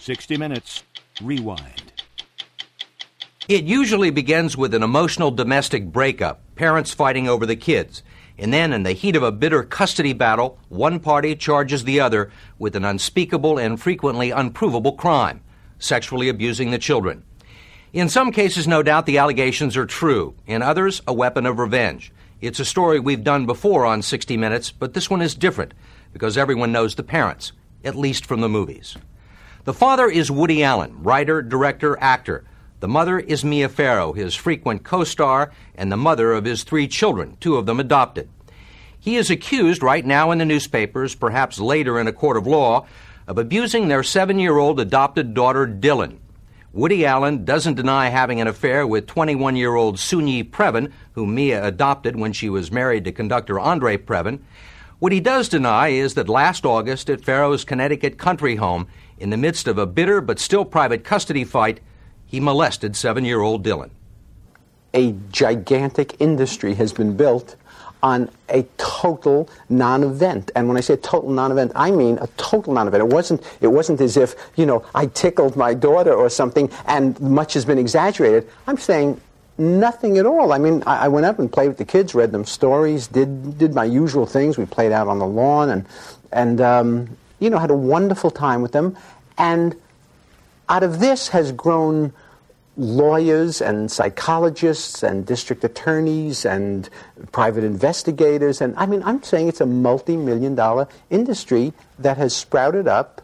60 Minutes, Rewind. It usually begins with an emotional domestic breakup, parents fighting over the kids. And then, in the heat of a bitter custody battle, one party charges the other with an unspeakable and frequently unprovable crime, sexually abusing the children. In some cases, no doubt, the allegations are true. In others, a weapon of revenge. It's a story we've done before on 60 Minutes, but this one is different because everyone knows the parents, at least from the movies. The father is Woody Allen, writer, director, actor. The mother is Mia Farrow, his frequent co-star, and the mother of his 3 children, 2 of them adopted. He is accused right now in the newspapers, perhaps later in a court of law, of abusing their 7-year-old adopted daughter, Dylan. Woody Allen doesn't deny having an affair with 21-year-old Soon-Yi Previn, whom Mia adopted when she was married to conductor Andre Previn. What he does deny is that last August at Farrow's Connecticut country home, in the midst of a bitter but still private custody fight, he molested 7-year-old Dylan. A gigantic industry has been built on a total non-event. And when I say total non-event, I mean a total non-event. It wasn't as if, I tickled my daughter or something and much has been exaggerated. I'm saying nothing at all. I mean, I went up and played with the kids, read them stories, did my usual things. We played out on the lawn and had a wonderful time with them. And out of this has grown lawyers and psychologists and district attorneys and private investigators. And I'm saying it's a multi-million-dollar industry that has sprouted up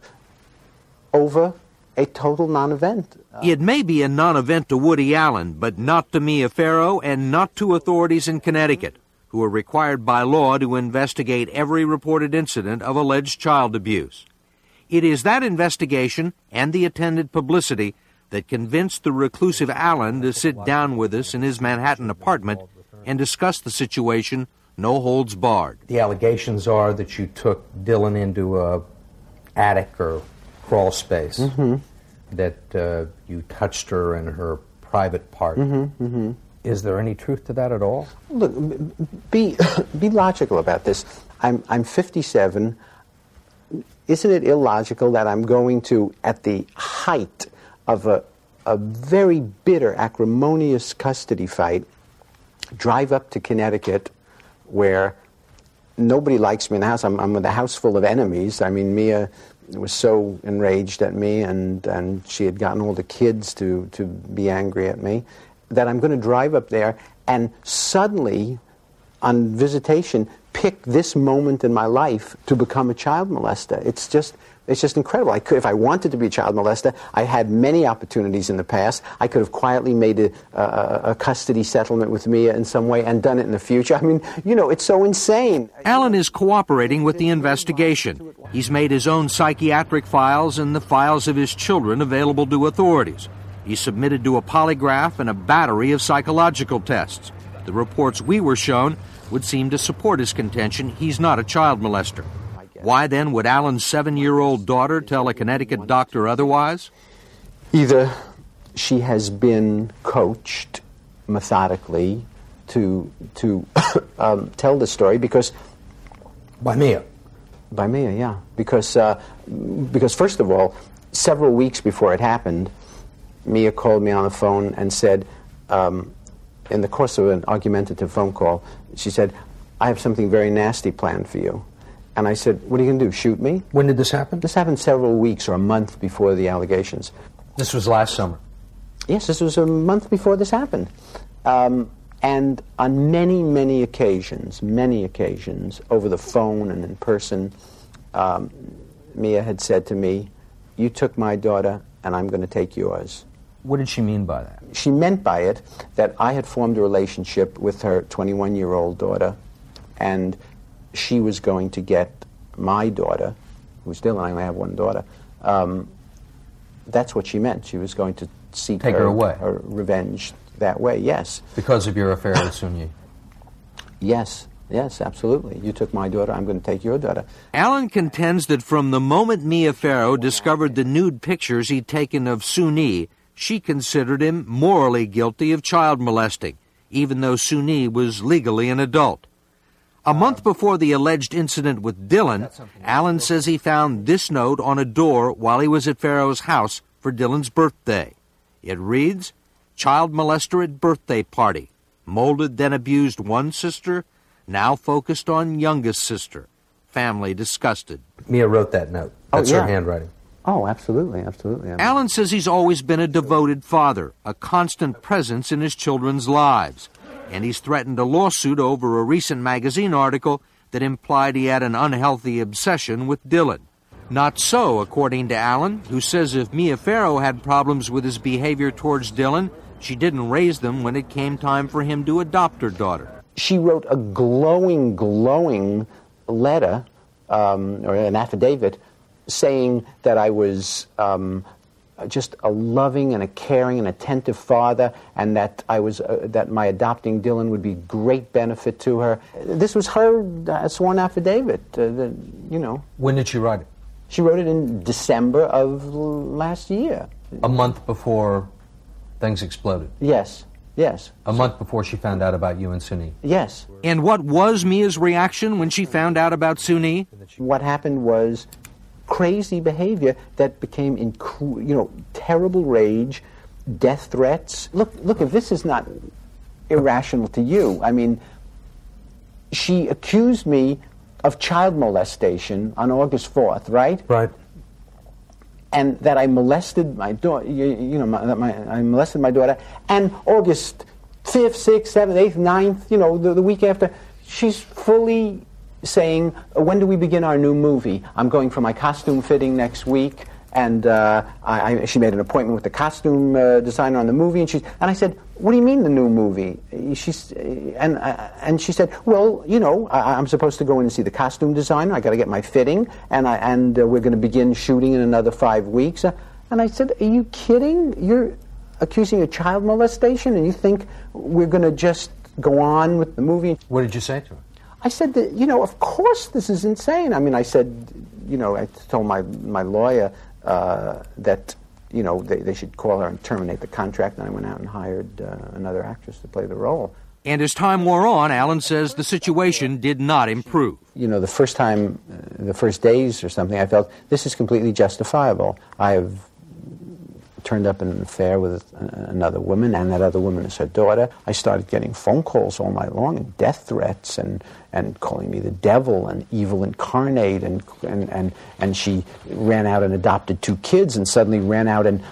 over a total non-event. It may be a non-event to Woody Allen, but not to Mia Farrow and not to authorities in Connecticut, who are required by law to investigate every reported incident of alleged child abuse. It is that investigation and the attendant publicity that convinced the reclusive Allen to sit down with us in his Manhattan apartment and discuss the situation, no holds barred. The allegations are that you took Dylan into a attic or crawl space, that you touched her in her private part. Is there any truth to that at all? Look, be logical about this. I'm 57. Isn't it illogical that I'm going to, at the height of a very bitter, acrimonious custody fight, drive up to Connecticut where nobody likes me in the house. I'm with a house full of enemies. I mean, Mia was so enraged at me and she had gotten all the kids to be angry at me that I'm going to drive up there and suddenly, on visitation, pick this moment in my life to become a child molester. It's just incredible. If I wanted to be a child molester, I had many opportunities in the past. I could have quietly made a custody settlement with Mia in some way and done it in the future. I mean, it's so insane. Allen is cooperating with the investigation. He's made his own psychiatric files and the files of his children available to authorities. He's submitted to a polygraph and a battery of psychological tests. The reports we were shown would seem to support his contention he's not a child molester. Why then would Allen's 7-year-old daughter tell a Connecticut doctor otherwise? Either she has been coached methodically to tell the story because... By Mia? By Mia, yeah. Because first of all, several weeks before it happened, Mia called me on the phone and said, in the course of an argumentative phone call, she said, I have something very nasty planned for you. And I said, what are you going to do, shoot me? When did this happen? This happened several weeks or a month before the allegations. This was last summer? Yes, this was a month before this happened. And on many, many occasions, over the phone and in person, Mia had said to me, you took my daughter and I'm going to take yours. What did she mean by that? She meant by it that I had formed a relationship with her 21-year-old daughter, and she was going to get my daughter, who's Dylan, I only have one daughter. That's what she meant. She was going to seek her revenge that way, yes. Because of your affair with Soon-Yi? Yes, absolutely. You took my daughter, I'm going to take your daughter. Allen contends that from the moment Mia Farrow discovered the nude pictures he'd taken of Soon-Yi, she considered him morally guilty of child molesting, even though Soon-Yi was legally an adult. A month before the alleged incident with Dylan, Alan says he found this note on a door while he was at Farrow's house for Dylan's birthday. It reads, "Child molester at birthday party. Molded then abused one sister, now focused on youngest sister. Family disgusted." Mia wrote that note. That's her handwriting. Oh, absolutely, absolutely. Alan says he's always been a devoted father, a constant presence in his children's lives. And he's threatened a lawsuit over a recent magazine article that implied he had an unhealthy obsession with Dylan. Not so, according to Alan, who says if Mia Farrow had problems with his behavior towards Dylan, she didn't raise them when it came time for him to adopt her daughter. She wrote a glowing letter, or an affidavit, saying that I was just a loving and a caring and attentive father, and that I was that my adopting Dylan would be great benefit to her. This was her sworn affidavit. When did she write it? She wrote it in December of last year. A month before things exploded. Yes. A month before she found out about you and Suni. Yes. And what was Mia's reaction when she found out about Suni? What happened was crazy behavior that became, terrible rage, death threats. Look, if this is not irrational to you, I mean, she accused me of child molestation on August 4th, right? Right. And that I molested my daughter, I molested my daughter, and August 5th, 6th, 7th, 8th, 9th, the week after, she's fully saying, when do we begin our new movie? I'm going for my costume fitting next week, and she made an appointment with the costume designer on the movie, and I said, what do you mean the new movie? And she said, well, I'm supposed to go in and see the costume designer. I got to get my fitting, and we're going to begin shooting in another 5 weeks. And I said, are you kidding? You're accusing of child molestation, and you think we're going to just go on with the movie? What did you say to her? I said that, of course this is insane. I mean, I said, I told my lawyer that, they should call her and terminate the contract, and I went out and hired another actress to play the role. And as time wore on, Alan says the situation did not improve. The first time, the first days or something, I felt this is completely justifiable. I have turned up in an affair with another woman, and that other woman is her daughter. I started getting phone calls all night long, and death threats, and calling me the devil and evil incarnate, and she ran out and adopted 2 kids, and suddenly ran out and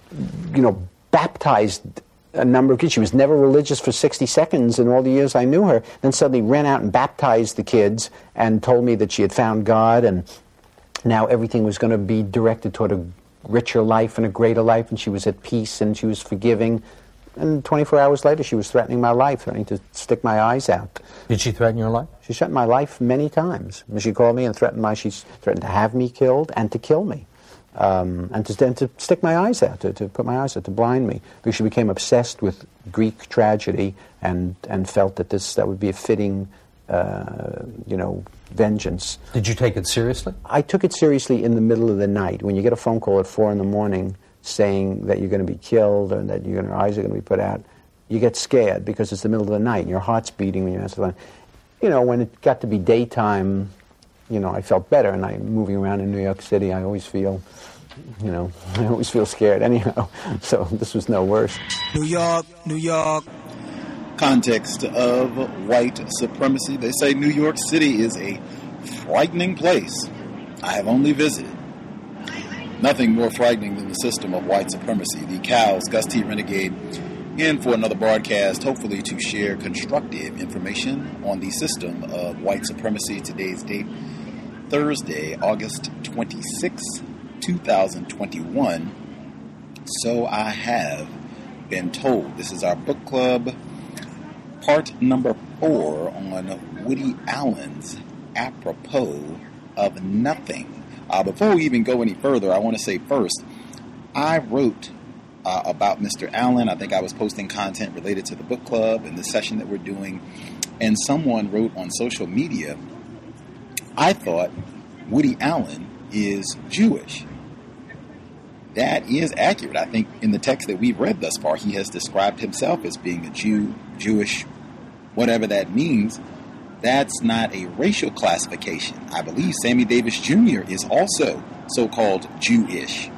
baptized a number of kids. She was never religious for 60 seconds in all the years I knew her, then suddenly ran out and baptized the kids and told me that she had found God, and now everything was going to be directed toward a richer life and a greater life, and she was at peace and she was forgiving. And 24 hours later, she was threatening my life, threatening to stick my eyes out. Did she threaten your life? She threatened my life many times. She called me and she threatened to have me killed and to kill me, and to stick my eyes out, to put my eyes out, to blind me, because she became obsessed with Greek tragedy and felt that that would be a fitting, vengeance. Did you take it seriously? I took it seriously in the middle of the night. When you get a phone call at 4 a.m. saying that you're going to be killed or that your eyes are going to be put out, you get scared because it's the middle of the night and your heart's beating when you answer the phone. When it got to be daytime, I felt better, and I'm moving around in New York City. I always feel, I always feel scared anyhow. So this was no worse. New York, New York. Context of white supremacy. They say New York City is a frightening place. I have only visited. Nothing more frightening than the system of white supremacy. The Cows, Gus T. Renegade, in for another broadcast, hopefully to share constructive information on the system of white supremacy. Today's date, Thursday, August 26, 2021. So I have been told. This is our book club, part number 4 on Woody Allen's Apropos of Nothing. Before we even go any further, I want to say first, I wrote about Mr. Allen. I think I was posting content related to the book club and the session that we're doing, and someone wrote on social media, I thought Woody Allen is Jewish. That is accurate. I think in the text that we've read thus far, he has described himself as being a Jew, Jewish, whatever that means. That's not a racial classification. I believe Sammy Davis Jr. is also so-called Jewish.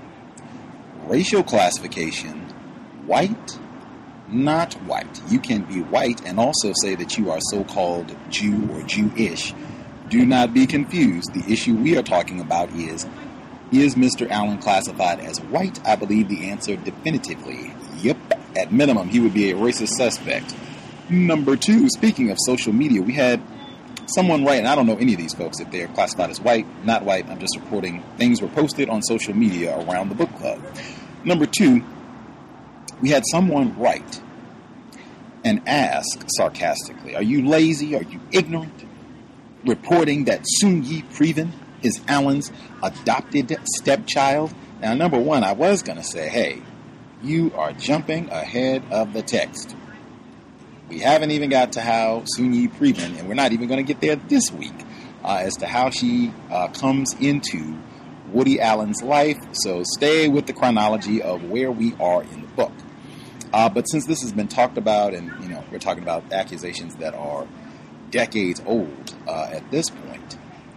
Racial classification, white, not white. You can be white and also say that you are so-called Jew or Jewish. Do not be confused. The issue we are talking about is Mr. Allen classified as white? I believe the answer definitively, yep. At minimum, he would be a racist suspect. Number two, speaking of social media, we had someone write, and I don't know any of these folks if they're classified as white, not white. I'm just reporting things were posted on social media around the book club. Number two, we had someone write and ask sarcastically, are you lazy? Are you ignorant? Reporting that Soon-Yi Previn is Allen's adopted stepchild. Now, number one, I was going to say, hey, you are jumping ahead of the text. We haven't even got to how Soon-Yi Previn, and we're not even going to get there this week, as to how she comes into Woody Allen's life. So stay with the chronology of where we are in the book. But since this has been talked about, and we're talking about accusations that are decades old at this point,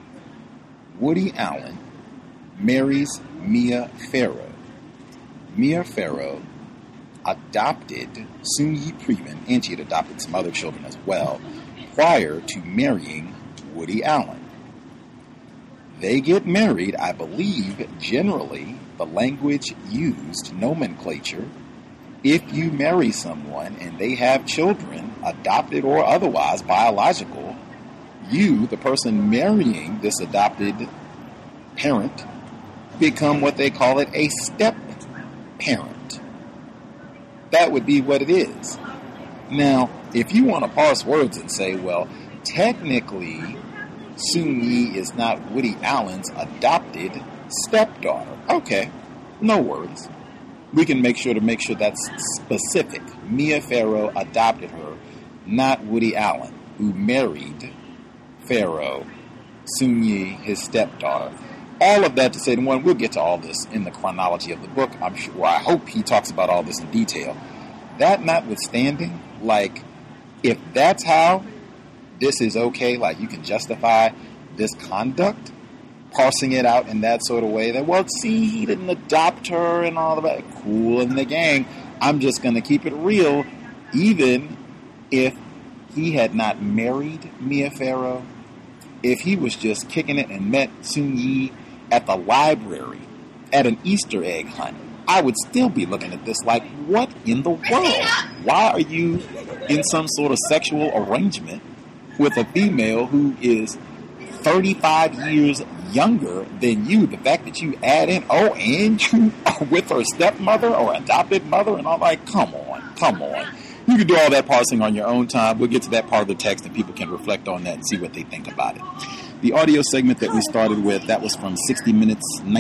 Woody Allen marries Mia Farrow. Mia Farrow adopted Soon-Yi Previn, and she had adopted some other children as well, prior to marrying Woody Allen. They get married, I believe, generally, the language used, nomenclature, if you marry someone and they have children, adopted or otherwise, biological, you, the person marrying this adopted parent, become what they call it, a step-parent. That would be what it is. Now, if you want to parse words and say, well, technically, Soon-Yi is not Woody Allen's adopted stepdaughter. Okay, no worries. We can make sure that's specific. Mia Farrow adopted her, not Woody Allen, who married Farrow, Soon-Yi, his stepdaughter. All of that to say, we'll get to all this in the chronology of the book. I'm sure. Well, I hope he talks about all this in detail. That notwithstanding, if that's how this is okay, you can justify this conduct, parsing it out in that sort of way, that, well, see, he didn't adopt her and all of that. Cool in the gang. I'm just going to keep it real, even if he had not married Mia Farrow, if he was just kicking it and met Soon-Yi at the library at an Easter egg hunt, I would still be looking at this like, what in the world? Why are you in some sort of sexual arrangement with a female who is 35 years younger than you? The fact that you add in, and you are with her stepmother or adopted mother, and I'm like, come on. You can do all that parsing on your own time. We'll get to that part of the text and people can reflect on that and see what they think about it. The audio segment that we started with, that was from 60 Minutes,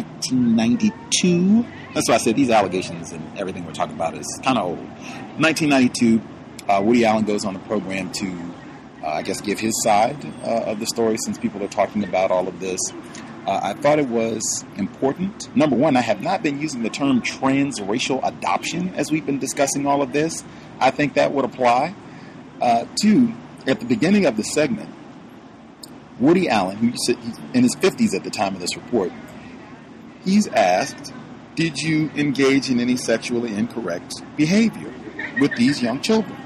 1992. That's why I said these allegations and everything we're talking about is kind of old. 1992, Woody Allen goes on the program to, give his side of the story, since people are talking about all of this. I thought it was important. Number one, I have not been using the term transracial adoption as we've been discussing all of this. I think that would apply. Two, at the beginning of the segment, Woody Allen, who's in his 50s at the time of this report, he's asked, did you engage in any sexually incorrect behavior with these young children?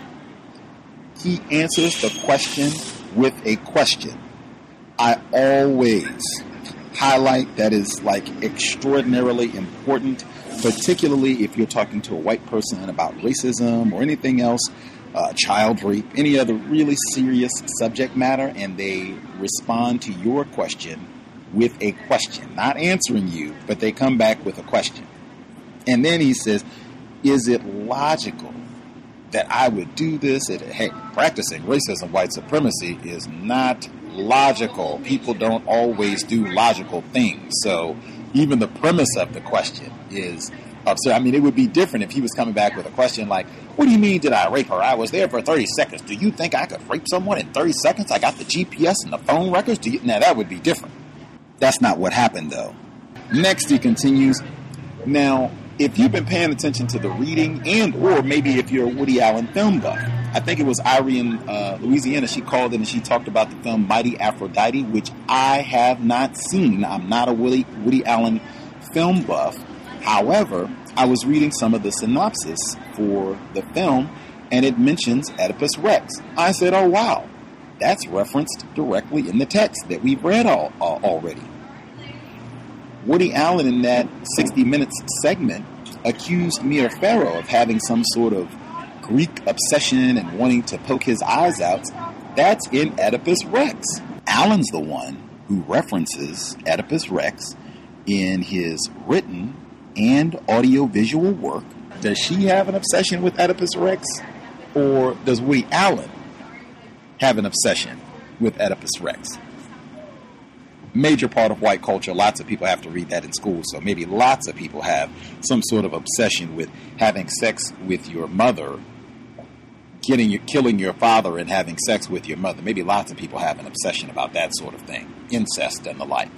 He answers the question with a question. I always highlight that is extraordinarily important, particularly if you're talking to a white person about racism or anything else, child rape, any other really serious subject matter, and they respond to your question with a question, not answering you, but they come back with a question. And then he says, is it logical that I would do this? Hey, practicing racism, white supremacy is not logical. People don't always do logical things. So even the premise of the question is absurd. I mean, it would be different if he was coming back with a question like, what do you mean did I rape her? I was there for 30 seconds. Do you think I could rape someone in 30 seconds? I got the GPS and the phone records. Now, that would be different. That's not what happened, though. Next, he continues. Now, if you've been paying attention to the reading, and or maybe if you're a Woody Allen film buff, I think it was Irene, Louisiana. She called in and she talked about the film Mighty Aphrodite, which I have not seen. I'm not a Woody Allen film buff. However, I was reading some of the synopsis for the film, and it mentions Oedipus Rex. I said, oh, wow, that's referenced directly in the text that we've read already. Woody Allen, in that 60 Minutes segment, accused Mia Farrow of having some sort of Greek obsession and wanting to poke his eyes out. That's in Oedipus Rex. Allen's the one who references Oedipus Rex in his written and audiovisual work. Does she have an obsession with Oedipus Rex? Or does Woody Allen have an obsession with Oedipus Rex? Major part of white culture. Lots of people have to read that in school, so maybe lots of people have some sort of obsession with having sex with your mother, killing your father and having sex with your mother. Maybe lots of people have an obsession about that sort of thing, incest and the like.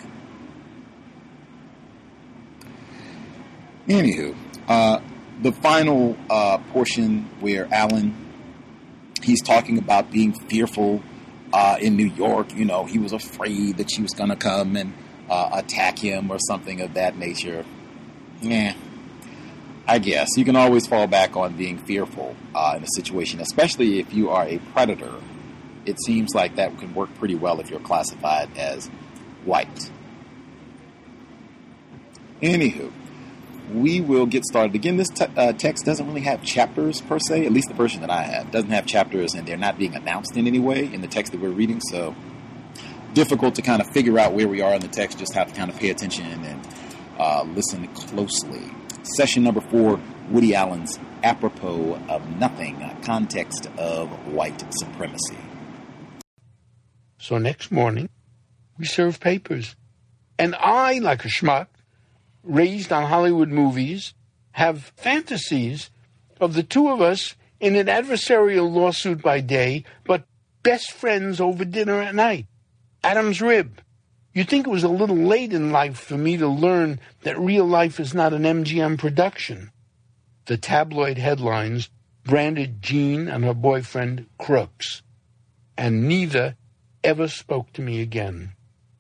Anywho, the final portion where Allen, he's talking about being fearful in New York. You know, he was afraid that she was going to come and attack him or something of that nature. I guess you can always fall back on being fearful in a situation, especially if you are a predator. It seems like that can work pretty well if you're classified as white. Anywho, we will get started. Again, this text doesn't really have chapters per se, at least the version that I have. It doesn't have chapters, and they're not being announced in any way in the text that we're reading, so difficult to kind of figure out where we are in the text. Just have to kind of pay attention and listen closely. Session number 4, Woody Allen's Apropos of Nothing, Context of White Supremacy. So next morning, we serve papers. And I, like a schmuck, raised on Hollywood movies, have fantasies of the two of us in an adversarial lawsuit by day, but best friends over dinner at night. Adam's rib. You'd think it was a little late in life for me to learn that real life is not an MGM production. The tabloid headlines branded Jean and her boyfriend crooks, and neither ever spoke to me again.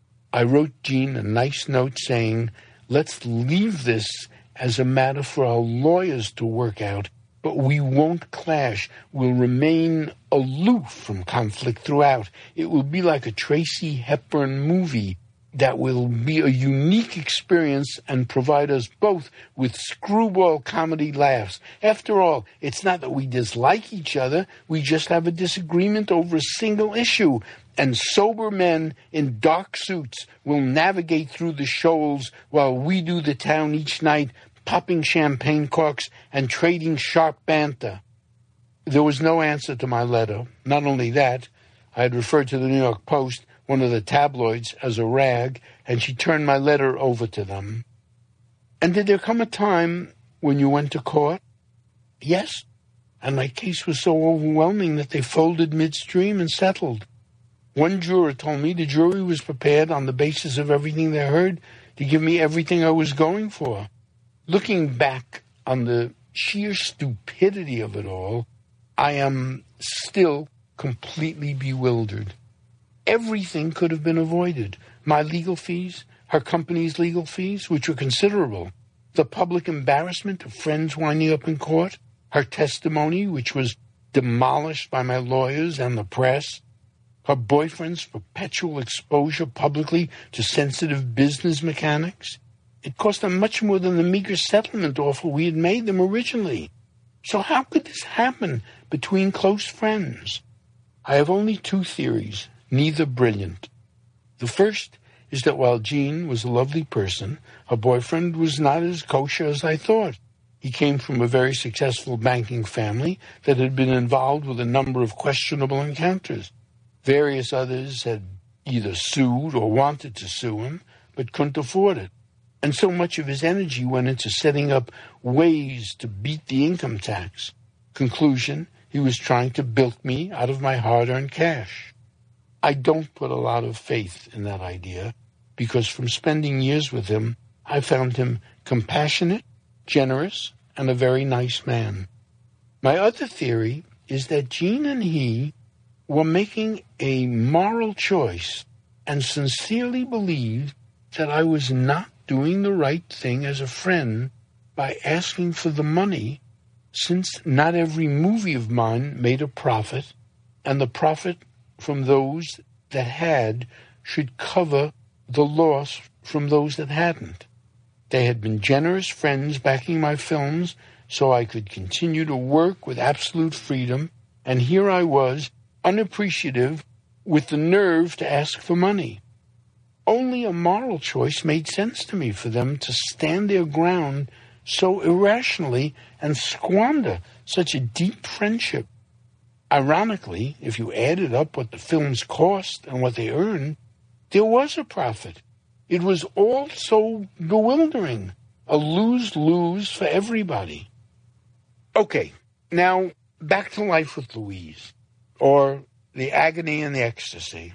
I wrote Jean a nice note saying, let's leave this as a matter for our lawyers to work out, but we won't clash. We'll remain aloof from conflict throughout. It will be like a Tracy Hepburn movie that will be a unique experience and provide us both with screwball comedy laughs. After all, it's not that we dislike each other. We just have a disagreement over a single issue. And sober men in dark suits will navigate through the shoals while we do the town each night, popping champagne corks and trading sharp banter. There was no answer to my letter. Not only that, I had referred to the New York Post, one of the tabloids, as a rag, and she turned my letter over to them. And did there come a time when you went to court? Yes, and my case was so overwhelming that they folded midstream and settled. One juror told me the jury was prepared on the basis of everything they heard to give me everything I was going for. Looking back on the sheer stupidity of it all, I am still completely bewildered. Everything could have been avoided. My legal fees, her company's legal fees, which were considerable, the public embarrassment of friends winding up in court, her testimony, which was demolished by my lawyers and the press, her boyfriend's perpetual exposure publicly to sensitive business mechanics. It cost them much more than the meager settlement offer we had made them originally. So how could this happen between close friends? I have only 2 theories, neither brilliant. The first is that while Jean was a lovely person, her boyfriend was not as kosher as I thought. He came from a very successful banking family that had been involved with a number of questionable encounters. Various others had either sued or wanted to sue him, but couldn't afford it. And so much of his energy went into setting up ways to beat the income tax. Conclusion, he was trying to bilk me out of my hard-earned cash. I don't put a lot of faith in that idea, because from spending years with him, I found him compassionate, generous, and a very nice man. My other theory is that Gene and he were making a moral choice and sincerely believed that I was not doing the right thing as a friend by asking for the money, since not every movie of mine made a profit, and the profit from those that had should cover the loss from those that hadn't. They had been generous friends backing my films so I could continue to work with absolute freedom, and here I was, unappreciative, with the nerve to ask for money. Only a moral choice made sense to me for them to stand their ground so irrationally and squander such a deep friendship. Ironically, if you added up what the films cost and what they earned, there was a profit. It was all so bewildering, a lose-lose for everybody. Okay, now back to Life with Louise, or the agony and the ecstasy.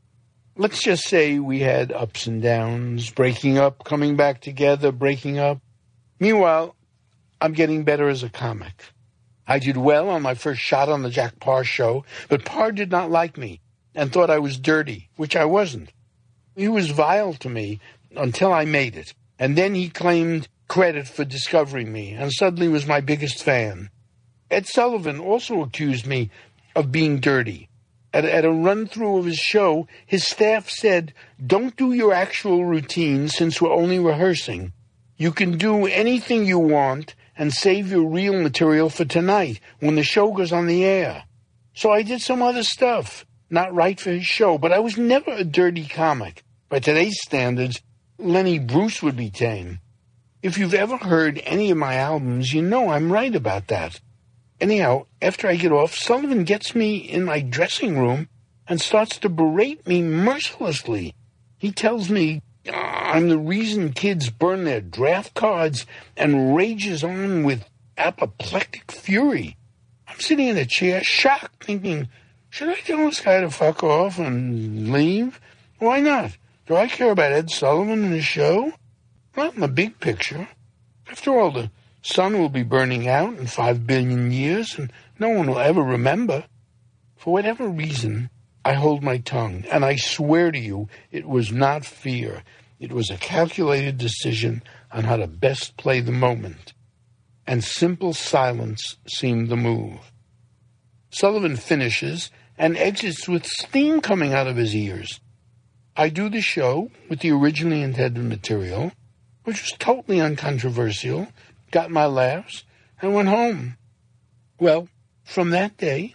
Let's just say we had ups and downs, breaking up, coming back together, breaking up. Meanwhile, I'm getting better as a comic. I did well on my first shot on the Jack Parr show, but Parr did not like me and thought I was dirty, which I wasn't. He was vile to me until I made it, and then he claimed credit for discovering me and suddenly was my biggest fan. Ed Sullivan also accused me of being dirty. At a run-through of his show, his staff said, "Don't do your actual routine since we're only rehearsing. You can do anything you want and save your real material for tonight when the show goes on the air." So I did some other stuff, not right for his show, but I was never a dirty comic. By today's standards, Lenny Bruce would be tame. If you've ever heard any of my albums, you know I'm right about that. Anyhow, after I get off, Sullivan gets me in my dressing room and starts to berate me mercilessly. He tells me I'm the reason kids burn their draft cards and rages on with apoplectic fury. I'm sitting in a chair, shocked, thinking, should I tell this guy to fuck off and leave? Why not? Do I care about Ed Sullivan and his show? Not in the big picture. After all, the sun will be burning out in 5 billion years, and no one will ever remember. For whatever reason, I hold my tongue, and I swear to you, it was not fear. It was a calculated decision on how to best play the moment. And simple silence seemed the move. Sullivan finishes and exits with steam coming out of his ears. I do the show with the originally intended material, which was totally uncontroversial, got my laughs, and went home. Well, from that day,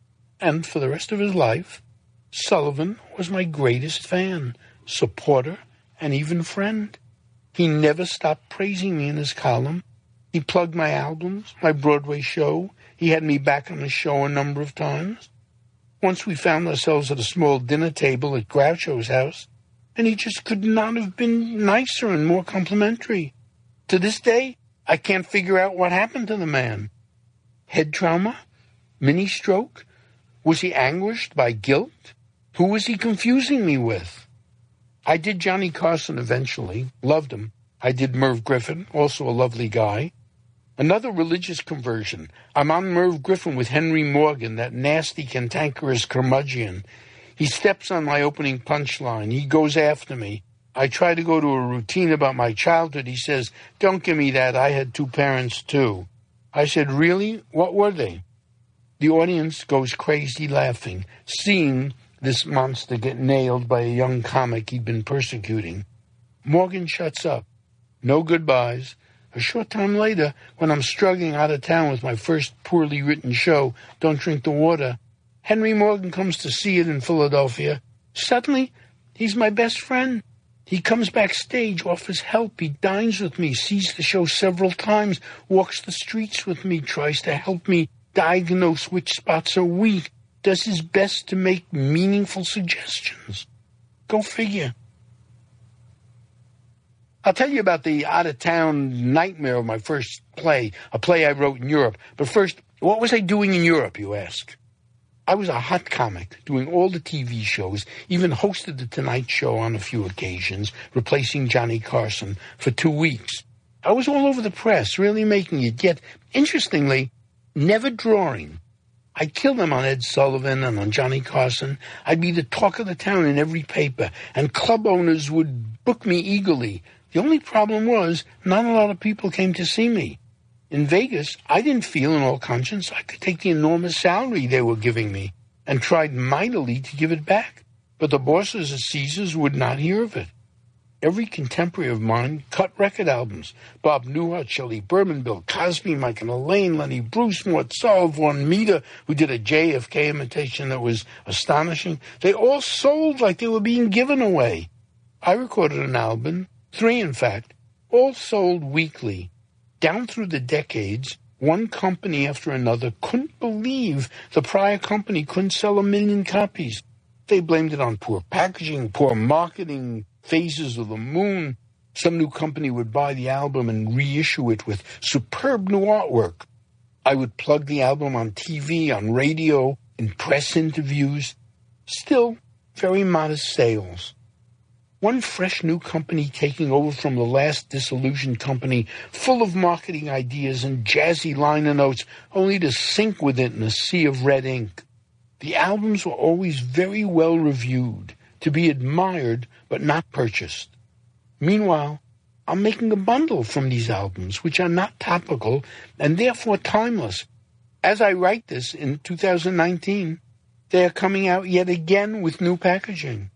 and for the rest of his life, Sullivan was my greatest fan, supporter, and even friend. He never stopped praising me in his column. He plugged my albums, my Broadway show. He had me back on the show a number of times. Once we found ourselves at a small dinner table at Groucho's house, and he just could not have been nicer and more complimentary. To this day, I can't figure out what happened to the man. Head trauma? Mini stroke? Was he anguished by guilt? Who was he confusing me with? I did Johnny Carson eventually, loved him. I did Merv Griffin, also a lovely guy. Another religious conversion. I'm on Merv Griffin with Henry Morgan, that nasty, cantankerous curmudgeon. He steps on my opening punchline. He goes after me. I try to go to a routine about my childhood. He says, "Don't give me that. I had 2 parents, too." I said, "Really? What were they?" The audience goes crazy laughing, seeing this monster get nailed by a young comic he'd been persecuting. Morgan shuts up. No goodbyes. A short time later, when I'm struggling out of town with my first poorly written show, Don't Drink the Water, Henry Morgan comes to see it in Philadelphia. Suddenly, he's my best friend. He comes backstage, offers help. He dines with me, sees the show several times, walks the streets with me, tries to help me diagnose which spots are weak, does his best to make meaningful suggestions. Go figure. I'll tell you about the out-of-town nightmare of my first play, a play I wrote in Europe. But first, what was I doing in Europe, you ask? I was a hot comic, doing all the TV shows, even hosted The Tonight Show on a few occasions, replacing Johnny Carson for 2 weeks. I was all over the press, really making it, yet, interestingly, never drawing. I'd kill them on Ed Sullivan and on Johnny Carson. I'd be the talk of the town in every paper, and club owners would book me eagerly. The only problem was not a lot of people came to see me. In Vegas, I didn't feel in all conscience I could take the enormous salary they were giving me, and tried mightily to give it back. But the bosses at Caesars would not hear of it. Every contemporary of mine cut record albums. Bob Newhart, Shelley Berman, Bill Cosby, Mike and Elaine, Lenny Bruce, Mort Saul, Vaughn Meter, who did a JFK imitation that was astonishing. They all sold like they were being given away. I recorded an album, 3 in fact, all sold weekly. Down through the decades, one company after another couldn't believe the prior company couldn't sell 1 million copies. They blamed it on poor packaging, poor marketing, Phases of the Moon. Some new company would buy the album and reissue it with superb new artwork. I would plug the album on TV, on radio, in press interviews. Still, very modest sales. One fresh new company taking over from the last disillusioned company, full of marketing ideas and jazzy liner notes, only to sink with it in a sea of red ink. The albums were always very well reviewed, to be admired but not purchased. Meanwhile, I'm making a bundle from these albums, which are not topical and therefore timeless. As I write this in 2019, they are coming out yet again with new packaging.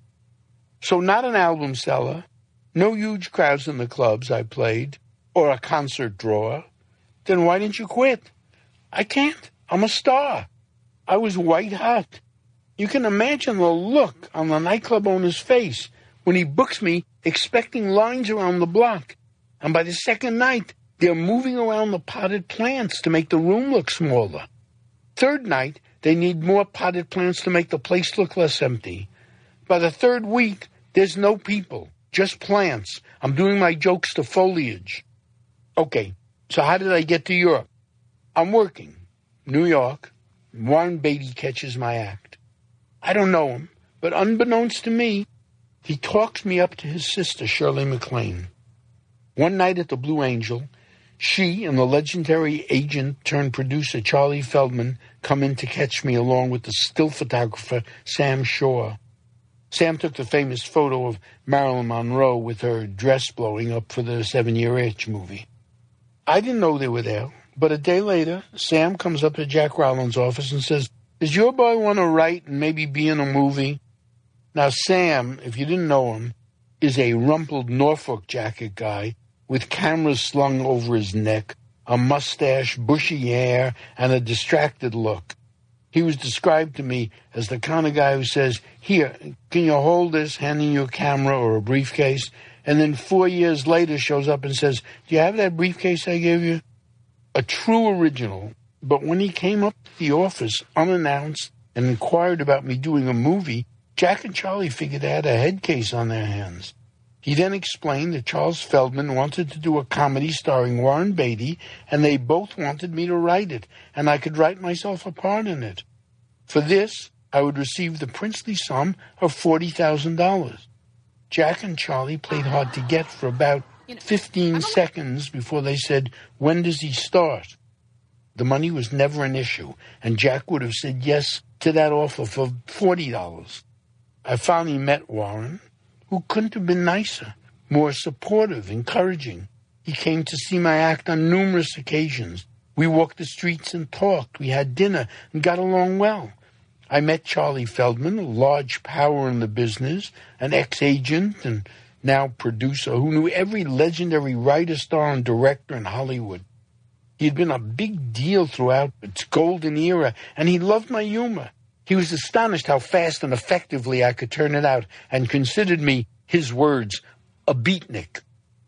So not an album seller, no huge crowds in the clubs I played, or a concert drawer. Then why didn't you quit? I can't. I'm a star. I was white hot. You can imagine the look on the nightclub owner's face when he books me expecting lines around the block. And by the second night, they're moving around the potted plants to make the room look smaller. Third night, they need more potted plants to make the place look less empty. By the third week, there's no people, just plants. I'm doing my jokes to foliage. Okay, so how did I get to Europe? I'm working. New York. Warren Beatty catches my act. I don't know him, but unbeknownst to me, he talks me up to his sister, Shirley MacLaine. One night at the Blue Angel, she and the legendary agent-turned-producer Charlie Feldman come in to catch me along with the still photographer Sam Shaw. Sam took the famous photo of Marilyn Monroe with her dress blowing up for the 7-Year Itch movie. I didn't know they were there, but a day later, Sam comes up to Jack Rowland's office and says, "Does your boy want to write and maybe be in a movie?" Now, Sam, if you didn't know him, is a rumpled Norfolk jacket guy with cameras slung over his neck, a mustache, bushy hair, and a distracted look. He was described to me as the kind of guy who says, "Here, can you hold this," handing you a camera or a briefcase, and then 4 years later shows up and says, "Do you have that briefcase I gave you?" A true original, but when he came up to the office unannounced and inquired about me doing a movie, Jack and Charlie figured they had a head case on their hands. He then explained that Charles Feldman wanted to do a comedy starring Warren Beatty, and they both wanted me to write it, and I could write myself a part in it. For this, I would receive the princely sum of $40,000. Jack and Charlie played hard to get for about 15 seconds before they said, "When does he start?" The money was never an issue, and Jack would have said yes to that offer for $40. I finally met Warren, who couldn't have been nicer, more supportive, encouraging. He came to see my act on numerous occasions. We walked the streets and talked. We had dinner and got along well. I met Charlie Feldman, a large power in the business, an ex-agent and now producer who knew every legendary writer, star, and director in Hollywood. He had been a big deal throughout its golden era, and he loved my humor. He was astonished how fast and effectively I could turn it out, and considered me, his words, a beatnik.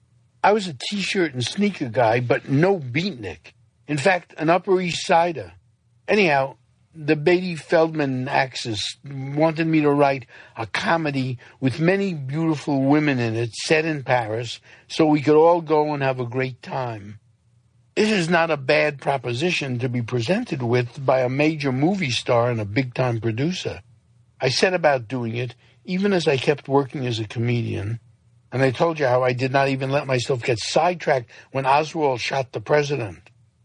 I was a T-shirt and sneaker guy, but no beatnik. In fact, an Upper East Sider. Anyhow, the Beatty-Feldman axis wanted me to write a comedy with many beautiful women in it, set in Paris, so we could all go and have a great time. This is not a bad proposition to be presented with by a major movie star and a big-time producer. I set about doing it, even as I kept working as a comedian, and I told you how I did not even let myself get sidetracked when Oswald shot the president.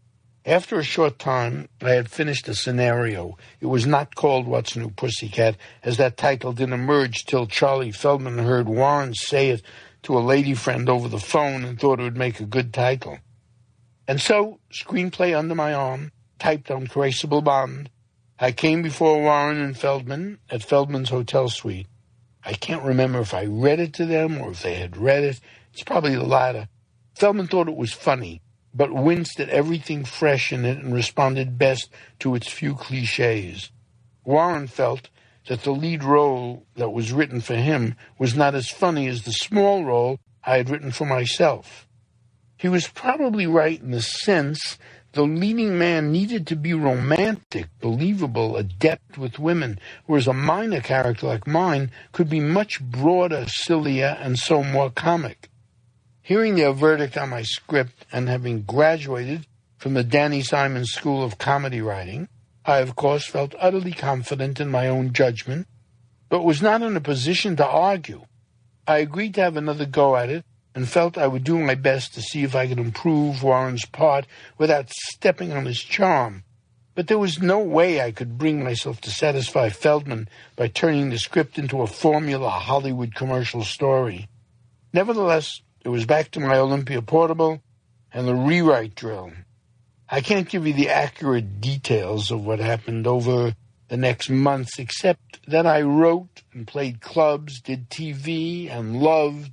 After a short time, I had finished a scenario. It was not called What's New, Pussycat, as that title didn't emerge till Charlie Feldman heard Warren say it to a lady friend over the phone and thought it would make a good title. And so, screenplay under my arm, typed on craceable bond, I came before Warren and Feldman at Feldman's hotel suite. I can't remember if I read it to them or if they had read it. It's probably the latter. Feldman thought it was funny, but winced at everything fresh in it and responded best to its few cliches. Warren felt that the lead role that was written for him was not as funny as the small role I had written for myself. He was probably right in the sense the leading man needed to be romantic, believable, adept with women, whereas a minor character like mine could be much broader, sillier, and so more comic. Hearing their verdict on my script and having graduated from the Danny Simon School of Comedy Writing, I, of course, felt utterly confident in my own judgment, but was not in a position to argue. I agreed to have another go at it and felt I would do my best to see if I could improve Warren's part without stepping on his charm. But there was no way I could bring myself to satisfy Feldman by turning the script into a formula Hollywood commercial story. Nevertheless, it was back to my Olympia Portable and the rewrite drill. I can't give you the accurate details of what happened over the next months, except that I wrote and played clubs, did TV, and loved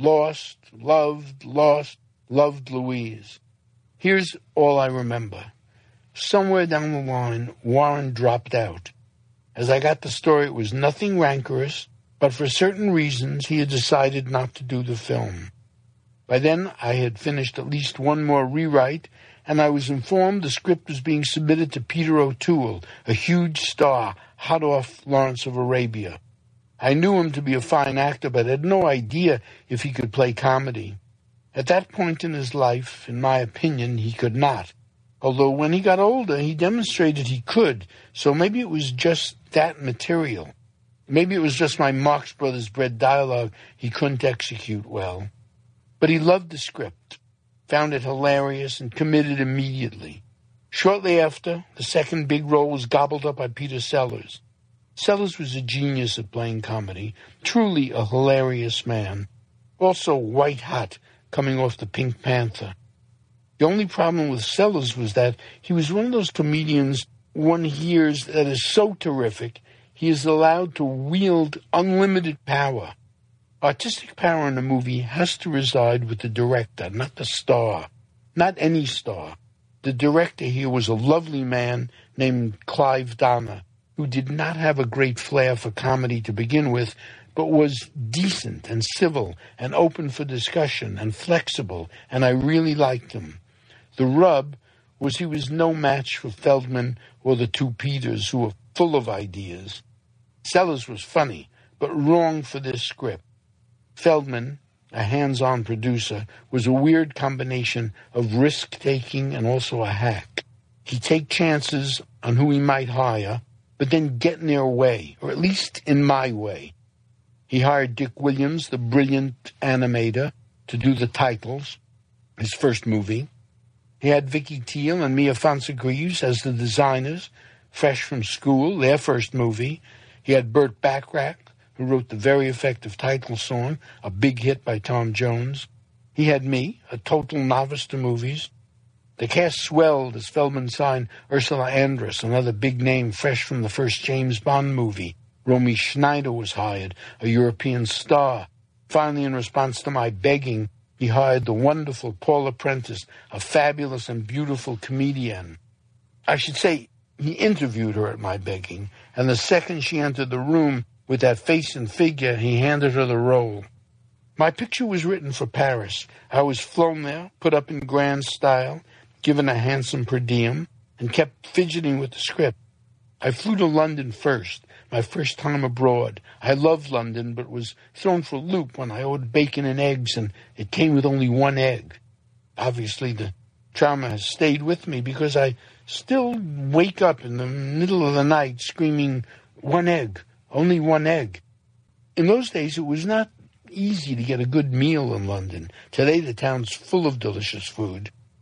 Louise. Here's all I remember. Somewhere down the line, Warren dropped out. As I got the story, it was nothing rancorous, but for certain reasons he had decided not to do the film. By then, I had finished at least one more rewrite, and I was informed the script was being submitted to Peter O'Toole, a huge star, hot off Lawrence of Arabia. I knew him to be a fine actor, but had no idea if he could play comedy. At that point in his life, in my opinion, he could not. Although when he got older, he demonstrated he could, so maybe it was just that material. Maybe it was just my Marx Brothers bred dialogue he couldn't execute well. But he loved the script, found it hilarious, and committed immediately. Shortly after, the second big role was gobbled up by Peter Sellers. Sellers was a genius at playing comedy, truly a hilarious man, also white-hot, coming off the Pink Panther. The only problem with Sellers was that he was one of those comedians one hears that is so terrific, he is allowed to wield unlimited power. Artistic power in a movie has to reside with the director, not the star. Not any star. The director here was a lovely man named Clive Donner, who did not have a great flair for comedy to begin with, but was decent and civil and open for discussion and flexible, and I really liked him. The rub was he was no match for Feldman or the two Peters, who were full of ideas. Sellers was funny, but wrong for this script. Feldman, a hands-on producer, was a weird combination of risk-taking and also a hack. He'd take chances on who he might hire, but then get in their way, or at least in my way. He hired Dick Williams, the brilliant animator, to do the titles, his first movie. He had Vicky Teal and Mia Fonseca as the designers, fresh from school, their first movie. He had Burt Bacharach, who wrote the very effective title song, a big hit by Tom Jones. He had me, a total novice to movies. The cast swelled as Feldman signed Ursula Andress, another big name fresh from the first James Bond movie. Romy Schneider was hired, a European star. Finally, in response to my begging, he hired the wonderful Paula Prentice, a fabulous and beautiful comedian. I should say, he interviewed her at my begging, and the second she entered the room with that face and figure, he handed her the role. My picture was written for Paris. I was flown there, put up in grand style, given a handsome per diem, and kept fidgeting with the script. I flew to London first, my first time abroad. I loved London, but was thrown for a loop when I ordered bacon and eggs, and it came with only one egg. Obviously, the trauma has stayed with me because I still wake up in the middle of the night screaming, "One egg, only one egg." In those days, it was not easy to get a good meal in London. Today, the town's full of delicious food.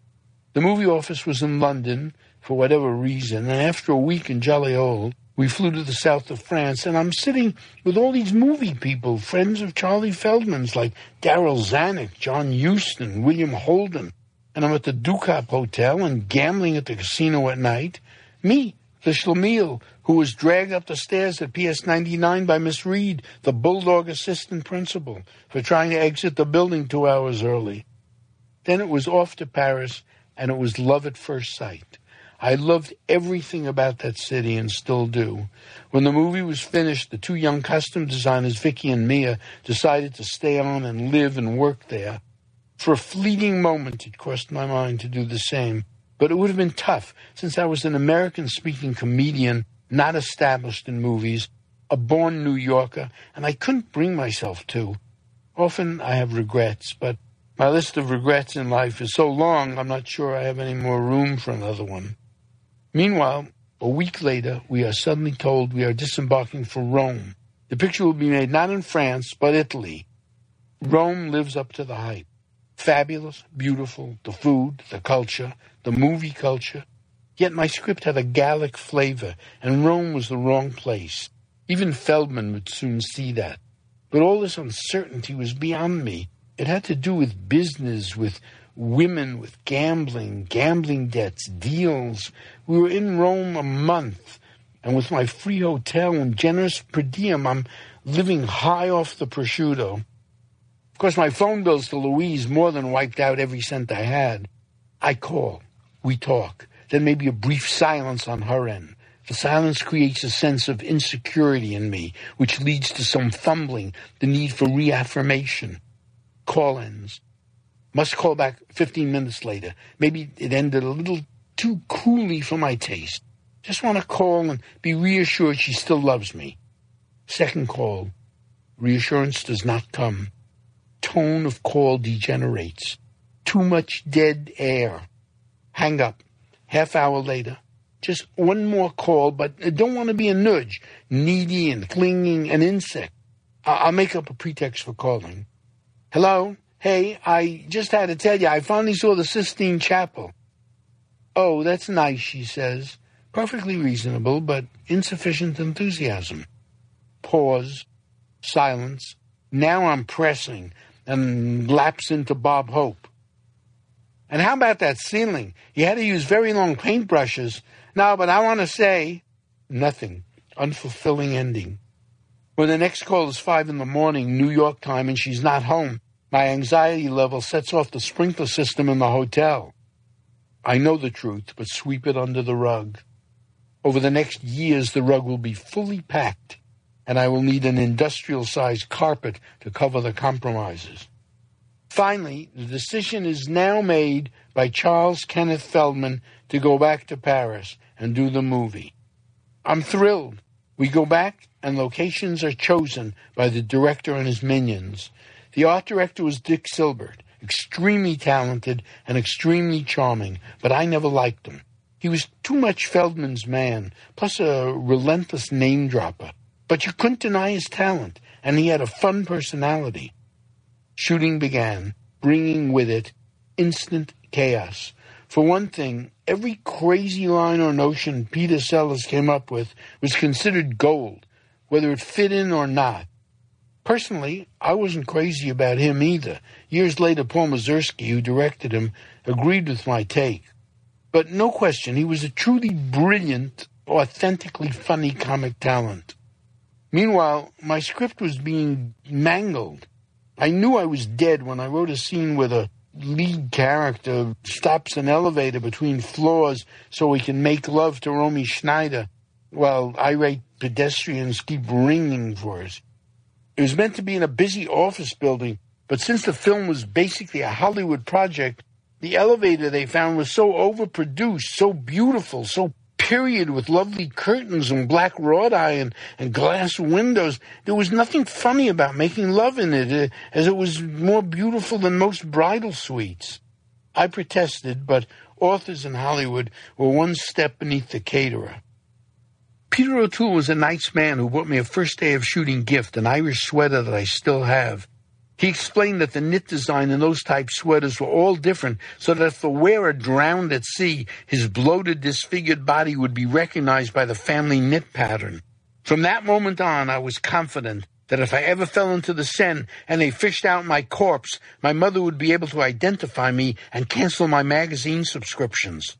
The movie office was in London for whatever reason, and after a week in Jolly Old, we flew to the south of France, and I'm sitting with all these movie people, friends of Charlie Feldman's, like Darryl Zanuck, John Huston, William Holden, and I'm at the Ducat Hotel and gambling at the casino at night. Me, the schlemiel, who was dragged up the stairs at PS 99 by Miss Reed, the bulldog assistant principal, for trying to exit the building 2 hours early. Then it was off to Paris, and it was love at first sight. I loved everything about that city and still do. When the movie was finished, the two young costume designers, Vicky and Mia, decided to stay on and live and work there. For a fleeting moment, it crossed my mind to do the same. But it would have been tough, since I was an American-speaking comedian, not established in movies, a born New Yorker, and I couldn't bring myself to. Often I have regrets, but my list of regrets in life is so long, I'm not sure I have any more room for another one. Meanwhile, a week later, we are suddenly told we are disembarking for Rome. The picture will be made not in France, but Italy. Rome lives up to the hype. Fabulous, beautiful, the food, the culture, the movie culture. Yet my script had a Gallic flavor, and Rome was the wrong place. Even Feldman would soon see that. But all this uncertainty was beyond me. It had to do with business, with women, with gambling debts, deals. We were in Rome a month, and with my free hotel and generous per diem, I'm living high off the prosciutto. Of course, my phone bills to Louise more than wiped out every cent I had. I call. We talk. Then maybe a brief silence on her end. The silence creates a sense of insecurity in me, which leads to some fumbling, the need for reaffirmation. Call ends. Must call back 15 minutes later. Maybe it ended a little too coolly for my taste. Just want to call and be reassured she still loves me. Second call. Reassurance does not come. Tone of call degenerates. Too much dead air. Hang up. Half hour later. Just one more call, but I don't want to be a nudge. Needy and clinging, an insect. I'll make up a pretext for calling. Hello? Hey, I just had to tell you, I finally saw the Sistine Chapel. Oh, that's nice, she says. Perfectly reasonable, but insufficient enthusiasm. Pause. Silence. Now I'm pressing and lapse into Bob Hope. And how about that ceiling? You had to use very long paintbrushes. No, but I want to say nothing. Unfulfilling ending. When the next call is 5 a.m, New York time, and she's not home, my anxiety level sets off the sprinkler system in the hotel. I know the truth, but sweep it under the rug. Over the next years, the rug will be fully packed, and I will need an industrial-sized carpet to cover the compromises. Finally, the decision is now made by Charles Kenneth Feldman to go back to Paris and do the movie. I'm thrilled. We go back, and locations are chosen by the director and his minions. The art director was Dick Silbert, extremely talented and extremely charming, but I never liked him. He was too much Feldman's man, plus a relentless name-dropper. But you couldn't deny his talent, and he had a fun personality. Shooting began, bringing with it instant chaos. For one thing, every crazy line or notion Peter Sellers came up with was considered gold, whether it fit in or not. Personally, I wasn't crazy about him either. Years later, Paul Mazursky, who directed him, agreed with my take. But no question, he was a truly brilliant, authentically funny comic talent. Meanwhile, my script was being mangled. I knew I was dead when I wrote a scene where the lead character stops an elevator between floors so he can make love to Romy Schneider, while irate pedestrians keep ringing for us. It was meant to be in a busy office building, but since the film was basically a Hollywood project, the elevator they found was so overproduced, so beautiful, so period, with lovely curtains and black wrought iron and glass windows. There was nothing funny about making love in it, as it was more beautiful than most bridal suites. I protested, but authors in Hollywood were one step beneath the caterer. Peter O'Toole was a nice man who bought me a first day of shooting gift, an Irish sweater that I still have. He explained that the knit design in those type sweaters were all different, so that if the wearer drowned at sea, his bloated, disfigured body would be recognized by the family knit pattern. From that moment on, I was confident that if I ever fell into the Seine and they fished out my corpse, my mother would be able to identify me and cancel my magazine subscriptions.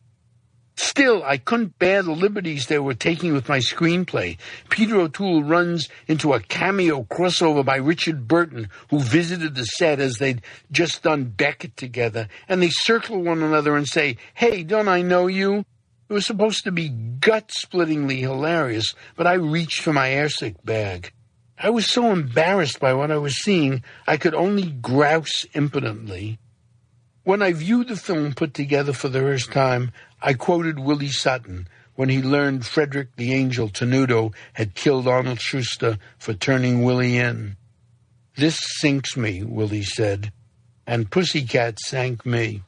Still, I couldn't bear the liberties they were taking with my screenplay. Peter O'Toole runs into a cameo crossover by Richard Burton, who visited the set as they'd just done Beckett together, and they circle one another and say, "Hey, don't I know you?" It was supposed to be gut-splittingly hilarious, but I reached for my airsick bag. I was so embarrassed by what I was seeing, I could only grouse impotently. When I viewed the film put together for the first time, I quoted Willie Sutton when he learned Frederick the Angel Tenuto had killed Arnold Schuster for turning Willie in. "This sinks me," Willie said, and Pussycat sank me.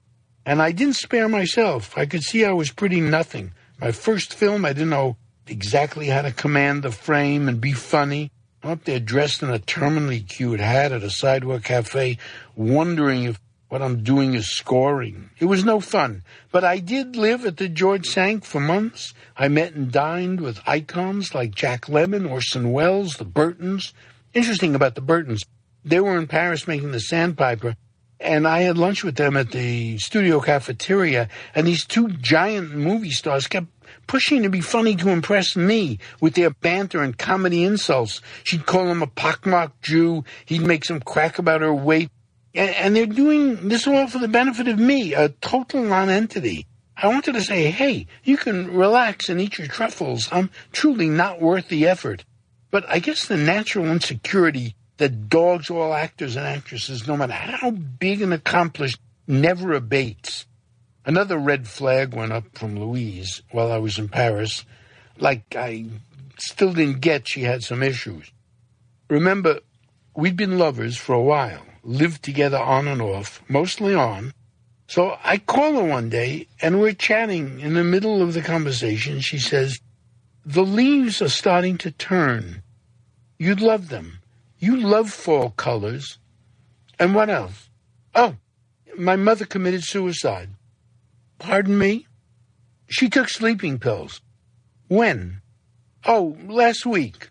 And I didn't spare myself. I could see I was pretty nothing. My first film, I didn't know exactly how to command the frame and be funny. I'm up there dressed in a terminally cute hat at a sidewalk cafe, wondering if what I'm doing is scoring. It was no fun, but I did live at the George Cinq for months. I met and dined with icons like Jack Lemmon, Orson Welles, the Burtons. Interesting about the Burtons, they were in Paris making The Sandpiper, and I had lunch with them at the studio cafeteria, and these two giant movie stars kept pushing to be funny to impress me with their banter and comedy insults. She'd call him a pockmarked Jew. He'd make some crack about her weight. And they're doing this all for the benefit of me, a total non-entity. I wanted to say, hey, you can relax and eat your truffles. I'm truly not worth the effort. But I guess the natural insecurity that dogs all actors and actresses, no matter how big and accomplished, never abates. Another red flag went up from Louise while I was in Paris. Like I still didn't get she had some issues. Remember, we'd been lovers for a while, lived together on and off, mostly on. So I call her one day, and we're chatting. In the middle of the conversation, she says, "The leaves are starting to turn. You'd love them. You love fall colors." And what else? "Oh, my mother committed suicide." "Pardon me?" "She took sleeping pills." "When?" "Oh, last week."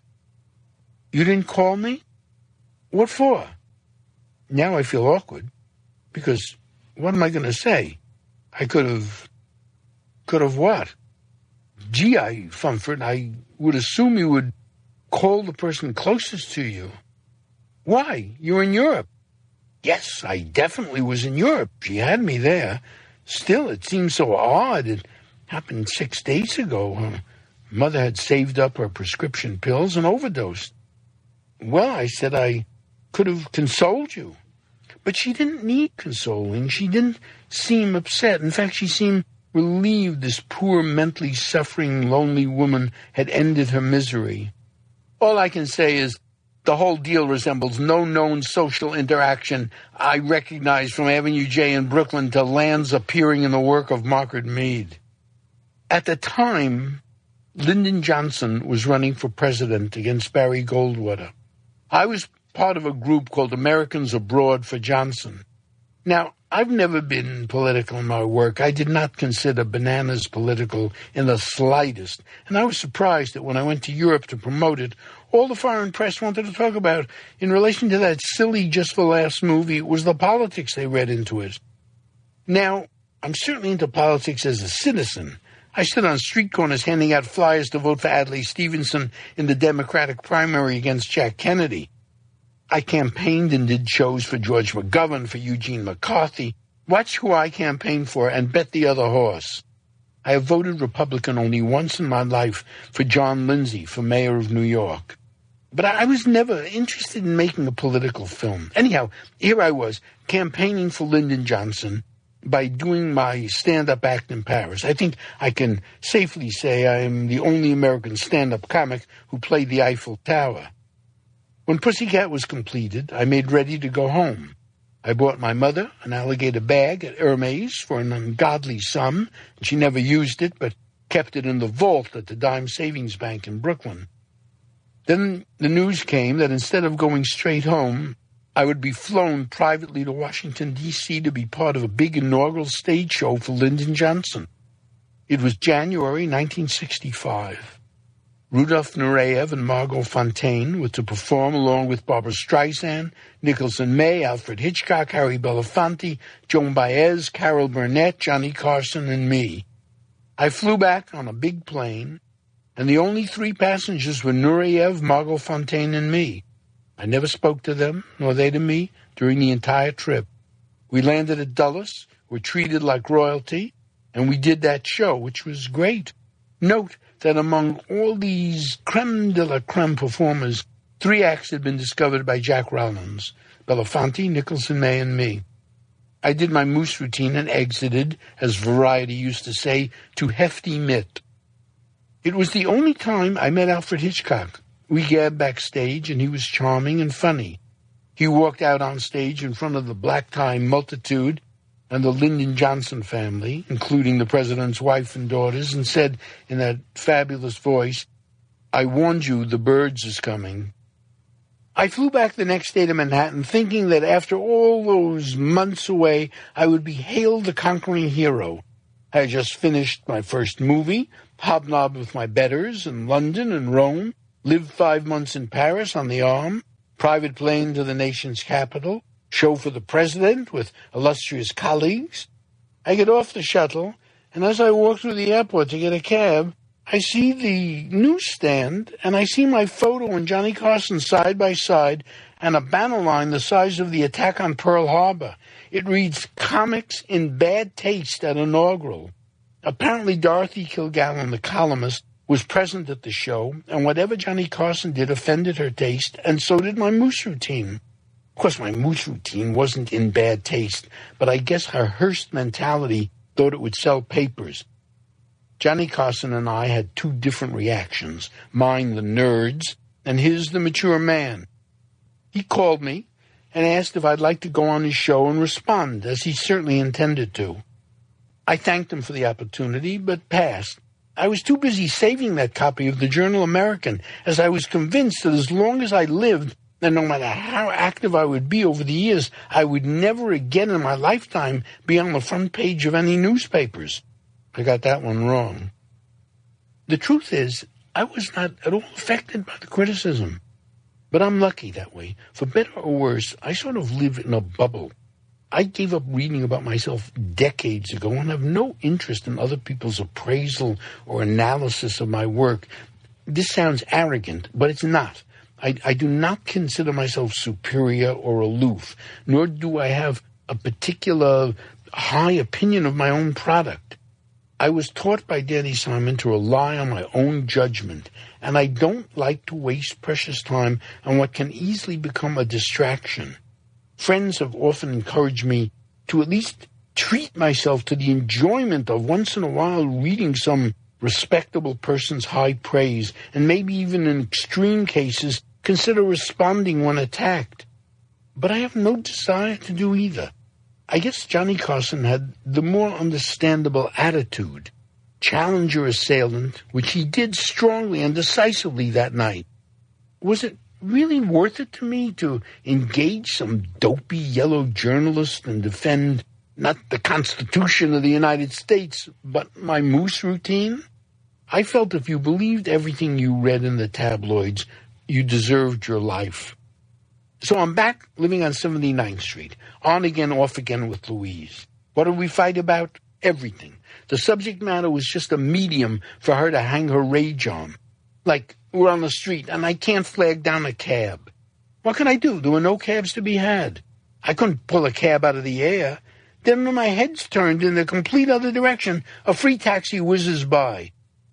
"You didn't call me?" "What for?" Now I feel awkward, because what am I going to say? I could have what? "Gee, Fumford, I would assume you would call the person closest to you." "Why? You're in Europe." "Yes, I definitely was in Europe. She had me there. Still, it seems so odd. It happened 6 days ago. Her mother had saved up her prescription pills and overdosed." "Well," I said, "I could have consoled you." But she didn't need consoling. She didn't seem upset. In fact, she seemed relieved this poor, mentally suffering, lonely woman had ended her misery. All I can say is the whole deal resembles no known social interaction I recognize from Avenue J in Brooklyn to lands appearing in the work of Margaret Mead. At the time, Lyndon Johnson was running for president against Barry Goldwater. I was part of a group called Americans Abroad for Johnson. Now, I've never been political in my work. I did not consider Bananas political in the slightest, and I was surprised that when I went to Europe to promote it, all the foreign press wanted to talk about, in relation to that silly Just for Laughs movie, was the politics they read into it. Now, I'm certainly into politics as a citizen. I stood on street corners handing out flyers to vote for Adlai Stevenson in the Democratic primary against Jack Kennedy. I campaigned and did shows for George McGovern, for Eugene McCarthy. Watch who I campaigned for and bet the other horse. I have voted Republican only once in my life, for John Lindsay, for mayor of New York. But I was never interested in making a political film. Anyhow, here I was, campaigning for Lyndon Johnson by doing my stand-up act in Paris. I think I can safely say I am the only American stand-up comic who played the Eiffel Tower. When Pussycat was completed, I made ready to go home. I bought my mother an alligator bag at Hermes for an ungodly sum, and she never used it, but kept it in the vault at the Dime Savings Bank in Brooklyn. Then the news came that instead of going straight home, I would be flown privately to Washington, D.C. to be part of a big inaugural stage show for Lyndon Johnson. It was January 1965. Rudolph Nureyev and Margot Fonteyn were to perform along with Barbra Streisand, Nicholson May, Alfred Hitchcock, Harry Belafonte, Joan Baez, Carol Burnett, Johnny Carson, and me. I flew back on a big plane, and the only 3 passengers were Nureyev, Margot Fonteyn, and me. I never spoke to them, nor they to me, during the entire trip. We landed at Dulles, were treated like royalty, and we did that show, which was great. Note that among all these creme de la creme performers, 3 acts had been discovered by Jack Rowlands: Belafonte, Nicholson May, and me. I did my moose routine and exited, as Variety used to say, to hefty mitt. It was the only time I met Alfred Hitchcock. We gabbed backstage, and he was charming and funny. He walked out on stage in front of the black-tie multitude and the Lyndon Johnson family, including the president's wife and daughters, and said in that fabulous voice, "I warned you, the birds is coming." I flew back the next day to Manhattan, thinking that after all those months away, I would be hailed the conquering hero. I had just finished my first movie, hobnobbed with my betters in London and Rome, lived 5 months in Paris on the Arm, private plane to the nation's capital, show for the president with illustrious colleagues. I get off the shuttle, and as I walk through the airport to get a cab, I see the newsstand, and I see my photo and Johnny Carson side by side, and a banner line the size of the attack on Pearl Harbor. It reads, "Comics in Bad Taste at Inaugural." Apparently Dorothy Kilgallen, the columnist, was present at the show, and whatever Johnny Carson did offended her taste, and so did my moose routine. Of course, my moose routine wasn't in bad taste, but I guess her Hearst mentality thought it would sell papers. Johnny Carson and I had 2 different reactions, mine the nerds, and his the mature man. He called me and asked if I'd like to go on his show and respond, as he certainly intended to. I thanked him for the opportunity, but passed. I was too busy saving that copy of the Journal American, as I was convinced that as long as I lived, and no matter how active I would be over the years, I would never again in my lifetime be on the front page of any newspapers. I got that one wrong. The truth is, I was not at all affected by the criticism. But I'm lucky that way. For better or worse, I sort of live in a bubble. I gave up reading about myself decades ago and have no interest in other people's appraisal or analysis of my work. This sounds arrogant, but it's not. I do not consider myself superior or aloof, nor do I have a particular high opinion of my own product. I was taught by Danny Simon to rely on my own judgment, and I don't like to waste precious time on what can easily become a distraction. Friends have often encouraged me to at least treat myself to the enjoyment of once in a while reading some respectable person's high praise, and maybe even in extreme cases consider responding when attacked. But I have no desire to do either. I guess Johnny Carson had the more understandable attitude. Challenger assailant, which he did strongly and decisively that night. Was it really worth it to me to engage some dopey yellow journalist and defend not the Constitution of the United States, but my moose routine? I felt if you believed everything you read in the tabloids, you deserved your life. So I'm back living on 79th Street, on again, off again with Louise. What did we fight about? Everything. The subject matter was just a medium for her to hang her rage on. Like, we're on the street and I can't flag down a cab. What can I do? There were no cabs to be had. I couldn't pull a cab out of the air. Then when my head's turned in the complete other direction, a free taxi whizzes by.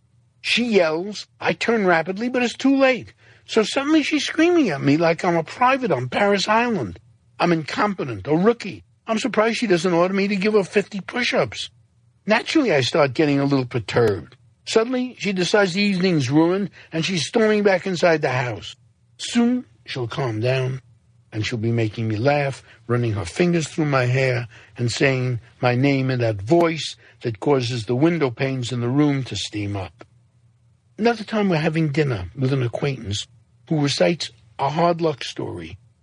She yells. I turn rapidly, but it's too late. So suddenly she's screaming at me like I'm a private on Paris Island. I'm incompetent, a rookie. I'm surprised she doesn't order me to give her 50 push-ups. Naturally, I start getting a little perturbed. Suddenly, she decides the evening's ruined, and she's storming back inside the house. Soon, she'll calm down, and she'll be making me laugh, running her fingers through my hair, and saying my name in that voice that causes the window panes in the room to steam up. Another time we're having dinner with an acquaintance who recites a hard luck story.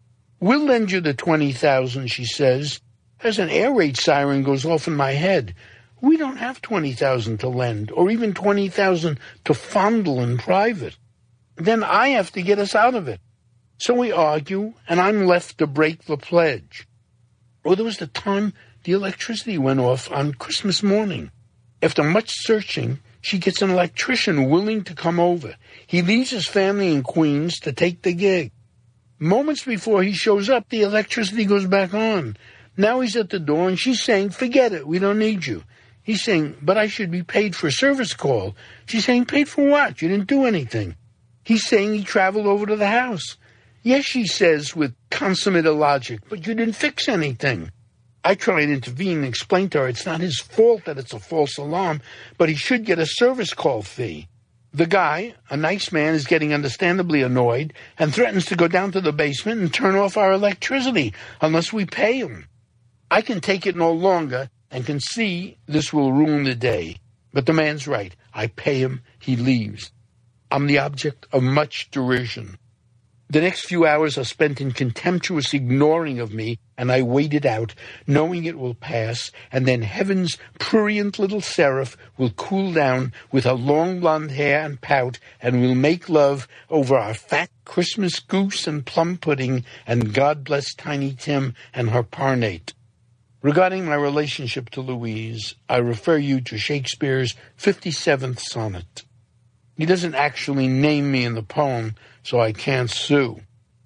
We'll lend you the $20,000, she says, as an air raid siren goes off in my head. We don't have $20,000 to lend, or even $20,000 to fondle in private. Then I have to get us out of it. So we argue, and I'm left to break the pledge. Or there was the time the electricity went off on Christmas morning. After much searching, she gets an electrician willing to come over. He leaves his family in Queens to take the gig. Moments before he shows up, the electricity goes back on. Now he's at the door, and she's saying, forget it, we don't need you. He's saying, but I should be paid for a service call. She's saying, paid for what? You didn't do anything. He's saying he traveled over to the house. Yes, she says with consummate illogic, but you didn't fix anything. I try to intervene and explain to her it's not his fault that it's a false alarm, but he should get a service call fee. The guy, a nice man, is getting understandably annoyed and threatens to go down to the basement and turn off our electricity unless we pay him. I can take it no longer and can see this will ruin the day. But the man's right. I pay him, he leaves. I'm the object of much derision. The next few hours are spent in contemptuous ignoring of me, and I wait it out, knowing it will pass, and then heaven's prurient little seraph will cool down with her long blonde hair and pout, and we'll make love over our fat Christmas goose and plum pudding, and God bless Tiny Tim and her parnate. Regarding my relationship to Louise, I refer you to Shakespeare's 57th sonnet. He doesn't actually name me in the poem, so I can't sue.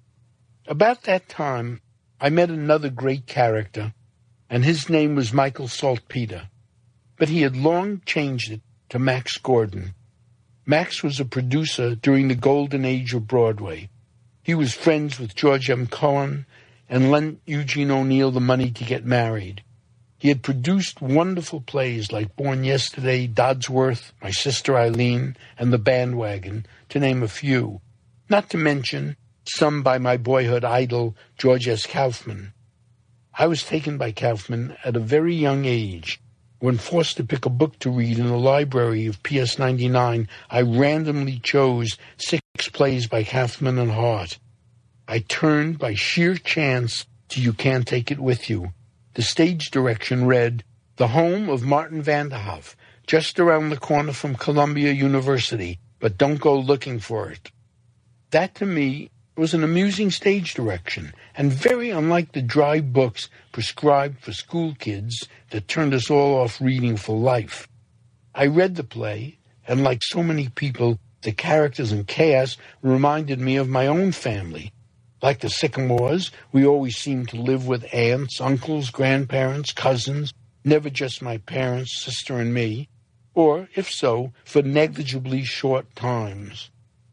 About that time, I met another great character, and his name was Michael Saltpeter, but he had long changed it to Max Gordon. Max was a producer during the golden age of Broadway. He was friends with George M. Cohan and lent Eugene O'Neill the money to get married. He had produced wonderful plays like Born Yesterday, Dodsworth, My Sister Eileen, and The Bandwagon, to name a few, not to mention some by my boyhood idol, George S. Kaufman. I was taken by Kaufman at a very young age. When forced to pick a book to read in the library of PS 99, I randomly chose 6 plays by Kaufman and Hart. I turned by sheer chance to You Can't Take It With You. The stage direction read, The Home of Martin Vanderhoff, just around the corner from Columbia University, but don't go looking for it. That, to me, was an amusing stage direction, and very unlike the dry books prescribed for school kids that turned us all off reading for life. I read the play, and like so many people, the characters and chaos reminded me of my own family. Like the Sycamores, we always seemed to live with aunts, uncles, grandparents, cousins, never just my parents, sister, and me, or, if so, for negligibly short times.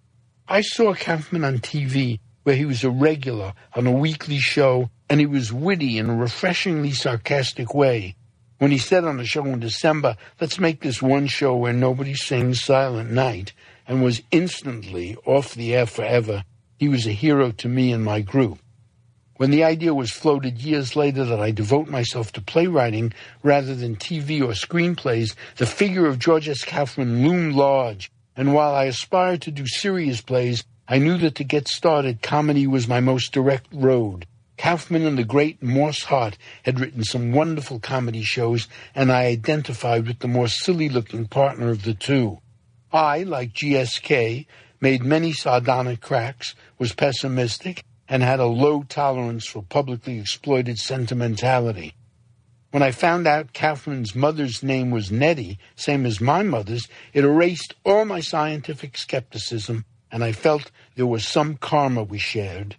I saw Kaufman on TV, where he was a regular on a weekly show, and he was witty in a refreshingly sarcastic way. When he said on the show in December, let's make this one show where nobody sings Silent Night, and was instantly off the air forever, he was a hero to me and my group. When the idea was floated years later that I devote myself to playwriting rather than TV or screenplays, the figure of George S. Kaufman loomed large, and while I aspired to do serious plays, I knew that to get started, comedy was my most direct road. Kaufman and the great Morse Hart had written some wonderful comedy shows, and I identified with the more silly-looking partner of the two. I, like GSK, made many sardonic cracks, was pessimistic, and had a low tolerance for publicly exploited sentimentality. When I found out Kaufman's mother's name was Nettie, same as my mother's, it erased all my scientific skepticism, and I felt there was some karma we shared.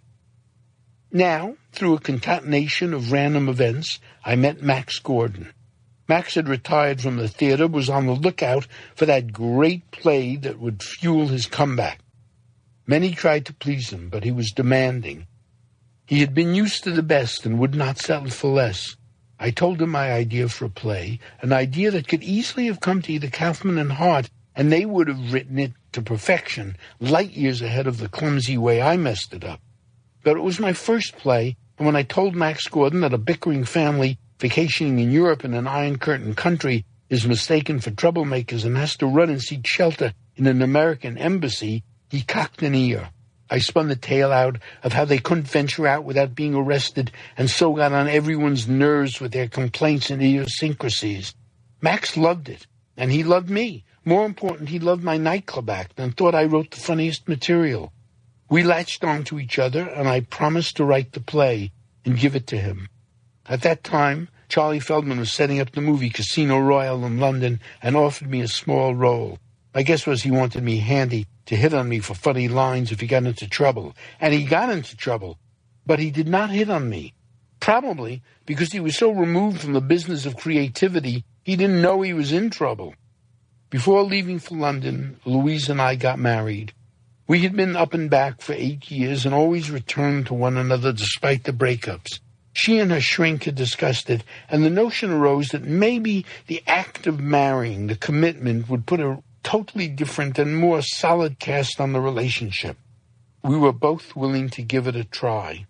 Now, through a concatenation of random events, I met Max Gordon. Max had retired from the theater, was on the lookout for that great play that would fuel his comeback. Many tried to please him, but he was demanding. He had been used to the best and would not settle for less. I told him my idea for a play, an idea that could easily have come to either Kaufman and Hart, and they would have written it to perfection, light years ahead of the clumsy way I messed it up. But it was my first play, and when I told Max Gordon that a bickering family vacationing in Europe in an Iron Curtain country is mistaken for troublemakers and has to run and seek shelter in an American embassy, he cocked an ear. I spun the tale out of how they couldn't venture out without being arrested and so got on everyone's nerves with their complaints and idiosyncrasies. Max loved it, and he loved me. More important, he loved my nightclub act and thought I wrote the funniest material. We latched on to each other, and I promised to write the play and give it to him. At that time, Charlie Feldman was setting up the movie Casino Royale in London and offered me a small role. My guess was he wanted me handy to hit on me for funny lines if he got into trouble. And he got into trouble, but he did not hit on me. Probably because he was so removed from the business of creativity, he didn't know he was in trouble. Before leaving for London, Louise and I got married. We had been up and back for 8 years and always returned to one another despite the breakups. She and her shrink had discussed it, and the notion arose that maybe the act of marrying, the commitment, would put a totally different and more solid cast on the relationship. We were both willing to give it a try.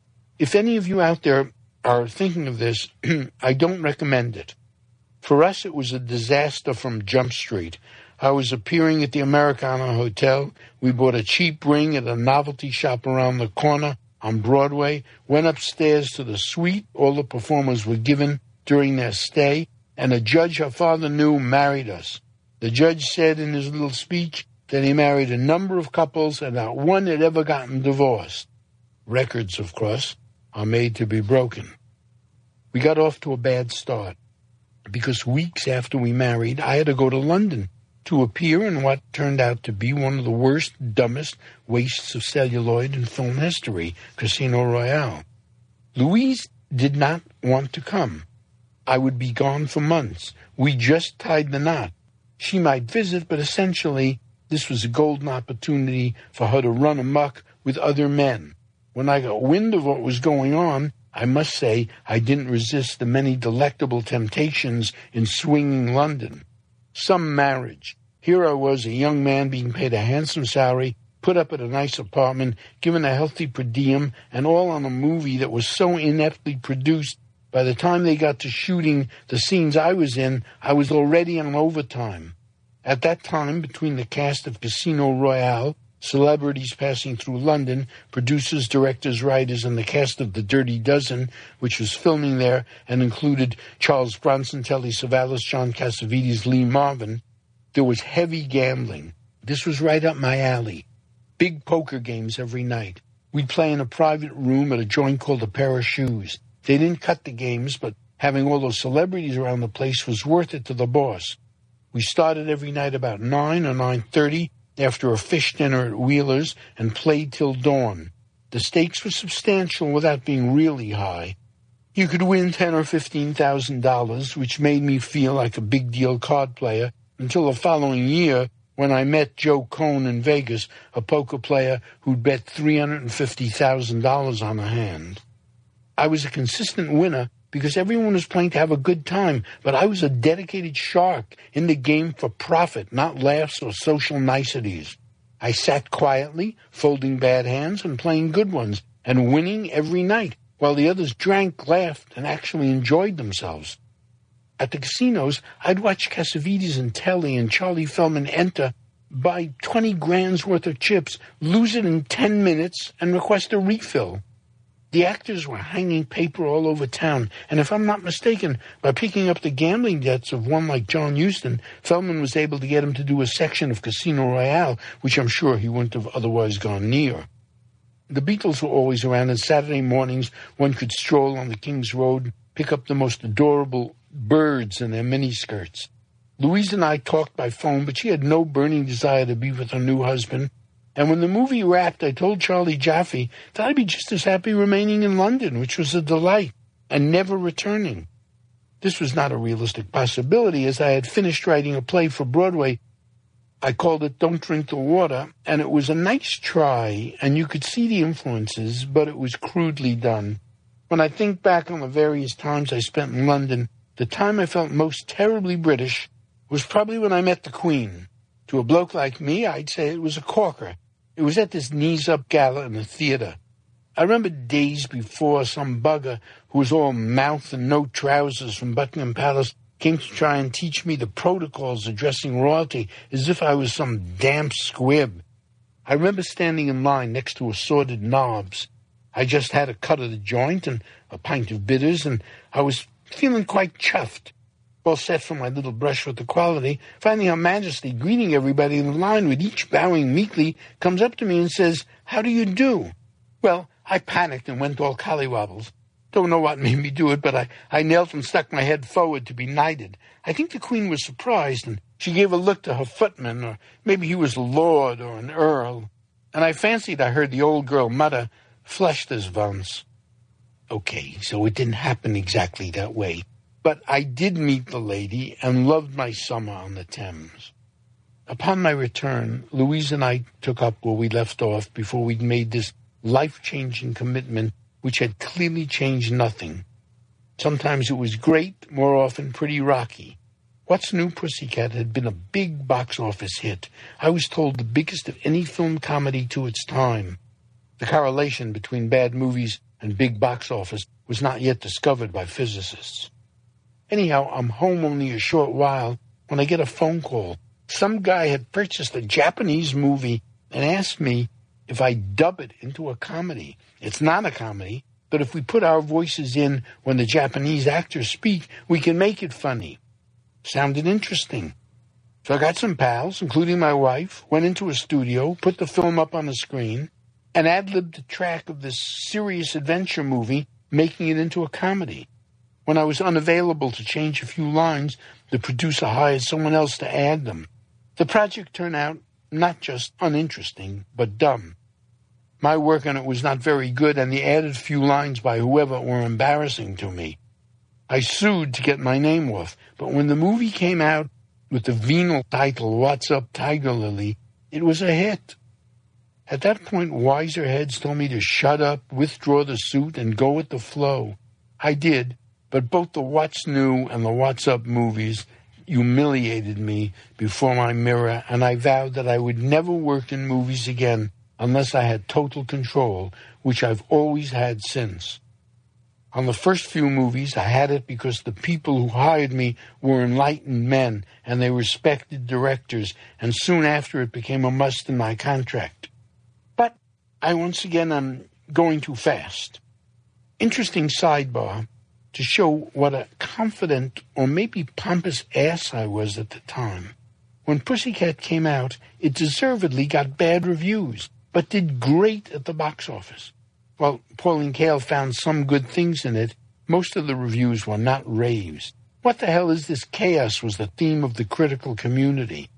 If any of you out there are thinking of this, I don't recommend it. For us, it was a disaster from Jump Street. I was appearing at the Americana Hotel. We bought a cheap ring at a novelty shop around the corner on Broadway, went upstairs to the suite all the performers were given during their stay, and a judge her father knew married us. The judge said in his little speech that he married a number of couples and not one had ever gotten divorced. Records, of course, are made to be broken. We got off to a bad start, because weeks after we married, I had to go to London to appear in what turned out to be one of the worst, dumbest wastes of celluloid in film history, Casino Royale. Louise did not want to come. I would be gone for months. We just tied the knot. She might visit, but essentially this was a golden opportunity for her to run amok with other men. When I got wind of what was going on, I must say I didn't resist the many delectable temptations in swinging London. Some marriage. Here I was, a young man being paid a handsome salary, put up at a nice apartment, given a healthy per diem, and all on a movie that was so ineptly produced. By the time they got to shooting the scenes I was in, I was already on overtime. At that time, between the cast of Casino Royale, celebrities passing through London, producers, directors, writers, and the cast of The Dirty Dozen, which was filming there and included Charles Bronson, Telly Savalas, John Cassavetes, Lee Marvin, there was heavy gambling. This was right up my alley. Big poker games every night. We'd play in a private room at a joint called A Pair of Shoes. They didn't cut the games, but having all those celebrities around the place was worth it to the boss. We started every night about 9 or 9:30 after a fish dinner at Wheeler's and played till dawn. The stakes were substantial without being really high. You could win $10,000 or $15,000, which made me feel like a big deal card player until the following year when I met Joe Cohn in Vegas, a poker player who'd bet $350,000 on a hand. I was a consistent winner because everyone was playing to have a good time, but I was a dedicated shark in the game for profit, not laughs or social niceties. I sat quietly, folding bad hands and playing good ones, and winning every night, while the others drank, laughed, and actually enjoyed themselves. At the casinos, I'd watch Cassavetes and Telly and Charlie Feldman enter, buy 20 grand's worth of chips, lose it in 10 minutes, and request a refill. The actors were hanging paper all over town, and if I'm not mistaken, by picking up the gambling debts of one like John Huston, Feldman was able to get him to do a section of Casino Royale, which I'm sure he wouldn't have otherwise gone near. The Beatles were always around, and Saturday mornings one could stroll on the King's Road and pick up the most adorable birds in their miniskirts. Louise and I talked by phone, but she had no burning desire to be with her new husband. And when the movie wrapped, I told Charlie Jaffe that I'd be just as happy remaining in London, which was a delight, and never returning. This was not a realistic possibility, as I had finished writing a play for Broadway. I called it Don't Drink the Water, and it was a nice try, and you could see the influences, but it was crudely done. When I think back on the various times I spent in London, the time I felt most terribly British was probably when I met the Queen. To a bloke like me, I'd say it was a corker. It was at this knees-up gala in the theater. I remember days before some bugger who was all mouth and no trousers from Buckingham Palace came to try and teach me the protocols addressing royalty as if I was some damp squib. I remember standing in line next to assorted knobs. I just had a cut of the joint and a pint of bitters, and I was feeling quite chuffed. All set for my little brush with the quality, finding Her Majesty greeting everybody in the line with each bowing meekly, comes up to me and says, "How do you do?" Well, I panicked and went all collywobbles. Don't know what made me do it, but I knelt and stuck my head forward to be knighted. I think the Queen was surprised, and she gave a look to her footman, or maybe he was a lord or an earl, and I fancied I heard the old girl mutter, "Flesh this once." Okay, so it didn't happen exactly that way. But I did meet the lady and loved my summer on the Thames. Upon my return, Louise and I took up where we left off before we'd made this life-changing commitment which had clearly changed nothing. Sometimes it was great, more often pretty rocky. What's New Pussycat had been a big box office hit. I was told the biggest of any film comedy to its time. The correlation between bad movies and big box office was not yet discovered by physicists. Anyhow, I'm home only a short while when I get a phone call. Some guy had purchased a Japanese movie and asked me if I'd dub it into a comedy. It's not a comedy, but if we put our voices in when the Japanese actors speak, we can make it funny. Sounded interesting. So I got some pals, including my wife, went into a studio, put the film up on the screen, and ad-libbed a track of this serious adventure movie, making it into a comedy. When I was unavailable to change a few lines, the producer hired someone else to add them. The project turned out not just uninteresting, but dumb. My work on it was not very good, and the added few lines by whoever were embarrassing to me. I sued to get my name off, but when the movie came out with the venal title, What's Up, Tiger Lily, it was a hit. At that point, wiser heads told me to shut up, withdraw the suit, and go with the flow. I did. But both the What's New and the What's Up movies humiliated me before my mirror, and I vowed that I would never work in movies again unless I had total control, which I've always had since. On the first few movies, I had it because the people who hired me were enlightened men, and they respected directors, and soon after it became a must in my contract. But once again, I'm going too fast. Interesting sidebar. To show what a confident or maybe pompous ass I was at the time. When Pussycat came out, it deservedly got bad reviews, but did great at the box office. While Pauline Kael found some good things in it, most of the reviews were not raves. What the hell is this chaos was the theme of the critical community.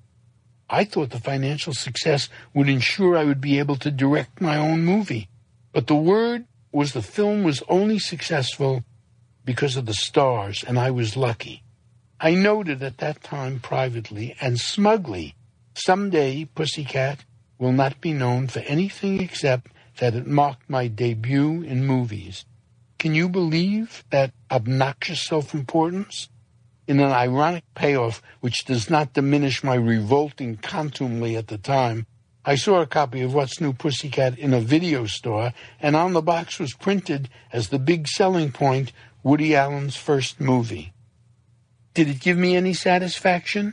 I thought the financial success would ensure I would be able to direct my own movie. But the word was the film was only successful because of the stars, and I was lucky. I noted at that time privately and smugly, someday Pussycat will not be known for anything except that it marked my debut in movies. Can you believe that obnoxious self-importance? In an ironic payoff which does not diminish my revolting contumely at the time, I saw a copy of What's New Pussycat in a video store, and on the box was printed as the big selling point, Woody Allen's first movie. Did it give me any satisfaction?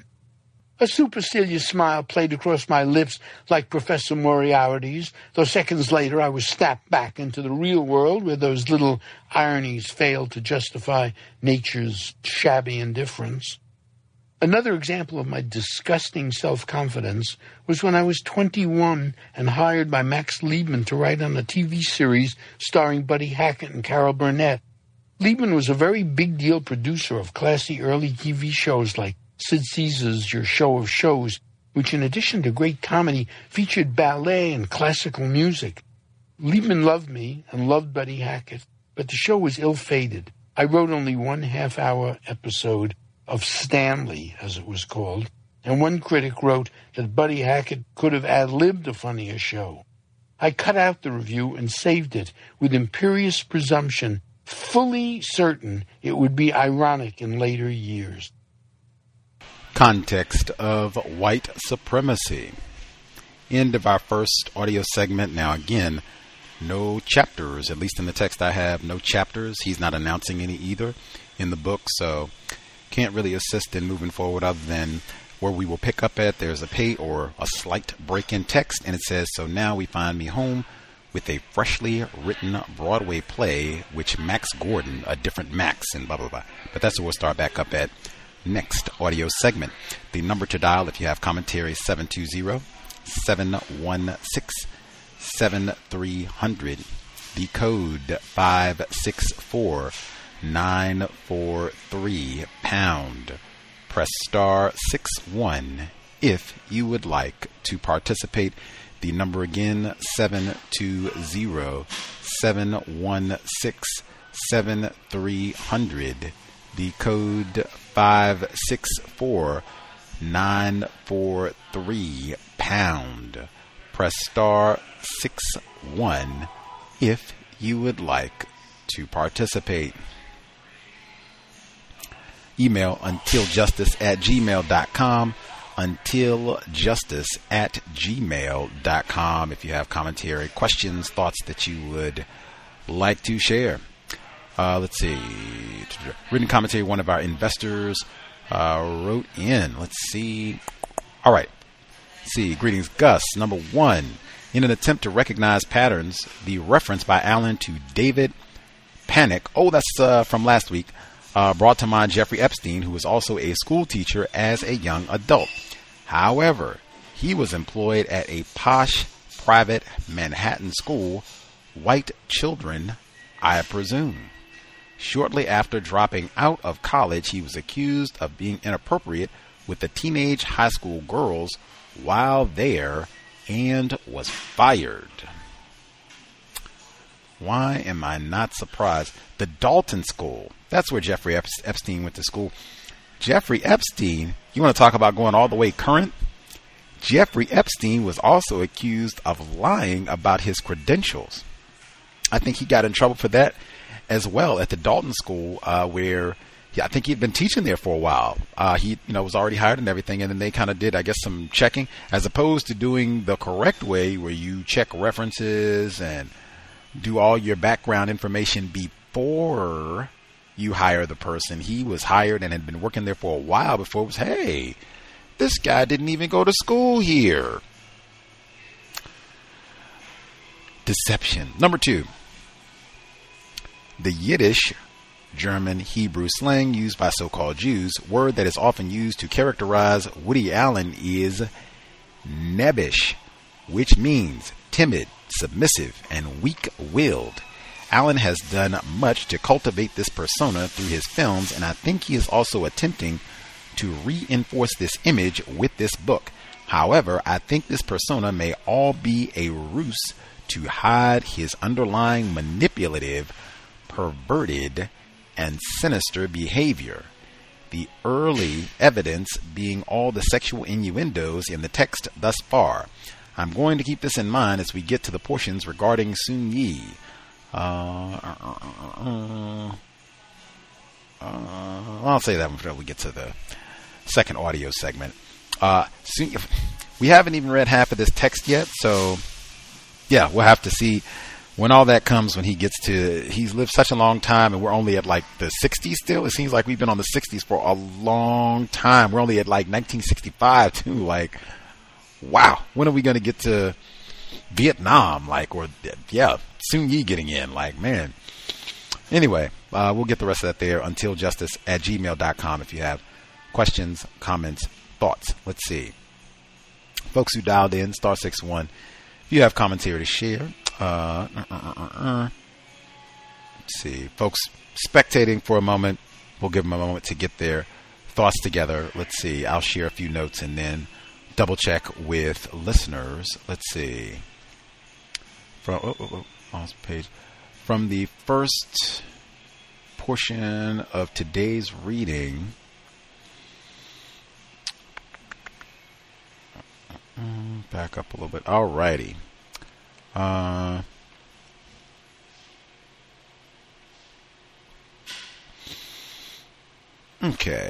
A supercilious smile played across my lips like Professor Moriarty's, though seconds later I was snapped back into the real world where those little ironies failed to justify nature's shabby indifference. Another example of my disgusting self-confidence was when I was 21 and hired by Max Liebman to write on a TV series starring Buddy Hackett and Carol Burnett. Liebman was a very big-deal producer of classy early TV shows like Sid Caesar's Your Show of Shows, which in addition to great comedy featured ballet and classical music. Liebman loved me and loved Buddy Hackett, but the show was ill-fated. I wrote only 1 half-hour episode of Stanley, as it was called, and one critic wrote that Buddy Hackett could have ad-libbed a funnier show. I cut out the review and saved it with imperious presumption, fully certain it would be ironic in later years. Context of white supremacy. End of our first audio segment. Now again, no chapters, at least in the text I have, no chapters. He's not announcing any either in the book, so can't really assist in moving forward other than where we will pick up at. There's a pay or a slight break in text, and it says, "So now we find me home with a freshly written Broadway play, which Max Gordon, a different Max," and blah, blah, blah. But that's where we'll start back up at next audio segment. The number to dial if you have commentary is 720-716-7300. The code 564-943 pound. Press star 61 if you would like to participate. The number again, 720-716-7300. The code 564-943 pound. Press star 61 if you would like to participate. Email untiljustice@gmail.com. untiljustice@gmail.com if you have commentary, questions, thoughts that you would like to share. Let's see. Written commentary, one of our investors wrote in. Let's see. All right. Let's see. Greetings, Gus. Number one, in an attempt to recognize patterns, the reference by Allen to David Panic, that's from last week, brought to mind Jeffrey Epstein, who was also a school teacher as a young adult. However, he was employed at a posh, private Manhattan school, white children, I presume. Shortly after dropping out of college, he was accused of being inappropriate with the teenage high school girls while there and was fired. Why am I not surprised? The Dalton School. That's where Jeffrey Epstein went to school. Jeffrey Epstein, you want to talk about going all the way current? Jeffrey Epstein was also accused of lying about his credentials. I think he got in trouble for that as well at the Dalton School, where I think he'd been teaching there for a while. He was already hired and everything, and then they kind of did, I guess, some checking, as opposed to doing the correct way where you check references and do all your background information before you hire the person. He was hired and had been working there for a while before it was, hey, this guy didn't even go to school here. Deception. Number two, the Yiddish, German, Hebrew slang used by so-called Jews, word that is often used to characterize Woody Allen, is nebbish, which means timid, submissive, and weak-willed. Allen has done much to cultivate this persona through his films, and I think he is also attempting to reinforce this image with this book. However, I think this persona may all be a ruse to hide his underlying manipulative, perverted, and sinister behavior. The early evidence being all the sexual innuendos in the text thus far. I'm going to keep this in mind as we get to the portions regarding Sun Yi. I'll say that until we get to the second audio segment. We haven't even read half of this text yet, so yeah, we'll have to see when all that comes, when he gets to, he's lived such a long time, and we're only at like the 60s still. It seems like we've been on the 60s for a long time. We're only at like 1965 too. Like, wow, when are we going to get to Vietnam? Like, or yeah, Sun Yi getting in. Like, man. Anyway, we'll get the rest of that there. untiljustice@gmail.com if you have questions, comments, thoughts. Let's see. Folks who dialed in, *61. If you have commentary to share. Let's see. Folks spectating for a moment, we'll give them a moment to get their thoughts together. Let's see. I'll share a few notes and then double check with listeners. Let's see. Lost page. From the first portion of today's reading. Back up a little bit. Alrighty. Okay.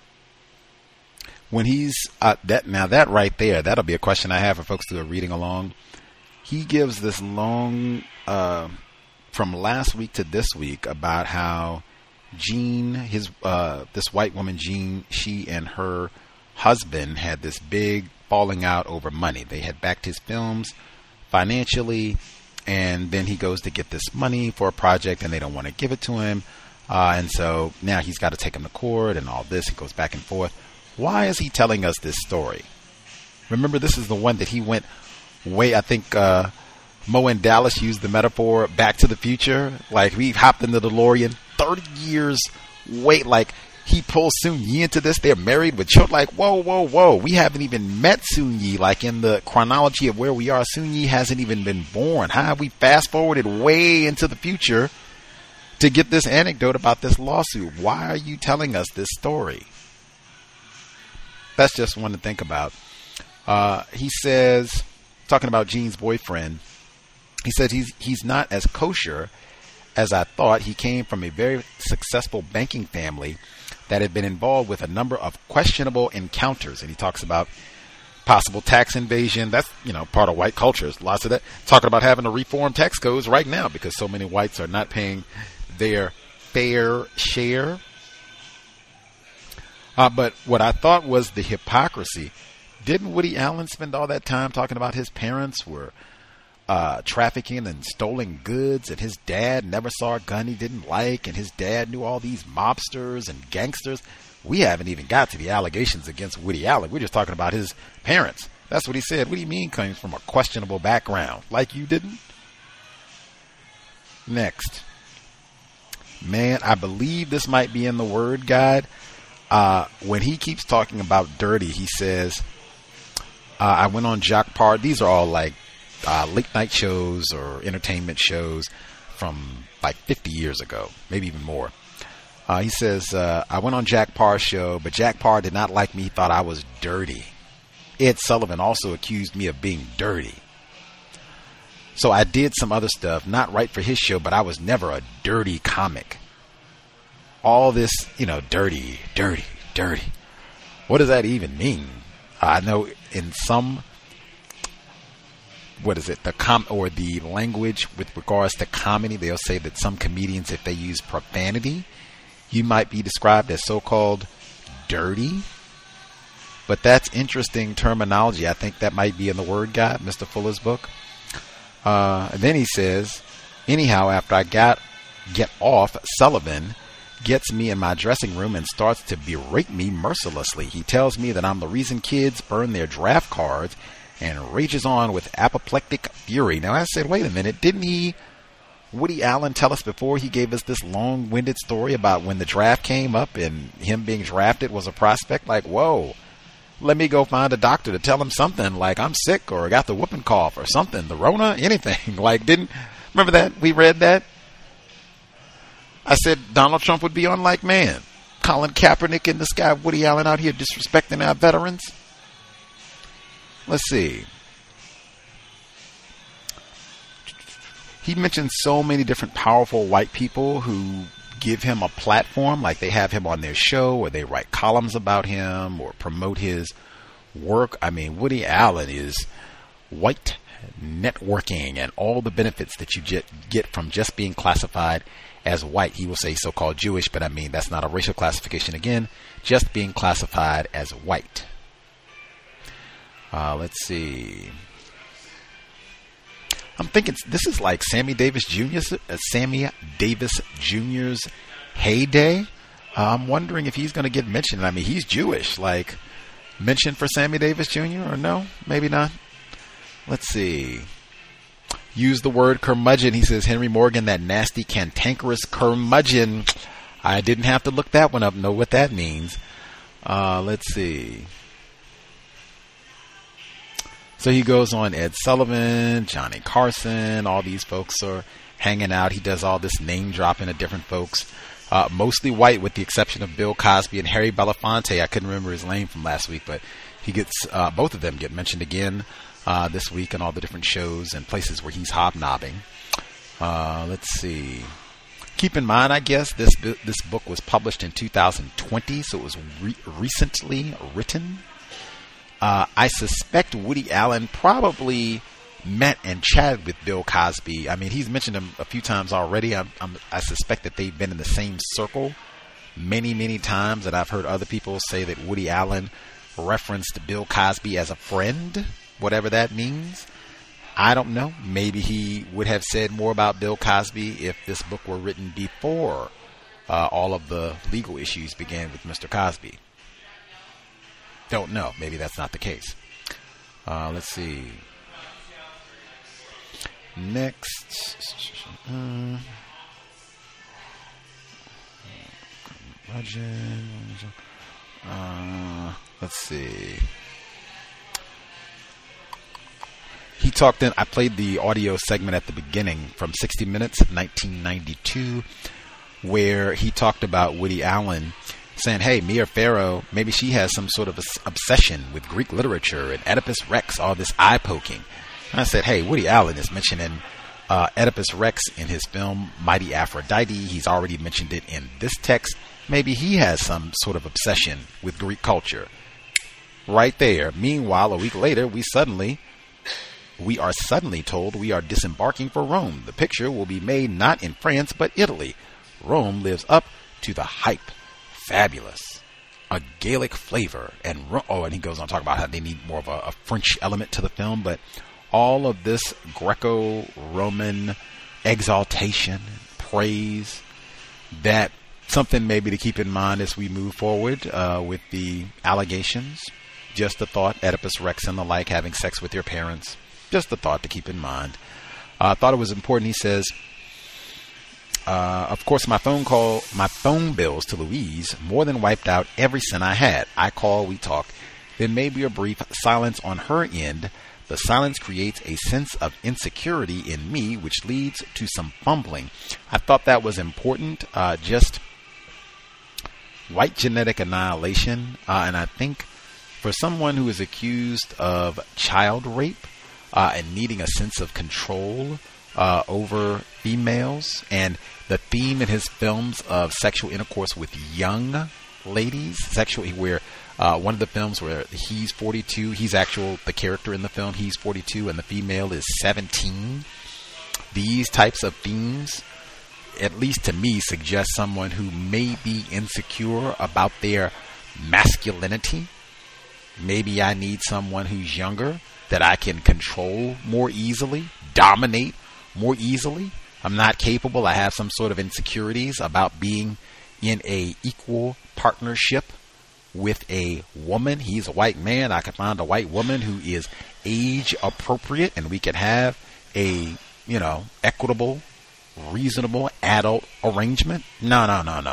When he's that right there, that'll be a question I have for folks who are reading along. He gives this long from last week to this week about how Jean, this white woman Jean, she and her husband had this big falling out over money. They had backed his films financially, and then he goes to get this money for a project, and they don't want to give it to him. And so now he's got to take him to court and all this. He goes back and forth. Why is he telling us this story? Remember, this is the one that he went way, I think Mo and Dallas used the metaphor Back to the Future. Like, we hopped in the DeLorean 30 years wait, like he pulls Soon Yi into this. They're married with children. Like, whoa. We haven't even met Soon Yi. Like, in the chronology of where we are, Soon Yi hasn't even been born. How have we fast forwarded way into the future to get this anecdote about this lawsuit? Why are you telling us this story? That's just one to think about. He says, talking about Gene's boyfriend, he said he's not as kosher as I thought. He came from a very successful banking family that had been involved with a number of questionable encounters. And he talks about possible tax invasion. That's, part of white culture. Lots of that. Talking about having to reform tax codes right now because so many whites are not paying their fair share. But what I thought was the hypocrisy. Didn't Woody Allen spend all that time talking about his parents were trafficking and stolen goods, and his dad never saw a gun he didn't like, and his dad knew all these mobsters and gangsters? We haven't even got to the allegations against Woody Allen. We're just talking about his parents. That's what he said. What do you mean comes from a questionable background? Like you didn't? Next. Man, I believe this might be in the Word Guide. When he keeps talking about dirty, he says, I went on Jacques Pard. These are all like late night shows or entertainment shows from like 50 years ago, maybe even more. He says, I went on Jack Parr's show, but Jack Parr did not like me. He thought I was dirty. Ed Sullivan also accused me of being dirty. So I did some other stuff, not right for his show, but I was never a dirty comic. All this, dirty. What does that even mean? I know in some, the language with regards to comedy, they'll say that some comedians, if they use profanity, you might be described as so-called dirty. But that's interesting terminology. I think that might be in the Word Guide, Mr. Fuller's book. And then he says, anyhow, after I get off, Sullivan gets me in my dressing room and starts to berate me mercilessly. He tells me that I'm the reason kids burn their draft cards and rages on with apoplectic fury. Now, I said, wait a minute, didn't Woody Allen tell us before he gave us this long-winded story about when the draft came up and him being drafted was a prospect? Like, whoa, let me go find a doctor to tell him something like I'm sick or I got the whooping cough or something, the Rona, anything. Remember that? We read that? I said Donald Trump would be on like man. Colin Kaepernick in the sky, Woody Allen out here disrespecting our veterans. Let's see. He mentioned so many different powerful white people who give him a platform, like they have him on their show or they write columns about him or promote his work. I mean, Woody Allen is white networking and all the benefits that you get from just being classified as white. He will say so-called Jewish, but I mean, that's not a racial classification again, just being classified as white. Let's see. I'm thinking this is like Sammy Davis Jr.'s heyday. I'm wondering if he's going to get mentioned. I mean, he's Jewish. Like, mentioned for Sammy Davis Jr. or no? Maybe not. Let's see. Use the word curmudgeon. He says, Henry Morgan, that nasty, cantankerous curmudgeon. I didn't have to look that one up, know what that means. Let's see. So he goes on Ed Sullivan, Johnny Carson, all these folks are hanging out. He does all this name dropping of different folks, mostly white with the exception of Bill Cosby and Harry Belafonte. I couldn't remember his name from last week, but he gets, both of them get mentioned again this week on all the different shows and places where he's hobnobbing. Let's see. Keep in mind, I guess, this book was published in 2020, so it was recently written. I suspect Woody Allen probably met and chatted with Bill Cosby. I mean, he's mentioned him a few times already. I suspect that they've been in the same circle many, many times. And I've heard other people say that Woody Allen referenced Bill Cosby as a friend, whatever that means. I don't know. Maybe he would have said more about Bill Cosby if this book were written before all of the legal issues began with Mr. Cosby. Don't know. Maybe that's not the case. Let's see. Next. Let's see. He talked in, I played the audio segment at the beginning from 60 Minutes, 1992, where he talked about Woody Allen saying, hey, Mia Farrow, maybe she has some sort of obsession with Greek literature and Oedipus Rex, all this eye-poking. And I said, hey, Woody Allen is mentioning Oedipus Rex in his film Mighty Aphrodite. He's already mentioned it in this text. Maybe he has some sort of obsession with Greek culture. Right there. Meanwhile, a week later, we are suddenly told we are disembarking for Rome. The picture will be made not in France, but Italy. Rome lives up to the hype. Fabulous. A Gaelic flavor. And he goes on to talk about how they need more of a French element to the film, but all of this Greco-Roman exaltation, praise, that something maybe to keep in mind as we move forward with the allegations. Just a thought, Oedipus Rex and the like, having sex with your parents. Just a thought to keep in mind. I thought it was important. He says, of course, my phone bills to Louise more than wiped out every cent I had. I call, we talk. Then maybe a brief silence on her end. The silence creates a sense of insecurity in me, which leads to some fumbling. I thought that was important. Just white genetic annihilation. And I think for someone who is accused of child rape and needing a sense of control over females, and the theme in his films of sexual intercourse with young ladies, where one of the films where he's 42, the character in the film, he's 42 and the female is 17. These types of themes, at least to me, suggest someone who may be insecure about their masculinity. Maybe I need someone who's younger that I can control more easily, dominate more easily. I'm not capable. I have some sort of insecurities about being in a equal partnership with a woman. He's a white man. I can find a white woman who is age appropriate, and we can have a, equitable, reasonable adult arrangement. No.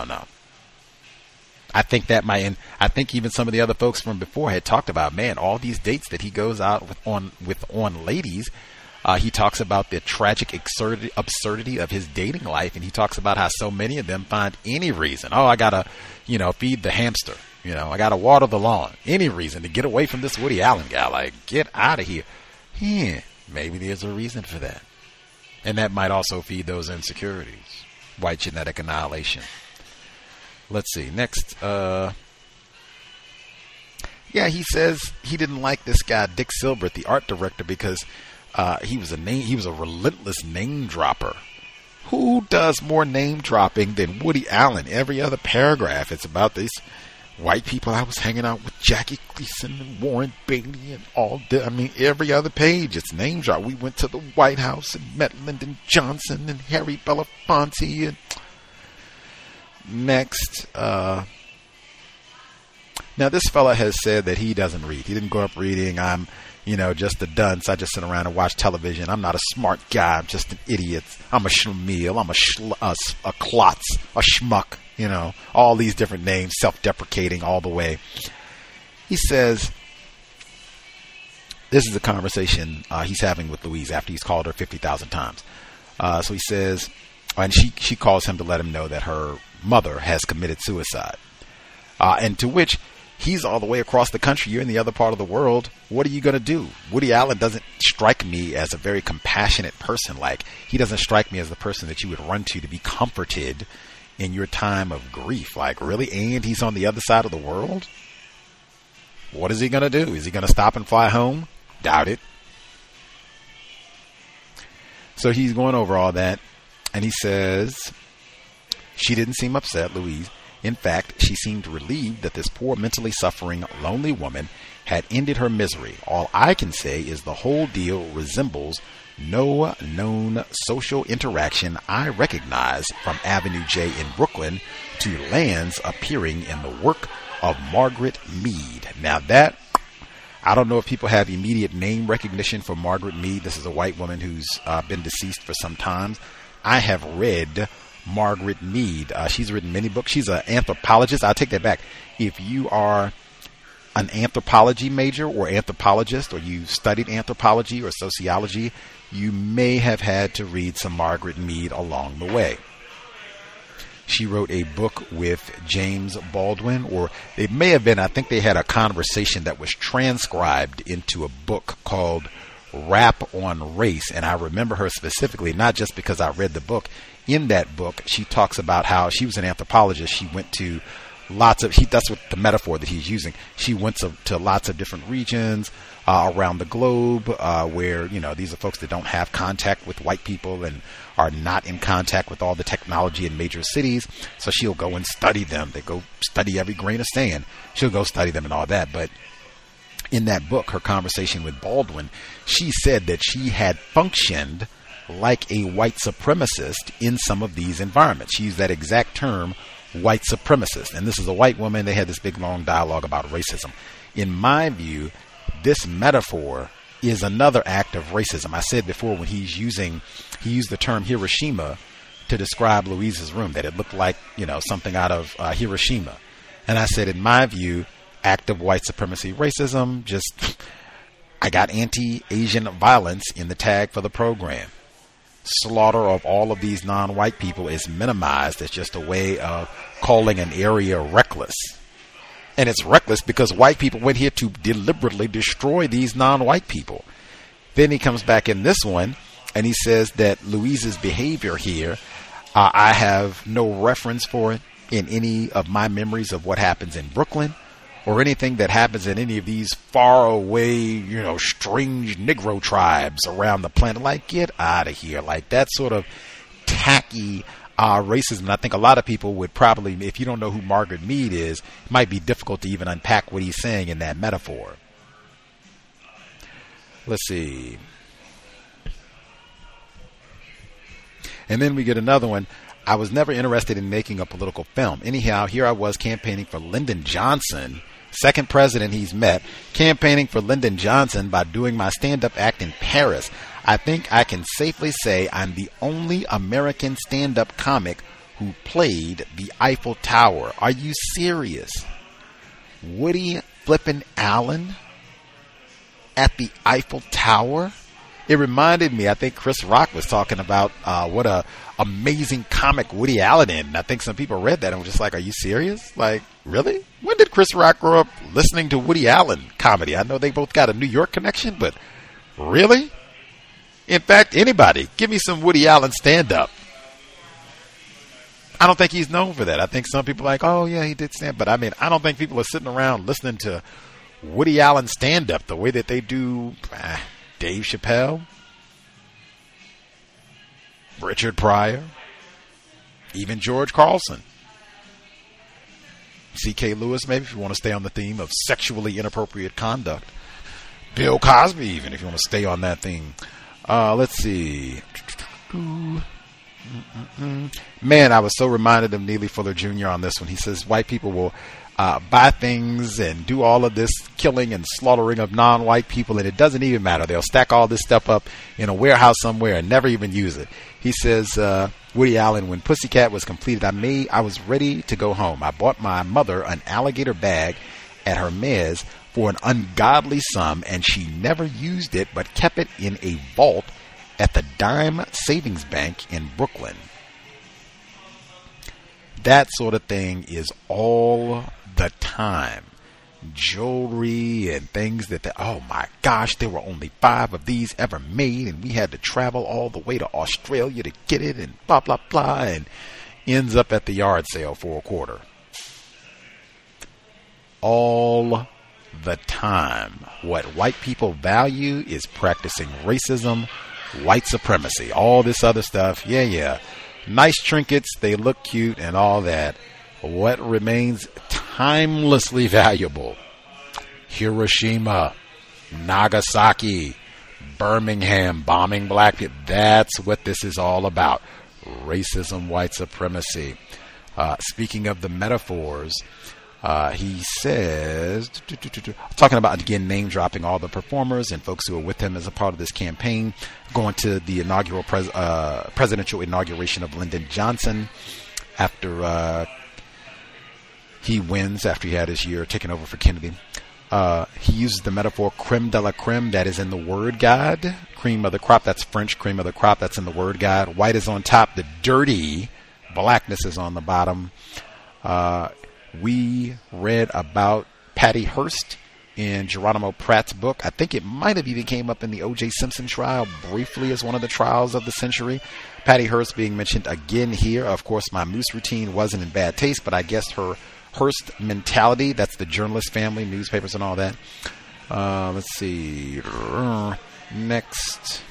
I think that I think even some of the other folks from before had talked about, man, all these dates that he goes out on ladies. He talks about the tragic absurdity of his dating life, and he talks about how so many of them find any reason. Oh, I gotta, feed the hamster. I gotta water the lawn. Any reason to get away from this Woody Allen guy. Like, get out of here. Maybe there's a reason for that. And that might also feed those insecurities. White genetic annihilation. Let's see. Next. He says he didn't like this guy, Dick Silbert, the art director, because he was a relentless name dropper. Who does more name dropping than Woody Allen? Every other paragraph, it's about these white people. I was hanging out with Jackie Gleason and Warren Beatty and every other page, it's name drop. We went to the White House and met Lyndon Johnson and Harry Belafonte. And next, now this fella has said that he doesn't read. He didn't grow up reading. I'm just a dunce. I just sit around and watch television. I'm not a smart guy. I'm just an idiot. I'm a schlemiel. I'm a klotz, a schmuck. All these different names, self-deprecating all the way. He says, this is a conversation he's having with Louise after he's called her 50,000 times. So he says, and she calls him to let him know that her mother has committed suicide. And to which he's all the way across the country. You're in the other part of the world. What are you going to do? Woody Allen doesn't strike me as a very compassionate person. Like, he doesn't strike me as the person that you would run to be comforted in your time of grief. Like, really? And he's on the other side of the world? What is he going to do? Is he going to stop and fly home? Doubt it. So he's going over all that, and he says, she didn't seem upset, Louise. In fact, she seemed relieved that this poor, mentally suffering, lonely woman had ended her misery. All I can say is the whole deal resembles no known social interaction I recognize from Avenue J in Brooklyn to lands appearing in the work of Margaret Mead. Now that, I don't know if people have immediate name recognition for Margaret Mead. This is a white woman who's been deceased for some time. I have read Margaret Mead. She's written many books. She's an anthropologist. I'll take that back. If you are an anthropology major or anthropologist, or you studied anthropology or sociology, you may have had to read some Margaret Mead along the way. She wrote a book with James Baldwin, or it may have been, I think they had a conversation that was transcribed into a book called Rap on Race. And I remember her specifically, not just because I read the book. In that book, she talks about how she was an anthropologist. She went to that's what the metaphor that he's using. She went to lots of different regions around the globe where, these are folks that don't have contact with white people and are not in contact with all the technology in major cities. So she'll go and study them. They go study every grain of sand. She'll go study them and all that. But in that book, her conversation with Baldwin, she said that she had functioned like a white supremacist in some of these environments. She used that exact term, white supremacist. And this is a white woman. They had this big long dialogue about racism. In my view, this metaphor is another act of racism. I said before, when he used the term Hiroshima to describe Louise's room, that it looked like, something out of Hiroshima. And I said, in my view, act of white supremacy racism, I got anti-Asian violence in the tag for the program. Slaughter of all of these non-white people is minimized as just a way of calling an area reckless. And it's reckless because white people went here to deliberately destroy these non-white people. Then he comes back in this one and he says that Louise's behavior here, I have no reference for it in any of my memories of what happens in Brooklyn or anything that happens in any of these far away, strange Negro tribes around the planet. Like, get out of here. Like, that sort of tacky racism. I think a lot of people would probably, if you don't know who Margaret Mead is, it might be difficult to even unpack what he's saying in that metaphor. Let's see. And then we get another one. I was never interested in making a political film. Anyhow, here I was campaigning for Lyndon Johnson, second president he's met, campaigning for Lyndon Johnson by doing my stand-up act in Paris. I think I can safely say I'm the only American stand-up comic who played the Eiffel Tower. Are you serious? Woody flippin' Allen at the Eiffel Tower? It reminded me, I think Chris Rock was talking about what a amazing comic Woody Allen in. And I think some people read that and were just like, are you serious? Like, really? When did Chris Rock grow up listening to Woody Allen comedy? I know they both got a New York connection, but really? In fact, anybody, give me some Woody Allen stand-up. I don't think he's known for that. I think some people are like, oh yeah, he did stand, but I don't think people are sitting around listening to Woody Allen stand-up the way that they do Dave Chappelle, Richard Pryor, even George Carlson, C.K. Lewis, maybe, if you want to stay on the theme of sexually inappropriate conduct. Bill Cosby, even, if you want to stay on that theme. Let's see. Man, I was so reminded of Neely Fuller Jr. on this one. He says white people will buy things and do all of this killing and slaughtering of non-white people, and it doesn't even matter. They'll stack all this stuff up in a warehouse somewhere and never even use it. He says, Woody Allen, when Pussycat was completed, I was ready to go home. I bought my mother an alligator bag at Hermes for an ungodly sum, and she never used it but kept it in a vault at the Dime Savings Bank in Brooklyn. That sort of thing is all the time. Jewelry and things oh my gosh, there were only 5 of these ever made, and we had to travel all the way to Australia to get it, and blah, blah, blah, and ends up at the yard sale for a quarter. All the time. What white people value is practicing racism, white supremacy, all this other stuff. Yeah. Nice trinkets, they look cute and all that. what remains timelessly valuable? Hiroshima, Nagasaki, Birmingham, bombing black people. That's what this is all about. Racism, white supremacy. Speaking of the metaphors, he says, talking about, again, name dropping all the performers and folks who are with him as a part of this campaign, going to the inaugural presidential inauguration of Lyndon Johnson after he wins, after he had his year taking over for Kennedy. He uses the metaphor creme de la creme that is in the word guide. Cream of the crop, that's French, cream of the crop, that's in the word guide. White is on top, the dirty blackness is on the bottom. We read about Patty Hearst in Geronimo Pratt's book. I think it might have even came up in the O.J. Simpson trial briefly as one of the trials of the century. Patty Hearst being mentioned again here. Of course, my moose routine wasn't in bad taste, but I guess her Hearst mentality, that's the journalist family, newspapers and all that. Let's see. Next.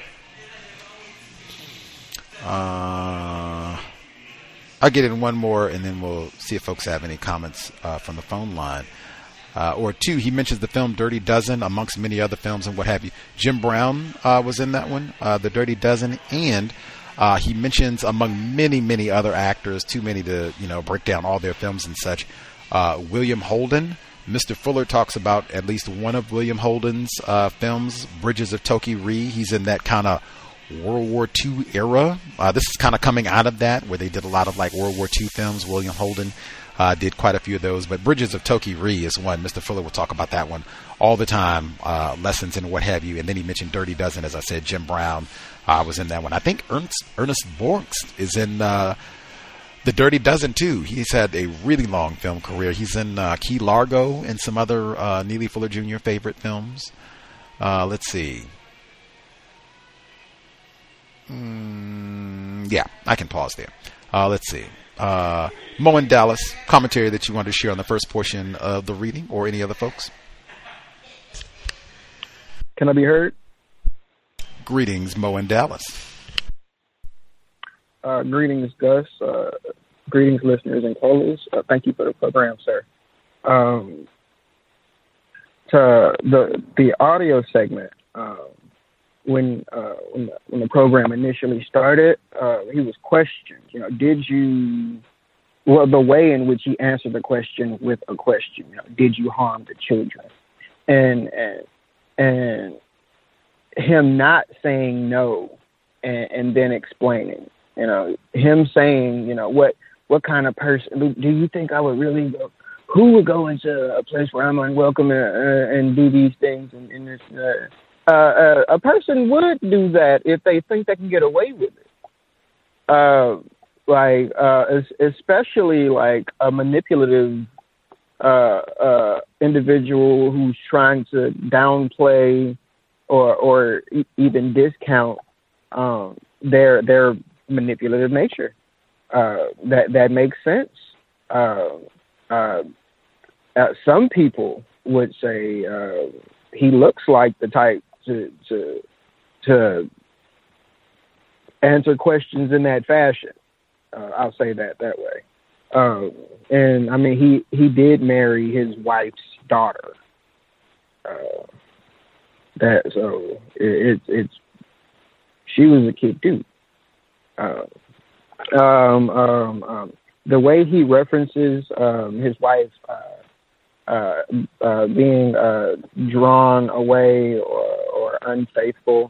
I'll get in one more, and then we'll see if folks have any comments from the phone line. Or two, he mentions the film Dirty Dozen, amongst many other films and what have you. Jim Brown was in that one, The Dirty Dozen, and he mentions, among many, many other actors, too many to break down all their films and such, William Holden. Mr. Fuller talks about at least one of William Holden's films, Bridges of Tokyo-ri. He's in that kind of World War II era. This is kind of coming out of that, where they did a lot of like World War II films. William Holden did quite a few of those, but Bridges of Tokyo-ri is one. Mr. Fuller will talk about that one all the time, lessons and what have you. And then he mentioned Dirty Dozen, as I said. Jim Brown was in that one. I think Ernest Borgnine is in The Dirty Dozen too. He's had a really long film career. He's in Key Largo and some other Neely Fuller Jr. favorite films. Let's see. Yeah, I can pause there. Let's see. Mo and Dallas, commentary that you want to share on the first portion of the reading, or any other folks? Can I be heard? Greetings, Mo and Dallas. Greetings, Gus. Greetings, listeners and callers. Thank you for the program, sir. To the audio segment, when the program initially started, he was questioned. The way in which he answered the question with a question. Did you harm the children? And him not saying no, and then explaining. Him saying, what kind of person do you think I would really go? Who would go into a place where I'm unwelcome and do these things? And this, a person would do that if they think they can get away with it. Especially like a manipulative individual who's trying to downplay or even discount their manipulative nature. That makes sense. Some people would say he looks like the type to answer questions in that fashion. I'll say that way. And I mean, he did marry his wife's daughter. She was a kid too. The way he references his wife being drawn away or unfaithful,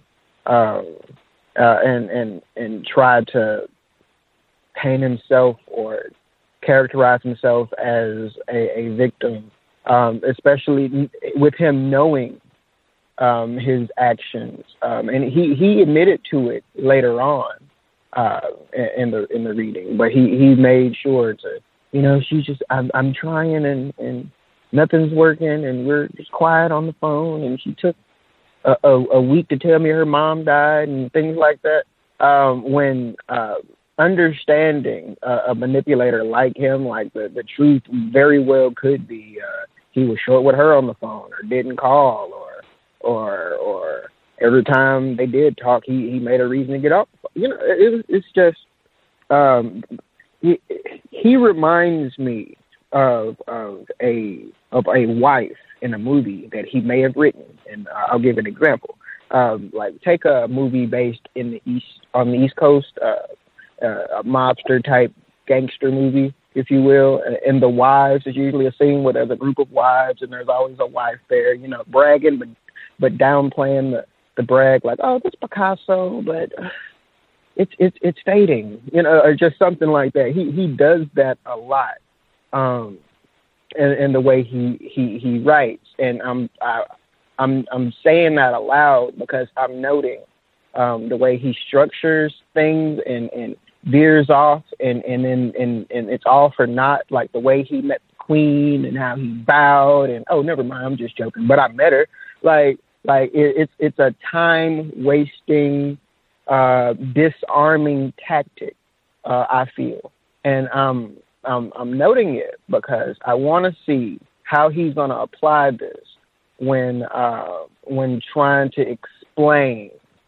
and tried to paint himself or characterize himself as a victim, especially with him knowing his actions, and he admitted to it later on in the reading, but he made sure to, she's just I'm trying and nothing's working, and we're just quiet on the phone, and she took a week to tell me her mom died and things like that. When understanding a manipulator like him, like the truth very well could be he was short with her on the phone, or didn't call, or every time they did talk, he made a reason to get off. It's just he reminds me of a wife in a movie that he may have written, and I'll give an example. Like take a movie based on the East Coast, a mobster type gangster movie, if you will. And the wives is usually a scene where there's a group of wives, and there's always a wife there, bragging, but downplaying the brag, like, oh, this Picasso, but it's fading, or just something like that. He does that a lot, and the way he writes, and I'm saying that aloud because I'm noting the way he structures things and veers off, and it's all for naught, like the way he met the queen and how he bowed, and oh, never mind, I'm just joking, but I met her. Like it's a time wasting, disarming tactic, I feel, and I'm noting it because I want to see how he's going to apply this when trying to explain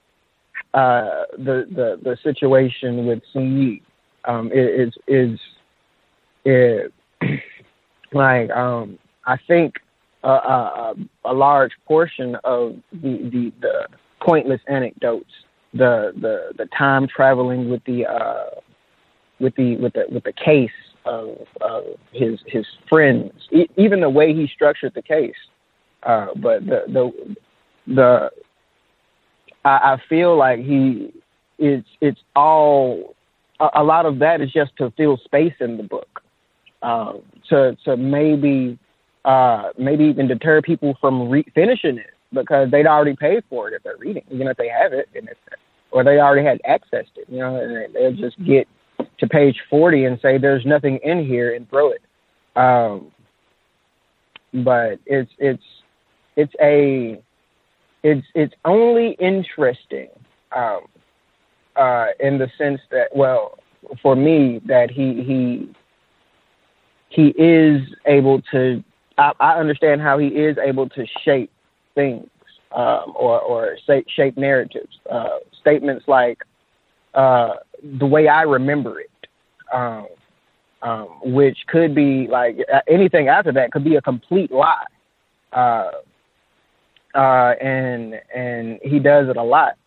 the situation with Sun Yi. I think a large portion of the pointless anecdotes, the time traveling with the case of his friends, even the way he structured the case. But I feel like it's all, a lot of that is just to fill space in the book, to maybe even deter people from finishing it because they'd already paid for it if they're reading, even if they have it, or they already had access to it, and they'll just get to page 40 and say there's nothing in here and throw it. But it's only interesting in the sense that, well, for me, that he is able to. I understand how he is able to shape things, or shape narratives. Statements like the way I remember it, which could be like anything after that could be a complete lie. And he does it a lot.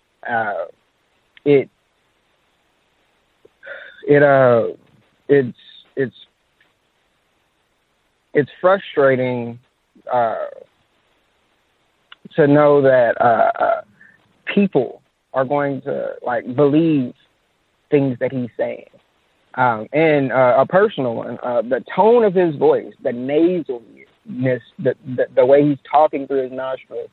It's frustrating to know that people are going to believe things that he's saying. And a personal one, the tone of his voice, the nasalness, the way he's talking through his nostrils.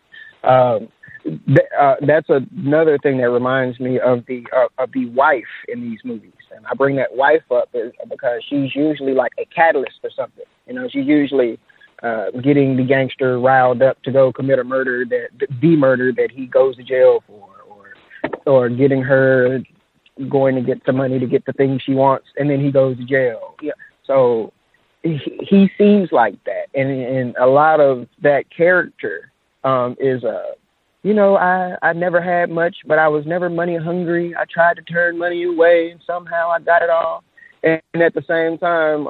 That's another thing that reminds me of the wife in these movies. And I bring that wife up because she's usually like a catalyst for something. She's usually getting the gangster riled up to go commit a murder, the murder that he goes to jail for, or getting her going to get some money to get the thing she wants, and then he goes to jail. Yeah. So he seems like that, and a lot of that character is I never had much, but I was never money hungry. I tried to turn money away, and somehow I got it all. And at the same time,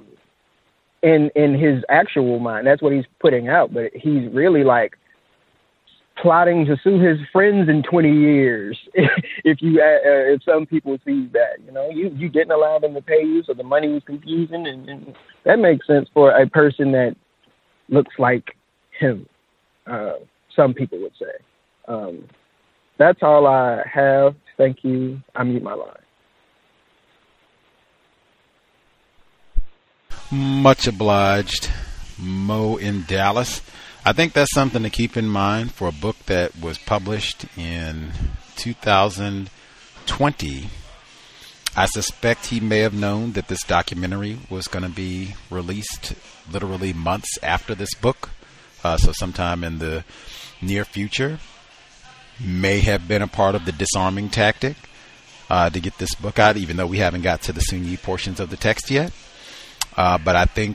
in his actual mind, that's what he's putting out. But he's really plotting to sue his friends in 20 years. If some people see that, you didn't allow them to pay you, so the money was confusing, and that makes sense for a person that looks like him. Some people would say. That's all I have. Thank you. I mute my line. Much obliged, Mo in Dallas. I think that's something to keep in mind for a book that was published in 2020. I suspect he may have known that this documentary was going to be released literally months after this book. So sometime in the near future, may have been a part of the disarming tactic to get this book out, even though we haven't got to the Sun Yi portions of the text yet. But I think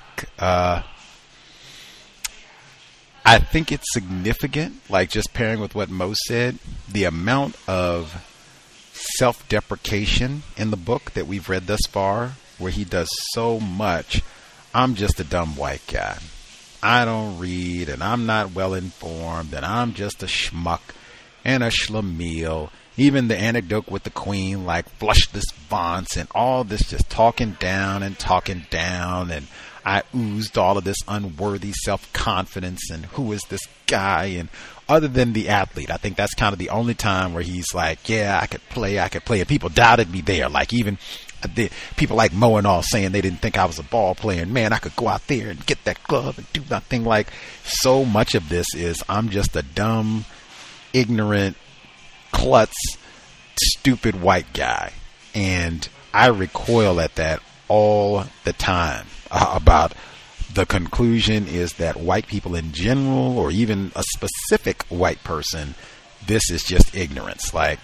it's significant, just pairing with what Mo said, the amount of self-deprecation in the book that we've read thus far where he does so much, I'm just a dumb white guy. I don't read, and I'm not well informed, and I'm just a schmuck and a schlemiel. Even the anecdote with the queen, like flush this Vance and all this just talking down, and I oozed all of this unworthy self-confidence, and who is this guy? And other than the athlete, I think that's kind of the only time where he's like, yeah, I could play, and people doubted me there. Like even the people like Mo and all saying they didn't think I was a ball player, and man, I could go out there and get that glove and do nothing. Like, so much of this is I'm just a dumb, ignorant, klutz, stupid white guy, and I recoil at that all the time. About the conclusion is that white people in general, or even a specific white person, this is just ignorance. Like,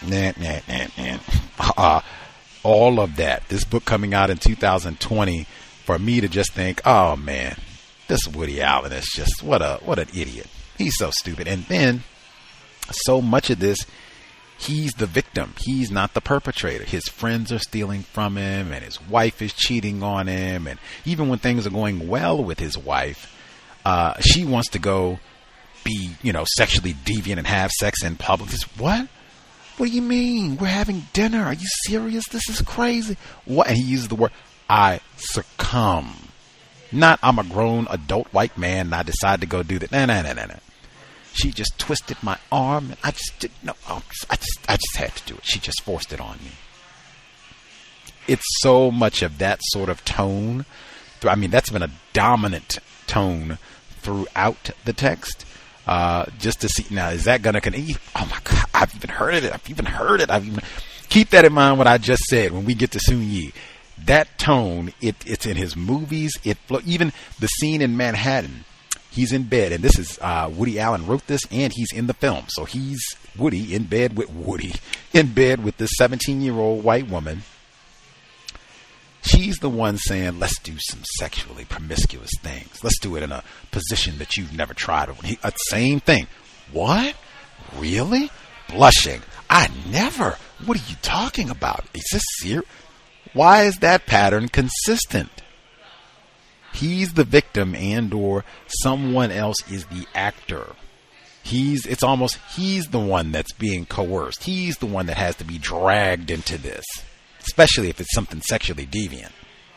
all of that. This book coming out in 2020, for me to just think, oh man, this Woody Allen is just what an idiot. He's so stupid. And then so much of this, he's the victim. He's not the perpetrator. His friends are stealing from him, and his wife is cheating on him. And even when things are going well with his wife, she wants to go be, sexually deviant and have sex in public. What? What do you mean? We're having dinner. Are you serious? This is crazy. What? And he uses the word, I succumb. Not, I'm a grown adult white man and I decide to go do that. No. She just twisted my arm, and I just didn't know. I just had to do it. She just forced it on me. It's so much of that sort of tone. I mean, that's been a dominant tone throughout the text. Just to see, now, is that going to, oh my God, I've even heard it. Keep that in mind what I just said when we get to Soon Yi. That tone, it's in his movies. Even the scene in Manhattan. He's in bed, and this is Woody Allen wrote this, and he's in the film. So he's in bed with this 17-year-old white woman. She's the one saying, let's do some sexually promiscuous things. Let's do it in a position that you've never tried. Same thing. What? Really? Blushing. I never. What are you talking about? Is this serious? Why is that pattern consistent? He's the victim, and or someone else is the actor. He's the one that's being coerced. He's the one that has to be dragged into this, especially if it's something sexually deviant.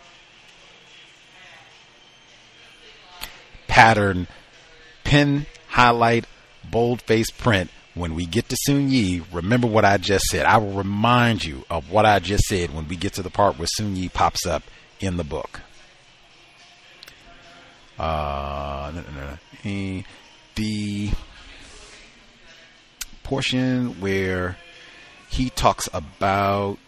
Pattern, pen, highlight, boldface print. When we get to Soon Yi, remember what I just said. I will remind you of what I just said when we get to the part where Soon Yi pops up in the book. The portion where he talks about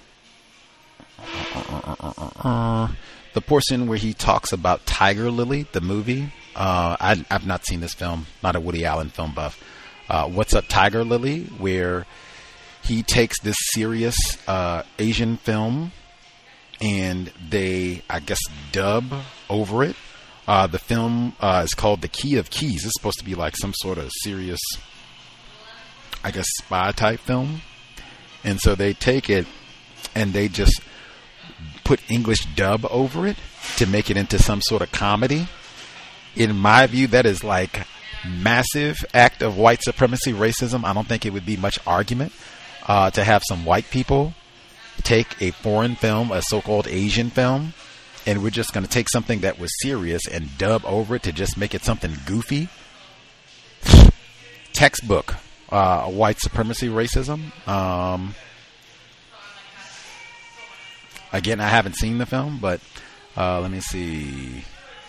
Tiger Lily, the movie. I've not seen this film, not a Woody Allen film buff. What's Up, Tiger Lily, where he takes this serious Asian film and they, I guess, dub over it. The film is called The Key of Keys. It's supposed to be like some sort of serious, I guess, spy type film. And so they take it and they just put English dub over it to make it into some sort of comedy. In my view, that is like massive act of white supremacy, racism. I don't think it would be much argument to have some white people take a foreign film, a so-called Asian film, and we're just going to take something that was serious and dub over it to just make it something goofy. Textbook white supremacy, racism. Again, I haven't seen the film, but let me see.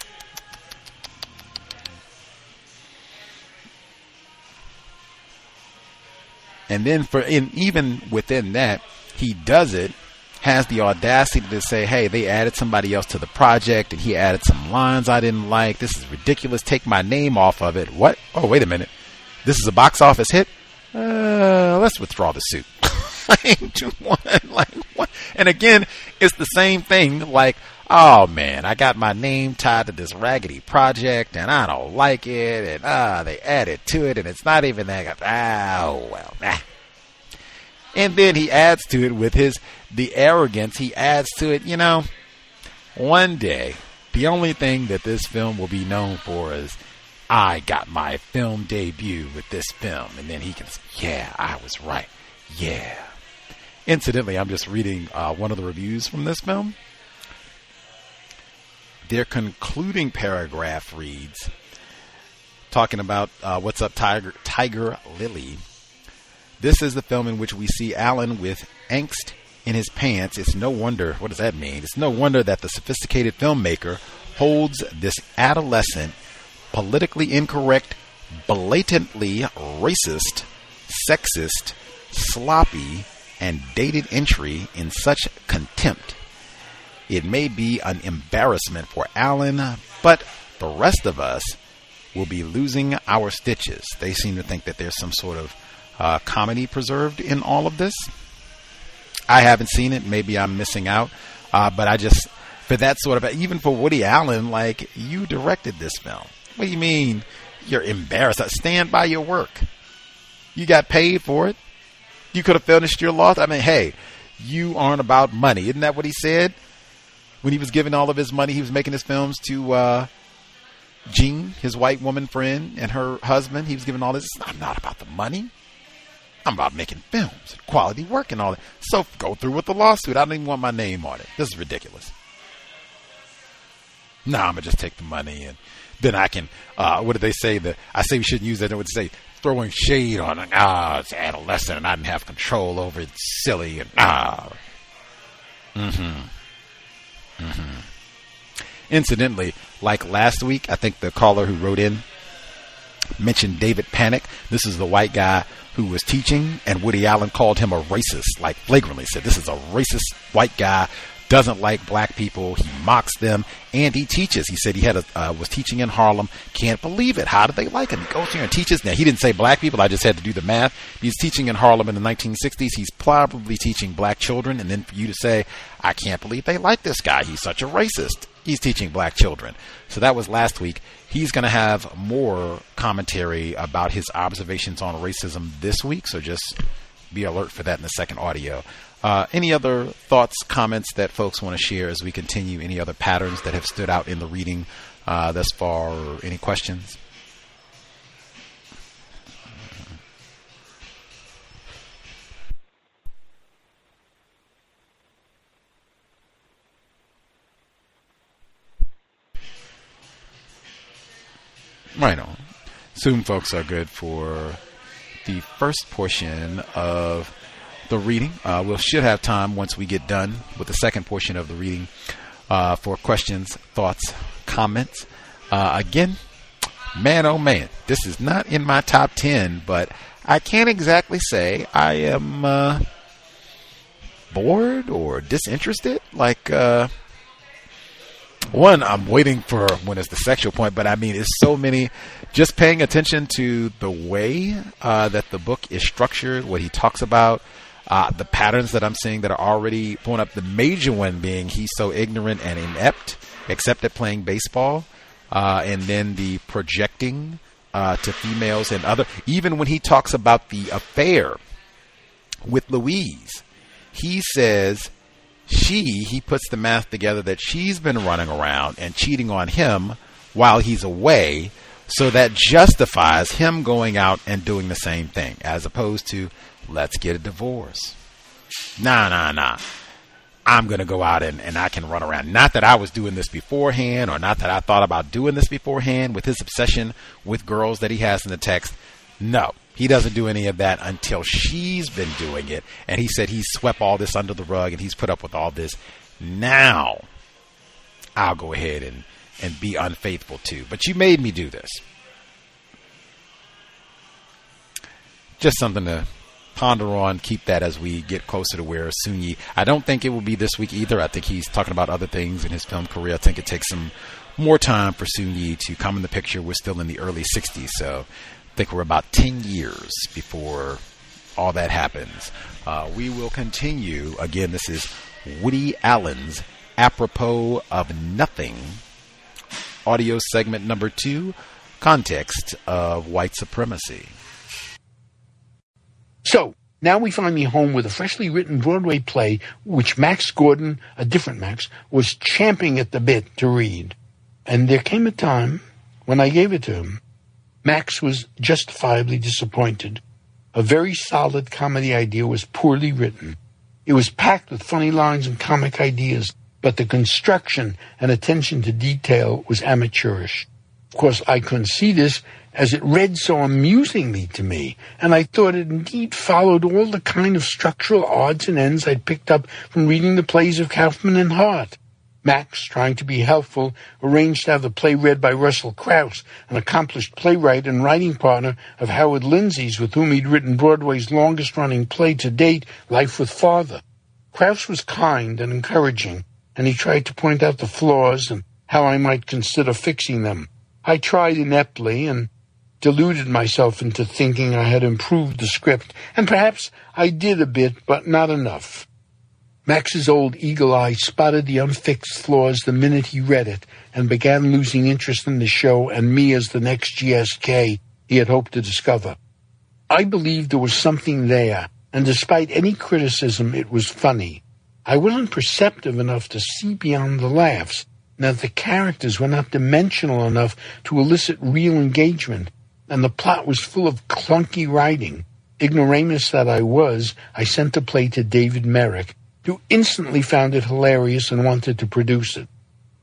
And then even within that, he does it, has the audacity to say, hey, they added somebody else to the project and he added some lines I didn't like. This is ridiculous. Take my name off of it. What? Oh, wait a minute. This is a box office hit? Let's withdraw the suit. Like, what? And again, it's the same thing. Like, oh man, I got my name tied to this raggedy project and I don't like it. And they added to it and it's not even that. Oh well. And then he adds to it with the arrogance. He adds to it, one day, the only thing that this film will be known for is, I got my film debut with this film. And then he can say, yeah, I was right. Yeah. Incidentally, I'm just reading one of the reviews from this film. Their concluding paragraph reads, talking about What's Up, Tiger Lily. This is the film in which we see Alan with angst in his pants. It's no wonder, what does that mean? It's no wonder that the sophisticated filmmaker holds this adolescent, politically incorrect, blatantly racist, sexist, sloppy, and dated entry in such contempt. It may be an embarrassment for Alan, but the rest of us will be losing our stitches. They seem to think that there's some sort of comedy preserved in all of this. I haven't seen it. Maybe I'm missing out. But I just, for that sort of, even for Woody Allen, like, you directed this film. What do you mean you're embarrassed? Stand by your work. You got paid for it. You could have finished your loss. I mean, hey, you aren't about money. Isn't that what he said? When he was giving all of his money, he was making his films to Jean, his white woman friend, and her husband. He was giving all this. I'm not about the money. I'm about making films, quality work, and all that. So go through with the lawsuit. I don't even want my name on it. This is ridiculous. Nah, I'm going to just take the money, and then I can, what did they say? I say we shouldn't use that. It would say throwing shade on it. It's adolescent, and I didn't have control over it. Silly, and Incidentally, like last week, I think the caller who wrote in mentioned David Panik. This is the white guy who was teaching, and Woody Allen called him a racist, like flagrantly said, this is a racist white guy, doesn't like black people, he mocks them, and he teaches. He said he had was teaching in Harlem. Can't believe it. How do they like him? He goes here and teaches. Now, he didn't say black people. I just had to do the math. He's teaching in Harlem in the 1960s. He's probably teaching black children, and then for you to say, I can't believe they like this guy. He's such a racist. He's teaching black children. So that was last week. He's going to have more commentary about his observations on racism this week, so just be alert for that in the second audio. Any other thoughts, comments that folks want to share as we continue? Any other patterns that have stood out in the reading thus far, or any questions? Right on. Soon folks are good for the first portion of the reading. We should have time once we get done with the second portion of the reading for questions, thoughts, comments. Again, man, oh man, this is not in my top 10, but I can't exactly say I am bored or disinterested. Like, one, I'm waiting for when it's the sexual point, but I mean, it's so many. Just paying attention to the way that the book is structured, what he talks about, the patterns that I'm seeing that are already pulling up. The major one being he's so ignorant and inept, except at playing baseball, and then the projecting to females and other. Even when he talks about the affair with Louise, he says he puts the math together that she's been running around and cheating on him while he's away, so that justifies him going out and doing the same thing, as opposed to, let's get a divorce. Nah. I'm going to go out and I can run around. Not that I was doing this beforehand, or not that I thought about doing this beforehand with his obsession with girls that he has in the text. No, he doesn't do any of that until she's been doing it. And he said he swept all this under the rug and he's put up with all this. Now I'll go ahead and be unfaithful too. But you made me do this. Just something to ponder on, keep that as we get closer to where Soon-Yi. I don't think it will be this week either. I think he's talking about other things in his film career. I think it takes some more time for Soon-Yi to come in the picture. We're still in the early 60s, so I think we're about 10 years before all that happens. We will continue. Again, this is Woody Allen's Apropos of Nothing, audio segment number 2, Context of White Supremacy. So, Now we find me home with a freshly written Broadway play which Max Gordon, a different Max, was champing at the bit to read. And there came a time when I gave it to him. Max was justifiably disappointed. A very solid comedy idea was poorly written. It was packed with funny lines and comic ideas, but the construction and attention to detail was amateurish. Of course, I couldn't see this, as it read so amusingly to me, and I thought it indeed followed all the kind of structural odds and ends I'd picked up from reading the plays of Kaufman and Hart. Max, trying to be helpful, arranged to have the play read by Russell Crouse, an accomplished playwright and writing partner of Howard Lindsay's, with whom he'd written Broadway's longest-running play to date, Life with Father. Crouse was kind and encouraging, and he tried to point out the flaws and how I might consider fixing them. I tried ineptly and deluded myself into thinking I had improved the script, and perhaps I did a bit, but not enough. Max's old eagle eye spotted the unfixed flaws the minute he read it, and began losing interest in the show and me as the next GSK he had hoped to discover. I believed there was something there, and despite any criticism, it was funny. I wasn't perceptive enough to see beyond the laughs, and that the characters were not dimensional enough to elicit real engagement, and the plot was full of clunky writing. Ignoramus that I was, I sent the play to David Merrick, who instantly found it hilarious and wanted to produce it.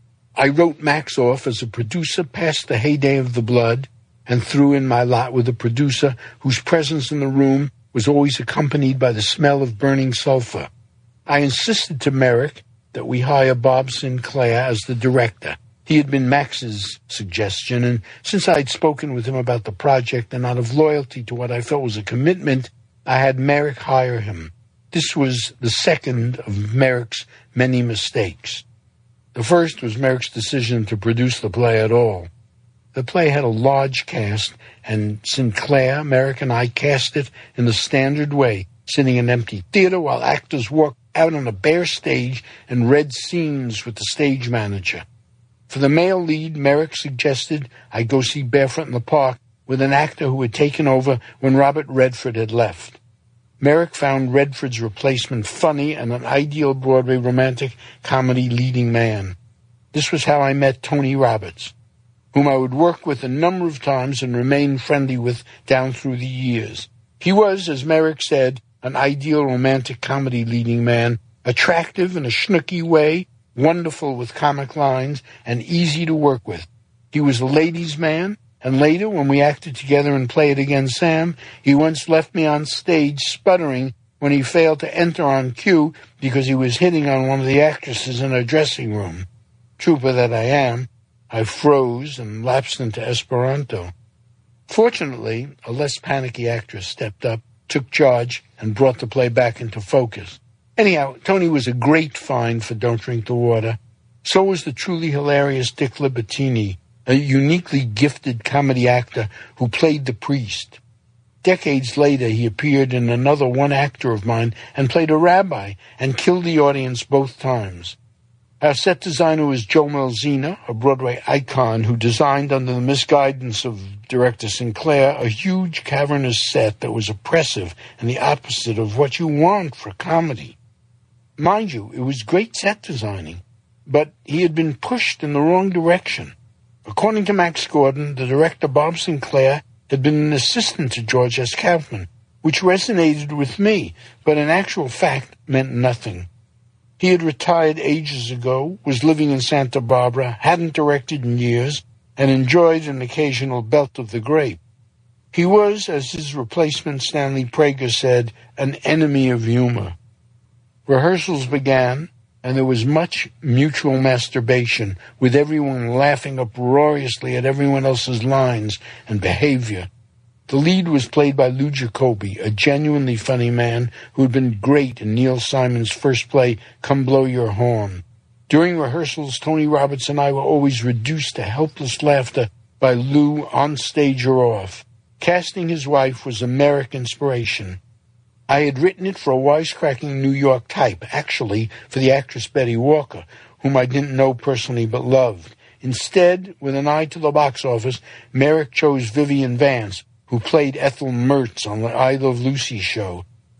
I wrote Max off as a producer past the heyday of The Blood, and threw in my lot with a producer whose presence in the room was always accompanied by the smell of burning sulfur. I insisted to Merrick that we hire Bob Sinclair as the director. He had been Max's suggestion, and since I'd spoken with him about the project and out of loyalty to what I felt was a commitment, I had Merrick hire him. This was the second of Merrick's many mistakes. The first was Merrick's decision to produce the play at all. The play had a large cast, and Sinclair, Merrick, and I cast it in the standard way, sitting in an empty theater while actors walked out on a bare stage and read scenes with the stage manager. For the male lead, Merrick suggested I go see Barefoot in the Park with an actor who had taken over when Robert Redford had left. Merrick found Redford's replacement funny and an ideal Broadway romantic comedy leading man. This was how I met Tony Roberts, whom I would work with a number of times and remain friendly with down through the years. He was, as Merrick said, an ideal romantic comedy leading man, attractive in a schnooky way, wonderful with comic lines, and easy to work with. He was a ladies' man, and later, when we acted together in Play It Again, Sam, he once left me on stage sputtering when he failed to enter on cue because he was hitting on one of the actresses in her dressing room. Trooper that I am, I froze and lapsed into Esperanto. Fortunately, a less panicky actress stepped up, took charge, and brought the play back into focus. Anyhow, Tony was a great find for Don't Drink the Water. So was the truly hilarious Dick Libatini, a uniquely gifted comedy actor who played the priest. Decades later, he appeared in another one actor of mine and played a rabbi and killed the audience both times. Our set designer was Joe Melzina, a Broadway icon who designed under the misguidance of director Sinclair a huge cavernous set that was oppressive and the opposite of what you want for comedy. Mind you, it was great set designing, but he had been pushed in the wrong direction. According to Max Gordon, the director Bob Sinclair had been an assistant to George S. Kaufman, which resonated with me, but in actual fact meant nothing. He had retired ages ago, was living in Santa Barbara, hadn't directed in years, and enjoyed an occasional belt of the grape. He was, as his replacement Stanley Prager said, an enemy of humor. Rehearsals began, and there was much mutual masturbation, with everyone laughing uproariously at everyone else's lines and behavior. The lead was played by Lou Jacoby, a genuinely funny man who had been great in Neil Simon's first play, Come Blow Your Horn. During rehearsals, Tony Roberts and I were always reduced to helpless laughter by Lou on stage or off. Casting his wife was a Merrick inspiration. I had written it for a wisecracking New York type, actually for the actress Betty Walker, whom I didn't know personally but loved. Instead, with an eye to the box office, Merrick chose Vivian Vance, who played Ethel Mertz on the I Love Lucy show.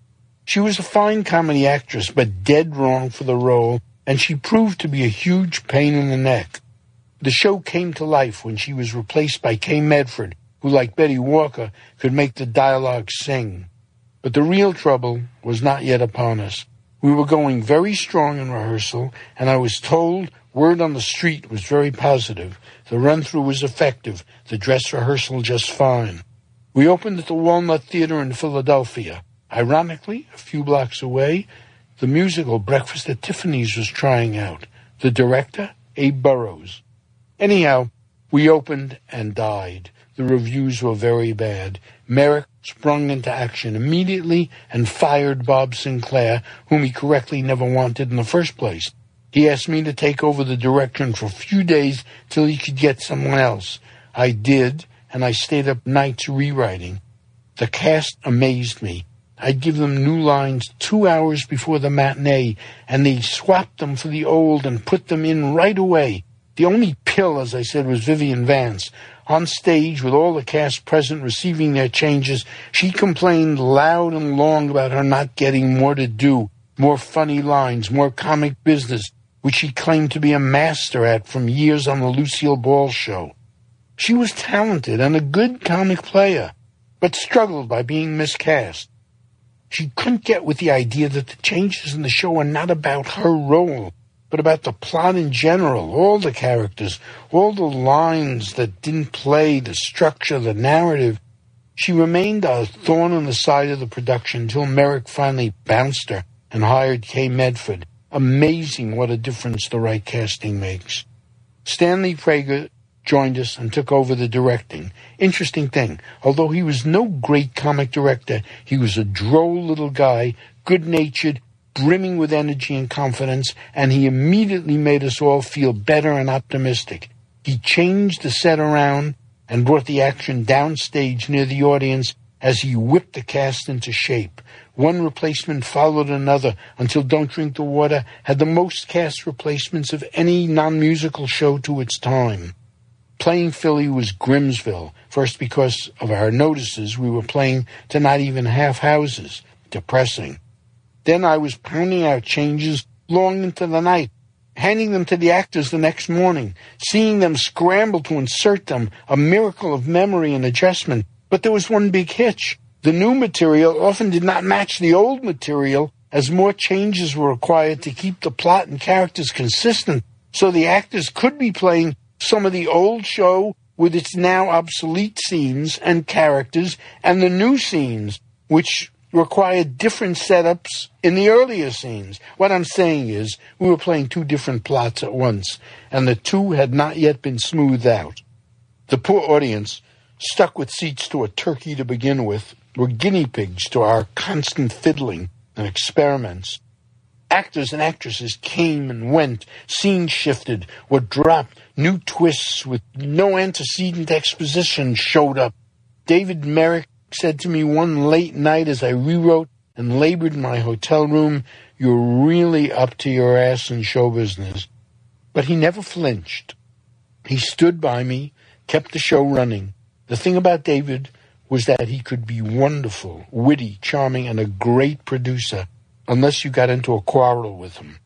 She was a fine comedy actress, but dead wrong for the role, and she proved to be a huge pain in the neck. The show came to life when she was replaced by Kay Medford, who, like Betty Walker, could make the dialogue sing. But the real trouble was not yet upon us. We were going very strong in rehearsal, and I was told word on the street was very positive. The run-through was effective, the dress rehearsal just fine. We opened at the Walnut Theater in Philadelphia. Ironically, a few blocks away, the musical Breakfast at Tiffany's was trying out. The director, Abe Burrows. Anyhow, we opened and died. The reviews were very bad. Merrick sprung into action immediately and fired Bob Sinclair, whom he correctly never wanted in the first place. He asked me to take over the direction for a few days till he could get someone else. I did, and I stayed up nights rewriting. The cast amazed me. I'd give them new lines 2 hours before the matinee, and they swapped them for the old and put them in right away. The only pill, as I said, was Vivian Vance. On stage, with all the cast present receiving their changes, she complained loud and long about her not getting more to do, more funny lines, more comic business, which she claimed to be a master at from years on the Lucille Ball show. She was talented and a good comic player, but struggled by being miscast. She couldn't get with the idea that the changes in the show are not about her role, but about the plot in general, all the characters, all the lines that didn't play, the structure, the narrative. She remained a thorn on the side of the production until Merrick finally bounced her and hired Kay Medford. Amazing what a difference the right casting makes. Stanley Prager joined us and took over the directing. Interesting thing, although he was no great comic director, he was a droll little guy, good-natured, brimming with energy and confidence, and he immediately made us all feel better and optimistic. He changed the set around and brought the action downstage near the audience as he whipped the cast into shape. One replacement followed another until Don't Drink the Water had the most cast replacements of any non-musical show to its time. Playing Philly was Grimsville, first because of our notices we were playing to not even half houses. Depressing. Then I was pounding out changes long into the night, handing them to the actors the next morning, seeing them scramble to insert them, a miracle of memory and adjustment. But there was one big hitch. The new material often did not match the old material, as more changes were required to keep the plot and characters consistent, so the actors could be playing some of the old show with its now obsolete scenes and characters, and the new scenes, which required different setups in the earlier scenes. What I'm saying is, we were playing two different plots at once, and the two had not yet been smoothed out. The poor audience, stuck with seats to a turkey to begin with, were guinea pigs to our constant fiddling and experiments. Actors and actresses came and went, scenes shifted, were dropped, new twists with no antecedent exposition showed up. David Merrick said to me one late night as I rewrote and labored in my hotel room, "You're really up to your ass in show business." But he never flinched. He stood by me, kept the show running. The thing about David was that he could be wonderful, witty, charming, and a great producer, unless you got into a quarrel with him.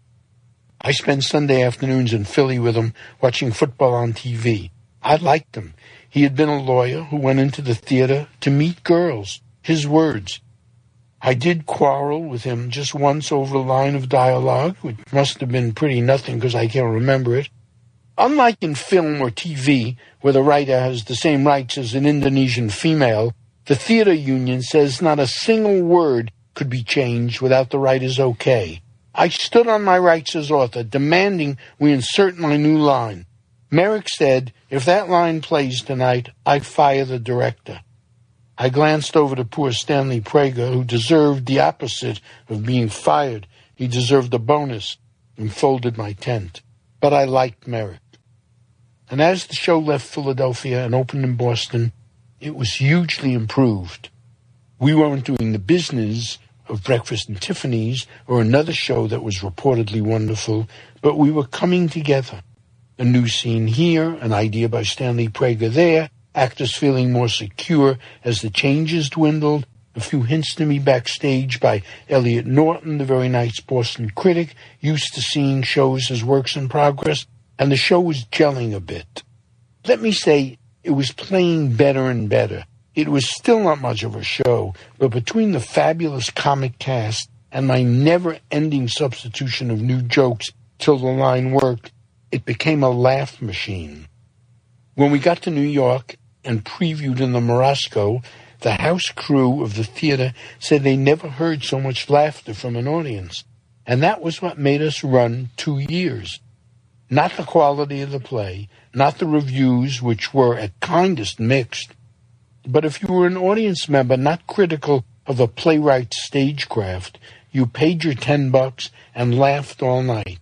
I spent Sunday afternoons in Philly with him, watching football on TV. I liked him. He had been a lawyer who went into the theater to meet girls. His words. I did quarrel with him just once over a line of dialogue, which must have been pretty nothing because I can't remember it. Unlike in film or TV, where the writer has the same rights as an Indonesian female, the theater union says not a single word could be changed without the writer's okay. I stood on my rights as author, demanding we insert my new line. Merrick said, if that line plays tonight, I fire the director. I glanced over to poor Stanley Prager, who deserved the opposite of being fired. He deserved a bonus, and folded my tent. But I liked Merrick. And as the show left Philadelphia and opened in Boston, it was hugely improved. We weren't doing the business of Breakfast and Tiffany's or another show that was reportedly wonderful, but we were coming together. A new scene here, an idea by Stanley Prager there, actors feeling more secure as the changes dwindled, A few hints to me backstage by Elliot Norton, the very nice Boston critic, used to seeing shows as works in progress, and the show was gelling a bit. Let me say, it was playing better and better. It was still not much of a show, but between the fabulous comic cast and my never-ending substitution of new jokes till the line worked, it became a laugh machine. When we got to New York and previewed in the Morosco, the house crew of the theater said they never heard so much laughter from an audience, and that was what made us run 2 years. Not the quality of the play, not the reviews, which were at kindest mixed, but if you were an audience member not critical of a playwright's stagecraft, you paid your $10 and laughed all night.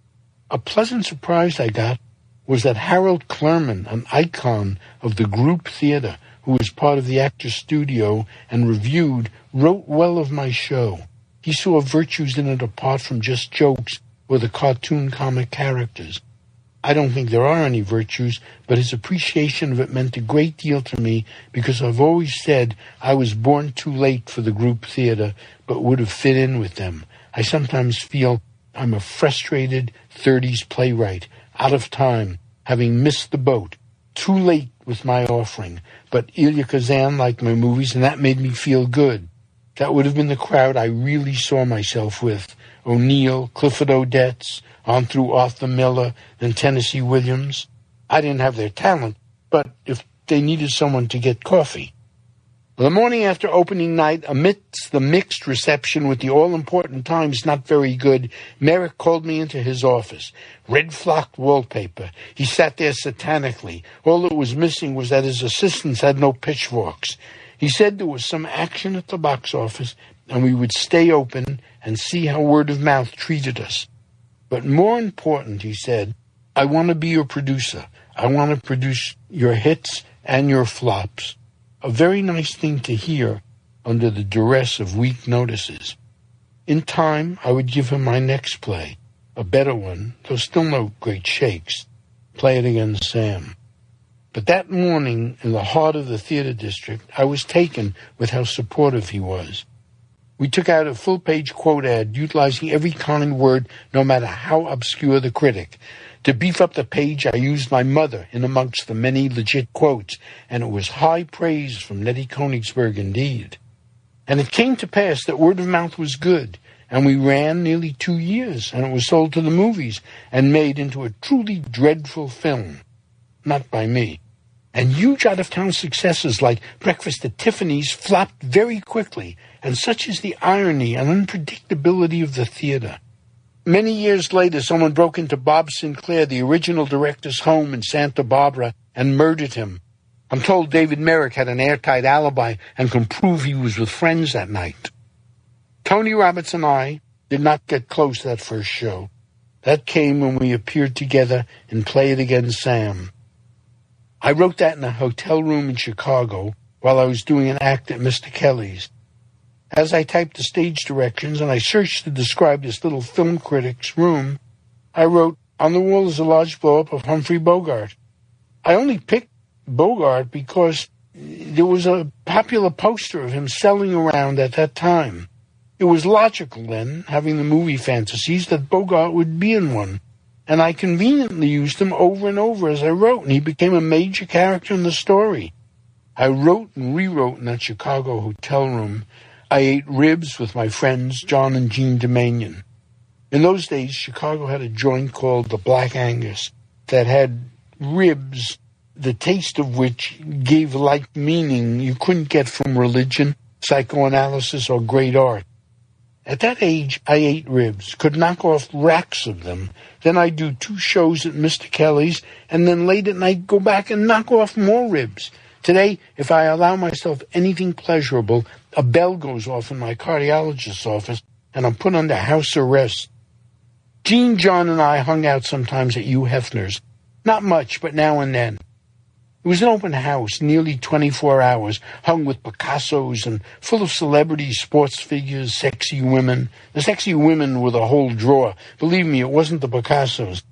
A pleasant surprise I got was that Harold Clurman, an icon of the group theater, who was part of the Actors Studio and reviewed, wrote well of my show. He saw virtues in it apart from just jokes or the cartoon comic characters. I don't think there are any virtues, but his appreciation of it meant a great deal to me because I've always said I was born too late for the group theater, but would have fit in with them. I sometimes feel I'm a frustrated 30s playwright, out of time, having missed the boat, too late with my offering. But Elia Kazan liked my movies, and that made me feel good. That would have been the crowd I really saw myself with. O'Neill, Clifford Odets, on through Arthur Miller, then Tennessee Williams. I didn't have their talent, but if they needed someone to get coffee. The morning after opening night, amidst the mixed reception with the all-important Times not very good, Merrick called me into his office. Red-flocked wallpaper. He sat there satanically. All that was missing was that his assistants had no pitchforks. He said there was some action at the box office, and we would stay open and see how word of mouth treated us. But more important, he said, I want to be your producer. I want to produce your hits and your flops. A very nice thing to hear under the duress of weak notices. In time, I would give him my next play, a better one, though still no great shakes, Play It Again, Sam. But that morning, in the heart of the theater district, I was taken with how supportive he was. We took out a full-page quote ad, utilizing every kind word, no matter how obscure the critic. To beef up the page, I used my mother in amongst the many legit quotes, and it was high praise from Nettie Konigsberg indeed. And it came to pass that word of mouth was good, and we ran nearly 2 years, and it was sold to the movies and made into a truly dreadful film. Not by me. And huge out-of-town successes like Breakfast at Tiffany's flopped very quickly, and such is the irony and unpredictability of the theater. Many years later, someone broke into Bob Sinclair, the original director's home in Santa Barbara, and murdered him. I'm told David Merrick had an airtight alibi and can prove he was with friends that night. Tony Roberts and I did not get close that first show. That came when we appeared together in Play It Again, Sam. I wrote that in a hotel room in Chicago while I was doing an act at Mr. Kelly's. As I typed the stage directions and I searched to describe this little film critic's room, I wrote, on the wall is a large blow-up of Humphrey Bogart. I only picked Bogart because there was a popular poster of him selling around at that time. It was logical then, having the movie fantasies, that Bogart would be in one. And I conveniently used him over and over as I wrote, and he became a major character in the story. I wrote and rewrote in that Chicago hotel room. I ate ribs with my friends, John and Jean Domanion. In those days, Chicago had a joint called the Black Angus that had ribs, the taste of which gave like meaning you couldn't get from religion, psychoanalysis, or great art. At that age, I ate ribs, could knock off racks of them. Then I'd do 2 shows at Mr. Kelly's, and then late at night go back and knock off more ribs. Today, if I allow myself anything pleasurable, a bell goes off in my cardiologist's office, and I'm put under house arrest. Jean, John, and I hung out sometimes at Hugh Hefner's. Not much, but now and then. It was an open house, nearly 24 hours, hung with Picassos and full of celebrities, sports figures, sexy women. The sexy women were the whole draw. Believe me, it wasn't the Picassos.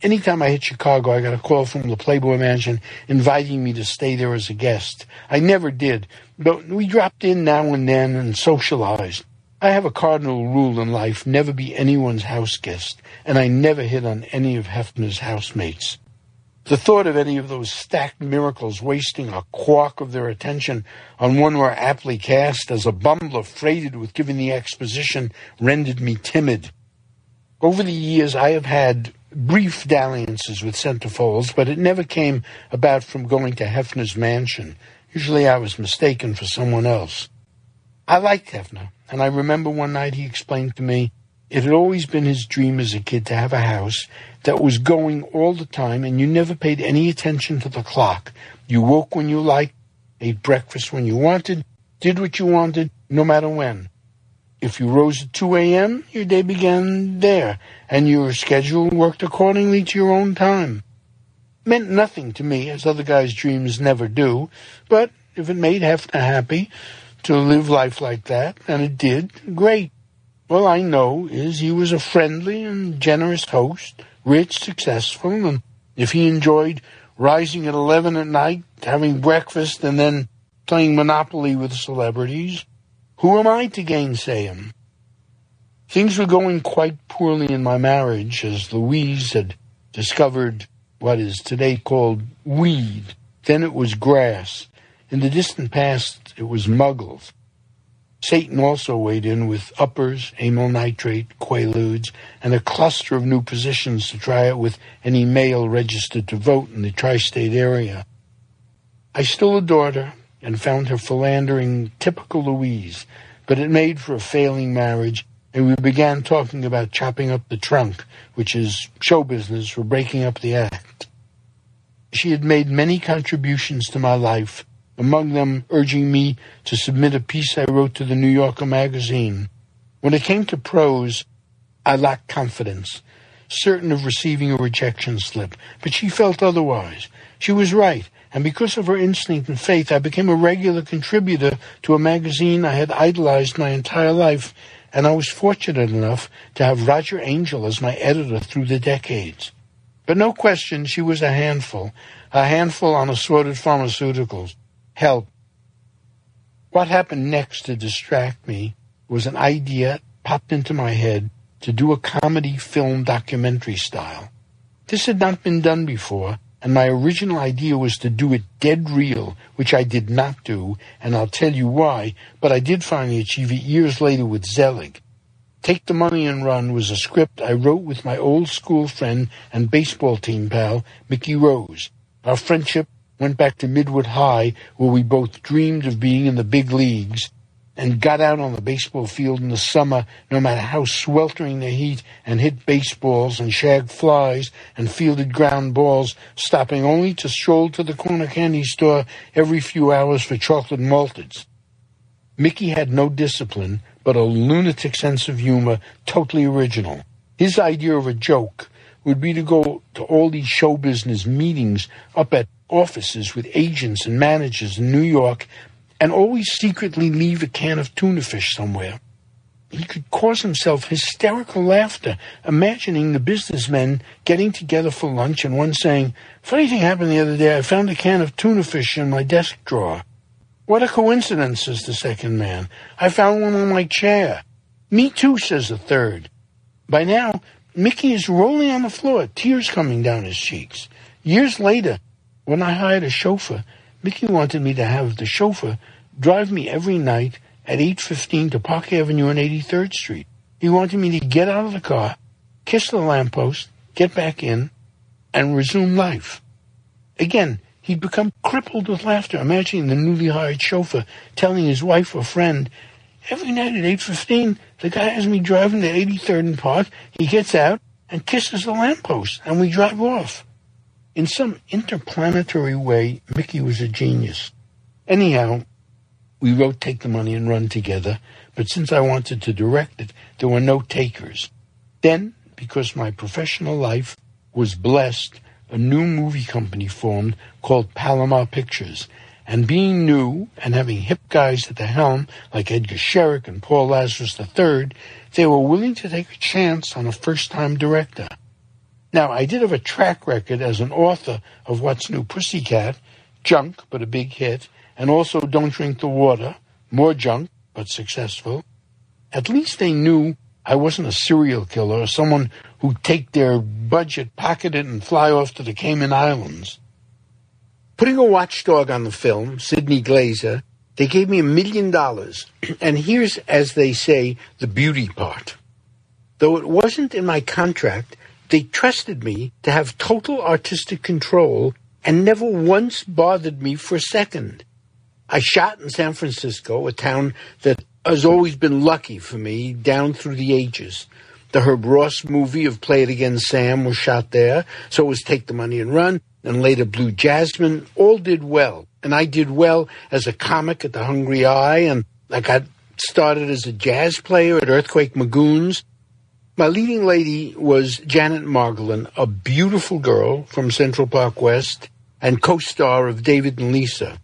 Anytime I hit Chicago, I got a call from the Playboy Mansion inviting me to stay there as a guest. I never did, but we dropped in now and then and socialized. I have a cardinal rule in life, never be anyone's house guest, and I never hit on any of Hefner's housemates. The thought of any of those stacked miracles wasting a quark of their attention on one more aptly cast as a bumbler freighted with giving the exposition rendered me timid. Over the years, I have had brief dalliances with centerfolds, but it never came about from going to Hefner's mansion. Usually I was mistaken for someone else. I liked Hefner, and I remember one night he explained to me it had always been his dream as a kid to have a house that was going all the time, and you never paid any attention to the clock. You woke when you liked, ate breakfast when you wanted, did what you wanted, no matter when. If you rose at 2 a.m., your day began there, and your schedule worked accordingly to your own time. It meant nothing to me, as other guys' dreams never do, but if it made Hefner happy to live life like that, and it did, great. All I know is he was a friendly and generous host, rich, successful, and if he enjoyed rising at 11 at night, having breakfast, and then playing Monopoly with celebrities, who am I to gainsay him? Things were going quite poorly in my marriage, as Louise had discovered what is today called weed. Then it was grass. In the distant past, it was muggles. Satan also weighed in with uppers, amyl nitrate, quaaludes, and a cluster of new positions to try it with any male registered to vote in the tri-state area. I still adored her and found her philandering typical Louise, but it made for a failing marriage, and we began talking about chopping up the trunk, which is show business for breaking up the act. She had made many contributions to my life, among them urging me to submit a piece I wrote to the New Yorker magazine. When it came to prose, I lacked confidence, certain of receiving a rejection slip, but she felt otherwise. She was right, and because of her instinct and faith, I became a regular contributor to a magazine I had idolized my entire life, and I was fortunate enough to have Roger Angell as my editor through the decades. But no question, she was a handful on assorted pharmaceuticals. Help. What happened next to distract me was an idea popped into my head to do a comedy film documentary style. This had not been done before, and my original idea was to do it dead real, which I did not do, and I'll tell you why, but I did finally achieve it years later with Zelig. Take the Money and Run was a script I wrote with my old school friend and baseball team pal, Mickey Rose. Our friendship went back to Midwood High, where we both dreamed of being in the big leagues, and got out on the baseball field in the summer, no matter how sweltering the heat, and hit baseballs and shagged flies and fielded ground balls, stopping only to stroll to the corner candy store every few hours for chocolate malteds. Mickey had no discipline, but a lunatic sense of humor, totally original. His idea of a joke would be to go to all these show business meetings up at offices with agents and managers in New York, and always secretly leave a can of tuna fish somewhere. He could cause himself hysterical laughter, imagining the businessmen getting together for lunch and one saying, "Funny thing happened the other day, I found a can of tuna fish in my desk drawer." "What a coincidence," says the second man. "I found one on my chair." "Me too," says the third. By now, Mickey is rolling on the floor, tears coming down his cheeks. Years later, when I hired a chauffeur, Mickey wanted me to have the chauffeur drive me every night at 8:15 to Park Avenue and 83rd Street. He wanted me to get out of the car, kiss the lamppost, get back in, and resume life. Again, he'd become crippled with laughter, imagining the newly hired chauffeur telling his wife or friend, "Every night at 8:15, the guy has me driving to 83rd and Park. He gets out and kisses the lamppost, and we drive off." In some interplanetary way, Mickey was a genius. Anyhow, we wrote Take the Money and Run together, but since I wanted to direct it, there were no takers. Then, because my professional life was blessed, a new movie company formed called Palomar Pictures, and being new and having hip guys at the helm like Edgar Sherrick and Paul Lazarus III, they were willing to take a chance on a first-time director. Now, I did have a track record as an author of What's New Pussycat, junk, but a big hit, and also Don't Drink the Water, more junk, but successful. At least they knew I wasn't a serial killer or someone who'd take their budget, pocket it, and fly off to the Cayman Islands. Putting a watchdog on the film, Sidney Glazer, they gave me $1 million. And here's, as they say, the beauty part. Though it wasn't in my contract, they trusted me to have total artistic control and never once bothered me for a second. I shot in San Francisco, a town that has always been lucky for me down through the ages. The Herb Ross movie of Play It Again, Sam was shot there, so was Take the Money and Run, and later Blue Jasmine. All did well, and I did well as a comic at the Hungry Eye, and I got started as a jazz player at Earthquake Magoons. My leading lady was Janet Margolin, a beautiful girl from Central Park West and co-star of David and Lisa.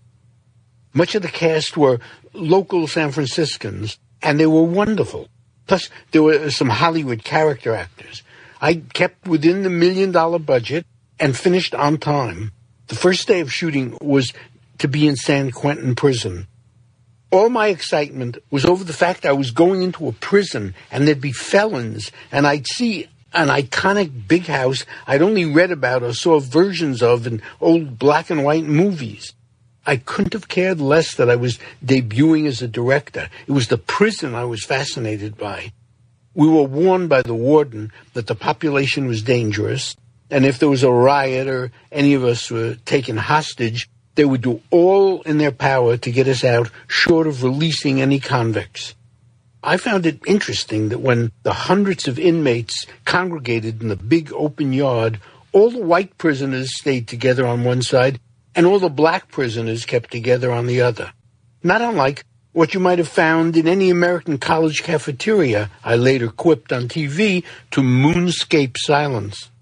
Much of the cast were local San Franciscans, and they were wonderful. Plus, there were some Hollywood character actors. I kept within the $1 million budget and finished on time. The first day of shooting was to be in San Quentin prison. All my excitement was over the fact I was going into a prison and there'd be felons, and I'd see an iconic big house I'd only read about or saw versions of in old black and white movies. I couldn't have cared less that I was debuting as a director. It was the prison I was fascinated by. We were warned by the warden that the population was dangerous, and if there was a riot or any of us were taken hostage, they would do all in their power to get us out, short of releasing any convicts. I found it interesting that when the hundreds of inmates congregated in the big open yard, all the white prisoners stayed together on one side, and all the black prisoners kept together on the other. Not unlike what you might have found in any American college cafeteria, I later quipped on TV, to moonscape silence.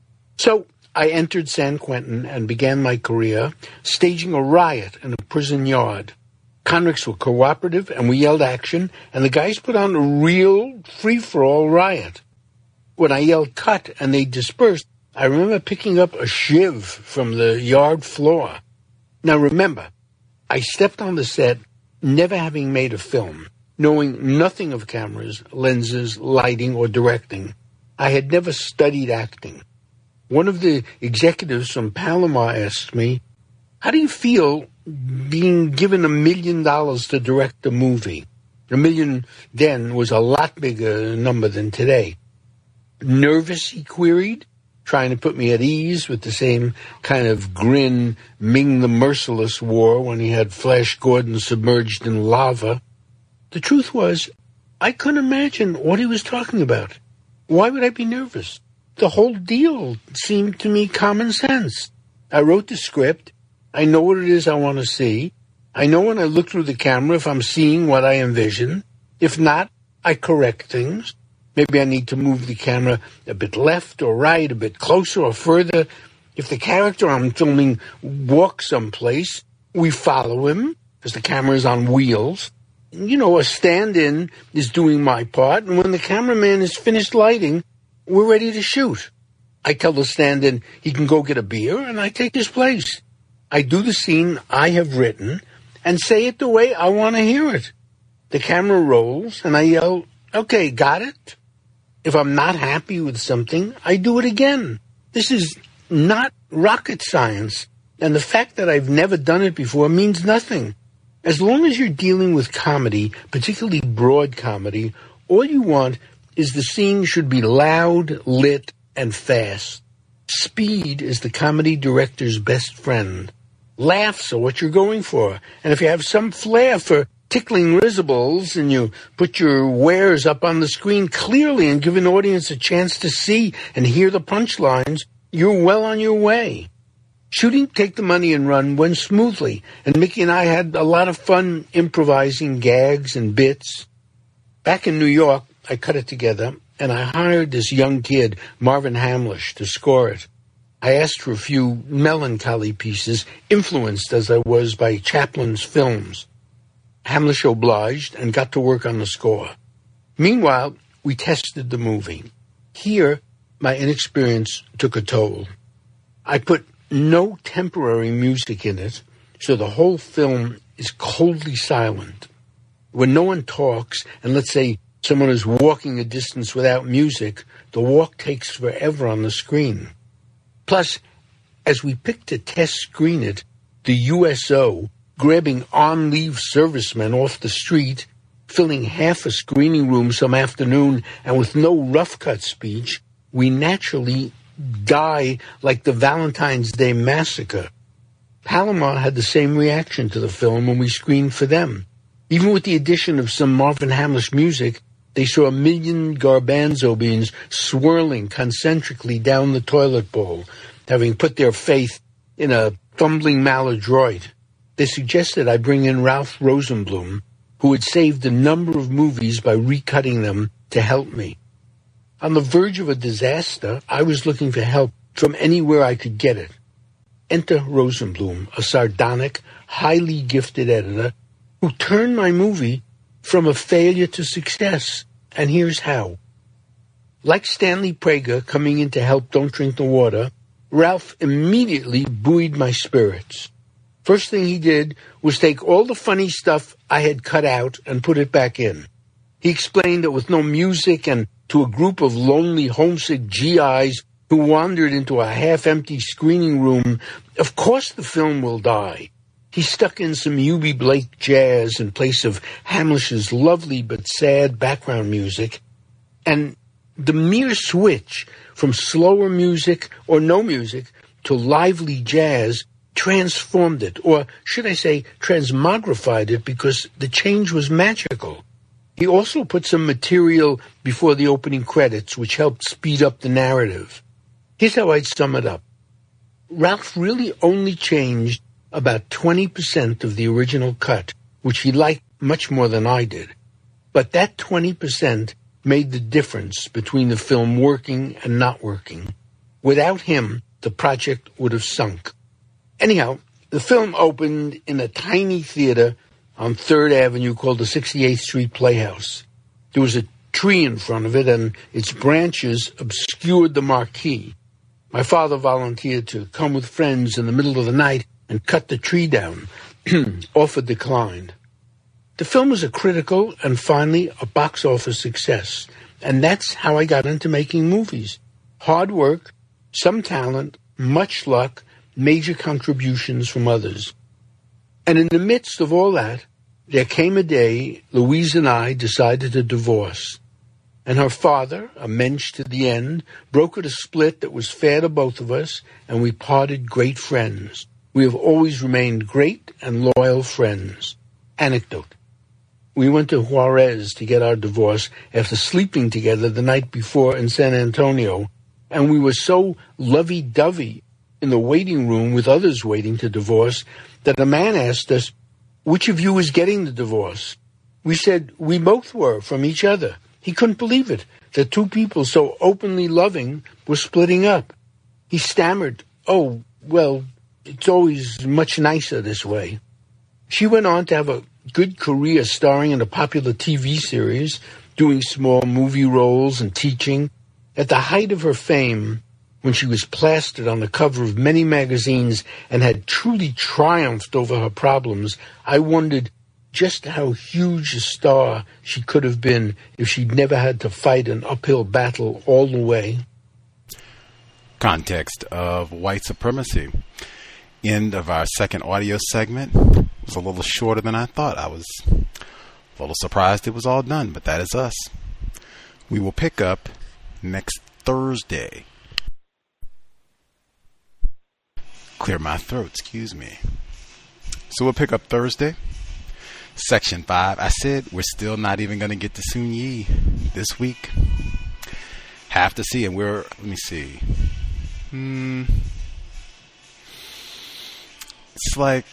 So I entered San Quentin and began my career staging a riot in a prison yard. Convicts were cooperative, and we yelled action, and the guys put on a real free-for-all riot. When I yelled cut and they dispersed, I remember picking up a shiv from the yard floor. Now remember, I stepped on the set never having made a film, knowing nothing of cameras, lenses, lighting, or directing. I had never studied acting. One of the executives from Palomar asked me, "How do you feel being given $1 million to direct a movie?" $1 million then was a lot bigger number than today. "Nervous?" he queried, trying to put me at ease with the same kind of grin Ming the Merciless wore when he had Flash Gordon submerged in lava. The truth was, I couldn't imagine what he was talking about. Why would I be nervous? The whole deal seemed to me common sense. I wrote the script. I know what it is I want to see. I know when I look through the camera if I'm seeing what I envision. If not, I correct things. Maybe I need to move the camera a bit left or right, a bit closer or further. If the character I'm filming walks someplace, we follow him, because the camera is on wheels. You know, a stand-in is doing my part, and when the cameraman is finished lighting, we're ready to shoot. I tell the stand-in he can go get a beer, and I take his place. I do the scene I have written and say it the way I want to hear it. The camera rolls, and I yell, "Okay, got it?" If I'm not happy with something, I do it again. This is not rocket science, and the fact that I've never done it before means nothing. As long as you're dealing with comedy, particularly broad comedy, all you want is the scene should be loud, lit, and fast. Speed is the comedy director's best friend. Laughs are what you're going for, and if you have some flair for tickling risibles and you put your wares up on the screen clearly and give an audience a chance to see and hear the punchlines, you're well on your way. Shooting Take the Money and Run went smoothly, and Mickey and I had a lot of fun improvising gags and bits. Back in New York, I cut it together, and I hired this young kid, Marvin Hamlish, to score it. I asked for a few melancholy pieces, influenced as I was by Chaplin's films. Hamlish obliged and got to work on the score. Meanwhile, we tested the movie. Here, my inexperience took a toll. I put no temporary music in it, so the whole film is coldly silent. When no one talks, and let's say someone is walking a distance without music, the walk takes forever on the screen. Plus, as we picked to test screen it, the USO, grabbing on-leave servicemen off the street, filling half a screening room some afternoon, and with no rough-cut speech, we naturally die like the Valentine's Day Massacre. Palomar had the same reaction to the film when we screened for them. Even with the addition of some Marvin Hamlish music, they saw 1 million garbanzo beans swirling concentrically down the toilet bowl, having put their faith in a fumbling maladroit. They suggested I bring in Ralph Rosenblum, who had saved a number of movies by recutting them to help me. On the verge of a disaster, I was looking for help from anywhere I could get it. Enter Rosenblum, a sardonic, highly gifted editor who turned my movie from a failure to success. And here's how. Like Stanley Prager coming in to help Don't Drink the Water, Ralph immediately buoyed my spirits. First thing he did was take all the funny stuff I had cut out and put it back in. He explained that with no music and to a group of lonely, homesick GIs who wandered into a half-empty screening room, of course the film will die. He stuck in some Eubie Blake jazz in place of Hamlish's lovely but sad background music, and the mere switch from slower music or no music to lively jazz transformed it, or should I say transmogrified it, because the change was magical. He also put some material before the opening credits, which helped speed up the narrative. Here's how I'd sum it up. Ralph really only changed about 20% of the original cut, which he liked much more than I did. But that 20% made the difference between the film working and not working. Without him, the project would have sunk. Anyhow, the film opened in a tiny theater on 3rd Avenue called the 68th Street Playhouse. There was a tree in front of it, and its branches obscured the marquee. My father volunteered to come with friends in the middle of the night and cut the tree down. Offer declined. The film was a critical and finally a box office success, and that's how I got into making movies. Hard work, some talent, much luck, major contributions from others. And in the midst of all that, there came a day Louise and I decided to divorce. And her father, a mensch to the end, brokered a split that was fair to both of us, and we parted great friends. We have always remained great and loyal friends. Anecdote. We went to Juarez to get our divorce after sleeping together the night before in San Antonio, and we were so lovey-dovey in the waiting room with others waiting to divorce that a man asked us, "Which of you is getting the divorce?" We said we both were from each other. He couldn't believe it, that two people so openly loving were splitting up. He stammered, "Oh, well, it's always much nicer this way." She went on to have a good career starring in a popular TV series, doing small movie roles and teaching. At the height of her fame, when she was plastered on the cover of many magazines and had truly triumphed over her problems, I wondered just how huge a star she could have been if she'd never had to fight an uphill battle all the way. Context of white supremacy. End of our second audio segment. It was a little shorter than I thought. I was a little surprised it was all done, but that is us. We will pick up next Thursday. Clear my throat, excuse me. So we'll pick up Thursday. Section 5. I said we're still not even going to get to Sun Yi this week. Have to see, and let me see. It's like,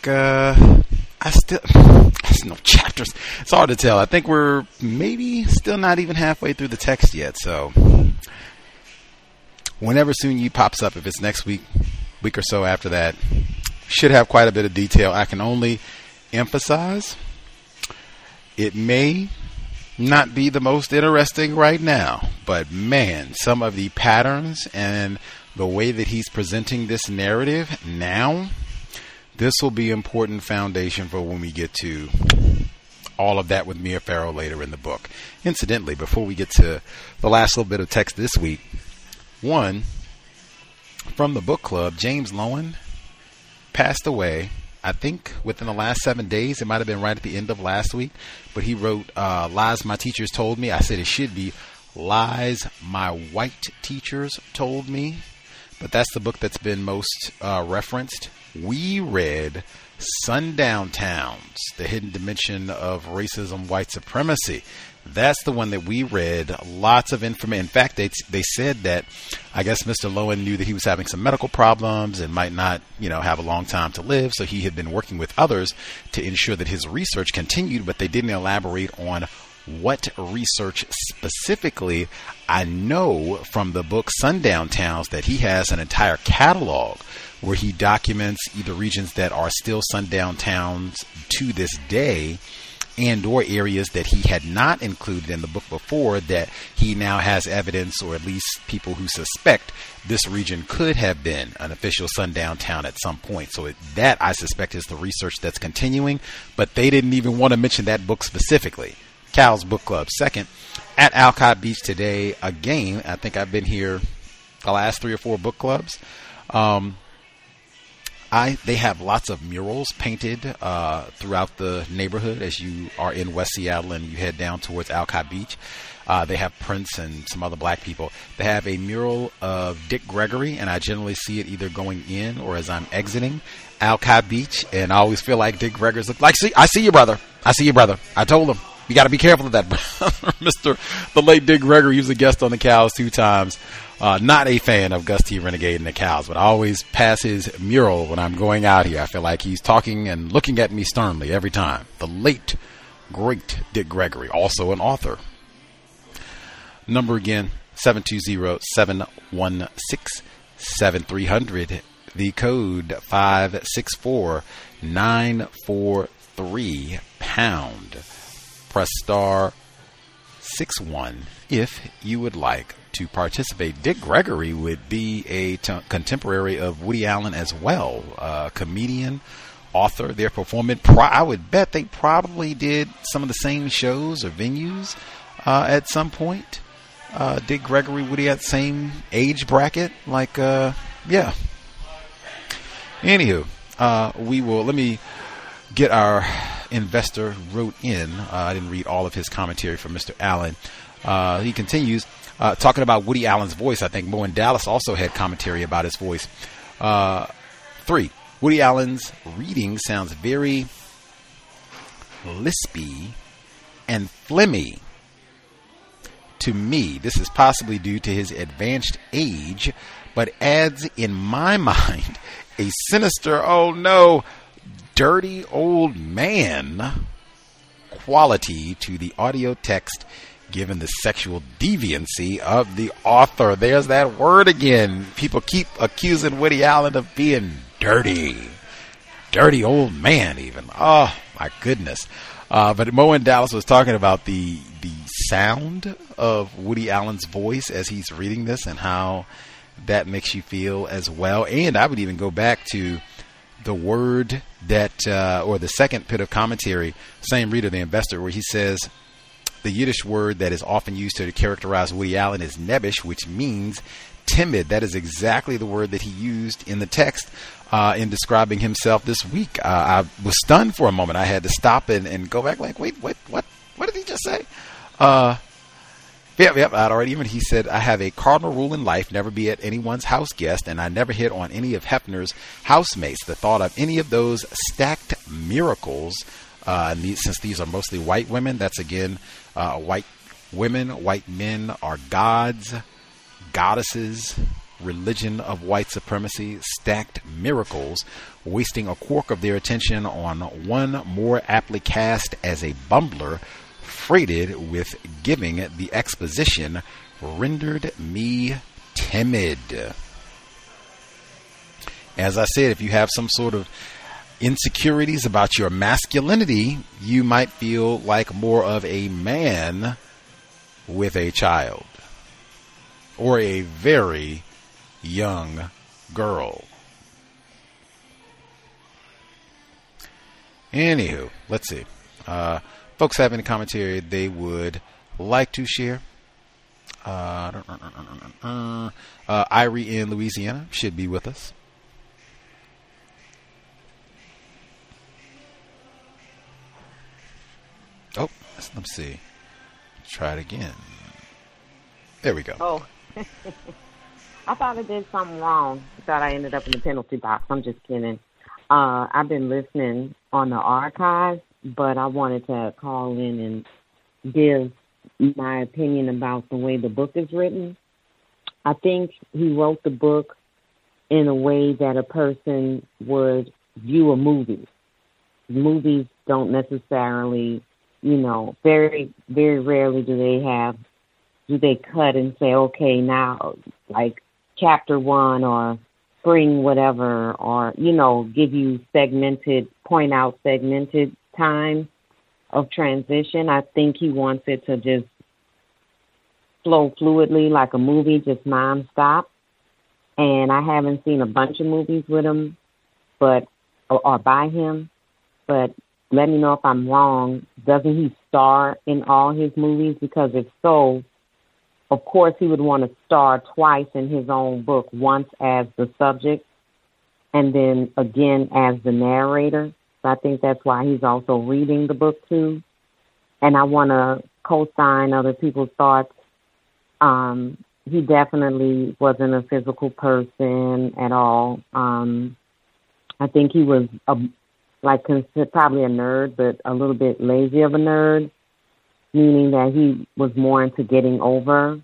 there's no chapters. It's hard to tell. I think we're maybe still not even halfway through the text yet. So whenever Sun Yi pops up, if it's next week or so after that, should have quite a bit of detail. I can only emphasize it may not be the most interesting right now, but man, some of the patterns and the way that he's presenting this narrative now, this will be important foundation for when we get to all of that with Mia Farrow later in the book. Incidentally, before we get to the last little bit of text this week, one, from the book club, James Lowen passed away, I think within the last 7 days. It might have been right at the end of last week, but he wrote Lies My Teachers Told Me. I said it should be Lies My White Teachers Told Me, but that's the book that's been most referenced. We read Sundown Towns, The Hidden Dimension of Racism, White Supremacy. That's the one that we read. Lots of information. In fact, they said that I guess Mr. Lowen knew that he was having some medical problems and might not, have a long time to live. So he had been working with others to ensure that his research continued, but they didn't elaborate on what research specifically. I know from the book Sundown Towns that he has an entire catalog where he documents either regions that are still sundown towns to this day and or areas that he had not included in the book before that he now has evidence, or at least people who suspect this region could have been an official sundown town at some point. So that, I suspect, is the research that's continuing, but they didn't even want to mention that book specifically. Cal's Book Club. Second, at Alcott Beach today, again, I think I've been here the last 3 or 4 book clubs. They have lots of murals painted throughout the neighborhood as you are in West Seattle and you head down towards Alcott Beach. They have Prince and some other black people. They have a mural of Dick Gregory, and I generally see it either going in or as I'm exiting Alcott Beach, and I always feel like Dick Gregory's look like, I see you, brother. I see you, brother. I told him. You got to be careful of that, brother. The late Dick Gregory, he was a guest on the Cows 2 times. Not a fan of Gus T. Renegade and the Cows, but I always pass his mural when I'm going out here. I feel like he's talking and looking at me sternly every time. The late, great Dick Gregory, also an author. Number again, 720-716-7300. The code 564-943#. Press star 61 if you would like to participate. Dick Gregory would be a contemporary of Woody Allen as well, comedian, author. Their performance, I would bet they probably did some of the same shows or venues at some point. Dick Gregory, Woody at the same age bracket, yeah. Anywho, let me get our investor wrote in. I didn't read all of his commentary from Mr. Allen. He continues talking about Woody Allen's voice. I think Mo in Dallas also had commentary about his voice. 3, Woody Allen's reading sounds very lispy and phlegmy to me. This is possibly due to his advanced age, but adds in my mind a sinister, oh no, dirty old man quality to the audio text, given the sexual deviancy of the author. There's that word again. People keep accusing Woody Allen of being dirty. Dirty old man, even. Oh, my goodness. But Mo in Dallas was talking about the sound of Woody Allen's voice as he's reading this and how that makes you feel as well. And I would even go back to the word that, or the second bit of commentary, same reader, the investor, where he says the Yiddish word that is often used to characterize Woody Allen is nebbish, which means timid. That is exactly the word that he used in the text in describing himself this week. I was stunned for a moment. I had to stop and go back like, wait, what did he just say? Yep, I'd already even, he said, I have a cardinal rule in life, never be at anyone's house guest, and I never hit on any of Hefner's housemates. The thought of any of those stacked miracles, since these are mostly white women, that's again, white women, white men are gods, goddesses, religion of white supremacy, stacked miracles, wasting a quark of their attention on one more aptly cast as a bumbler, freighted with giving the exposition, rendered me timid. As I said, if you have some sort of insecurities about your masculinity, you might feel like more of a man with a child or a very young girl. Anywho, let's see. Folks have any commentary they would like to share? Irie in Louisiana should be with us. Oh, let's see. Try it again. There we go. Oh, I thought I did something wrong. I thought I ended up in the penalty box. I'm just kidding. I've been listening on the archives, but I wanted to call in and give my opinion about the way the book is written. I think he wrote the book in a way that a person would view a movie. Movies don't necessarily, very, very rarely do they cut and say, okay, now, like chapter 1 or spring whatever, or, give you point out segmented time of transition. I think he wants it to just flow fluidly like a movie, just nonstop. And I haven't seen a bunch of movies with him, or by him, but let me know if I'm wrong. Doesn't he star in all his movies? Because if so, of course he would want to star twice in his own book, once as the subject and then again as the narrator. So I think that's why he's also reading the book too. And I want to co-sign other people's thoughts. He definitely wasn't a physical person at all. I think he was probably a nerd, but a little bit lazy of a nerd, meaning that he was more into getting over,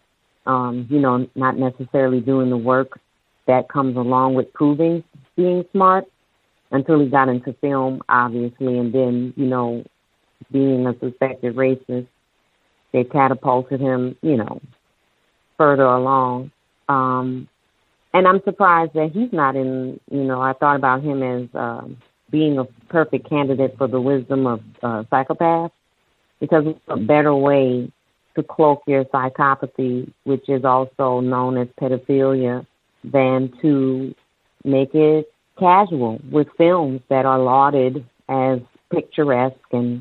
not necessarily doing the work that comes along with proving being smart until he got into film, obviously, and then, being a suspected racist, they catapulted him, further along. And I'm surprised that he's not in, I thought about him as being a perfect candidate for the wisdom of psychopaths, because it's a better way to cloak your psychopathy, which is also known as pedophilia, than to make it casual with films that are lauded as picturesque and,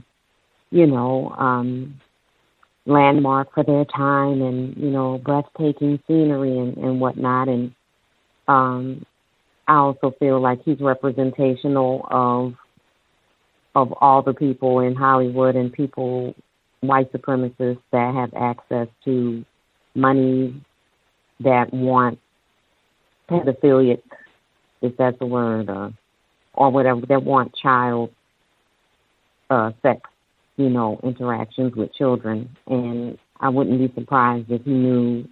landmark for their time and, breathtaking scenery and whatnot. And I also feel like he's representational of all the people in Hollywood and people, white supremacists that have access to money, that want pedophilic, if that's a word, or whatever, that want child sex, interactions with children. And I wouldn't be surprised if he knew,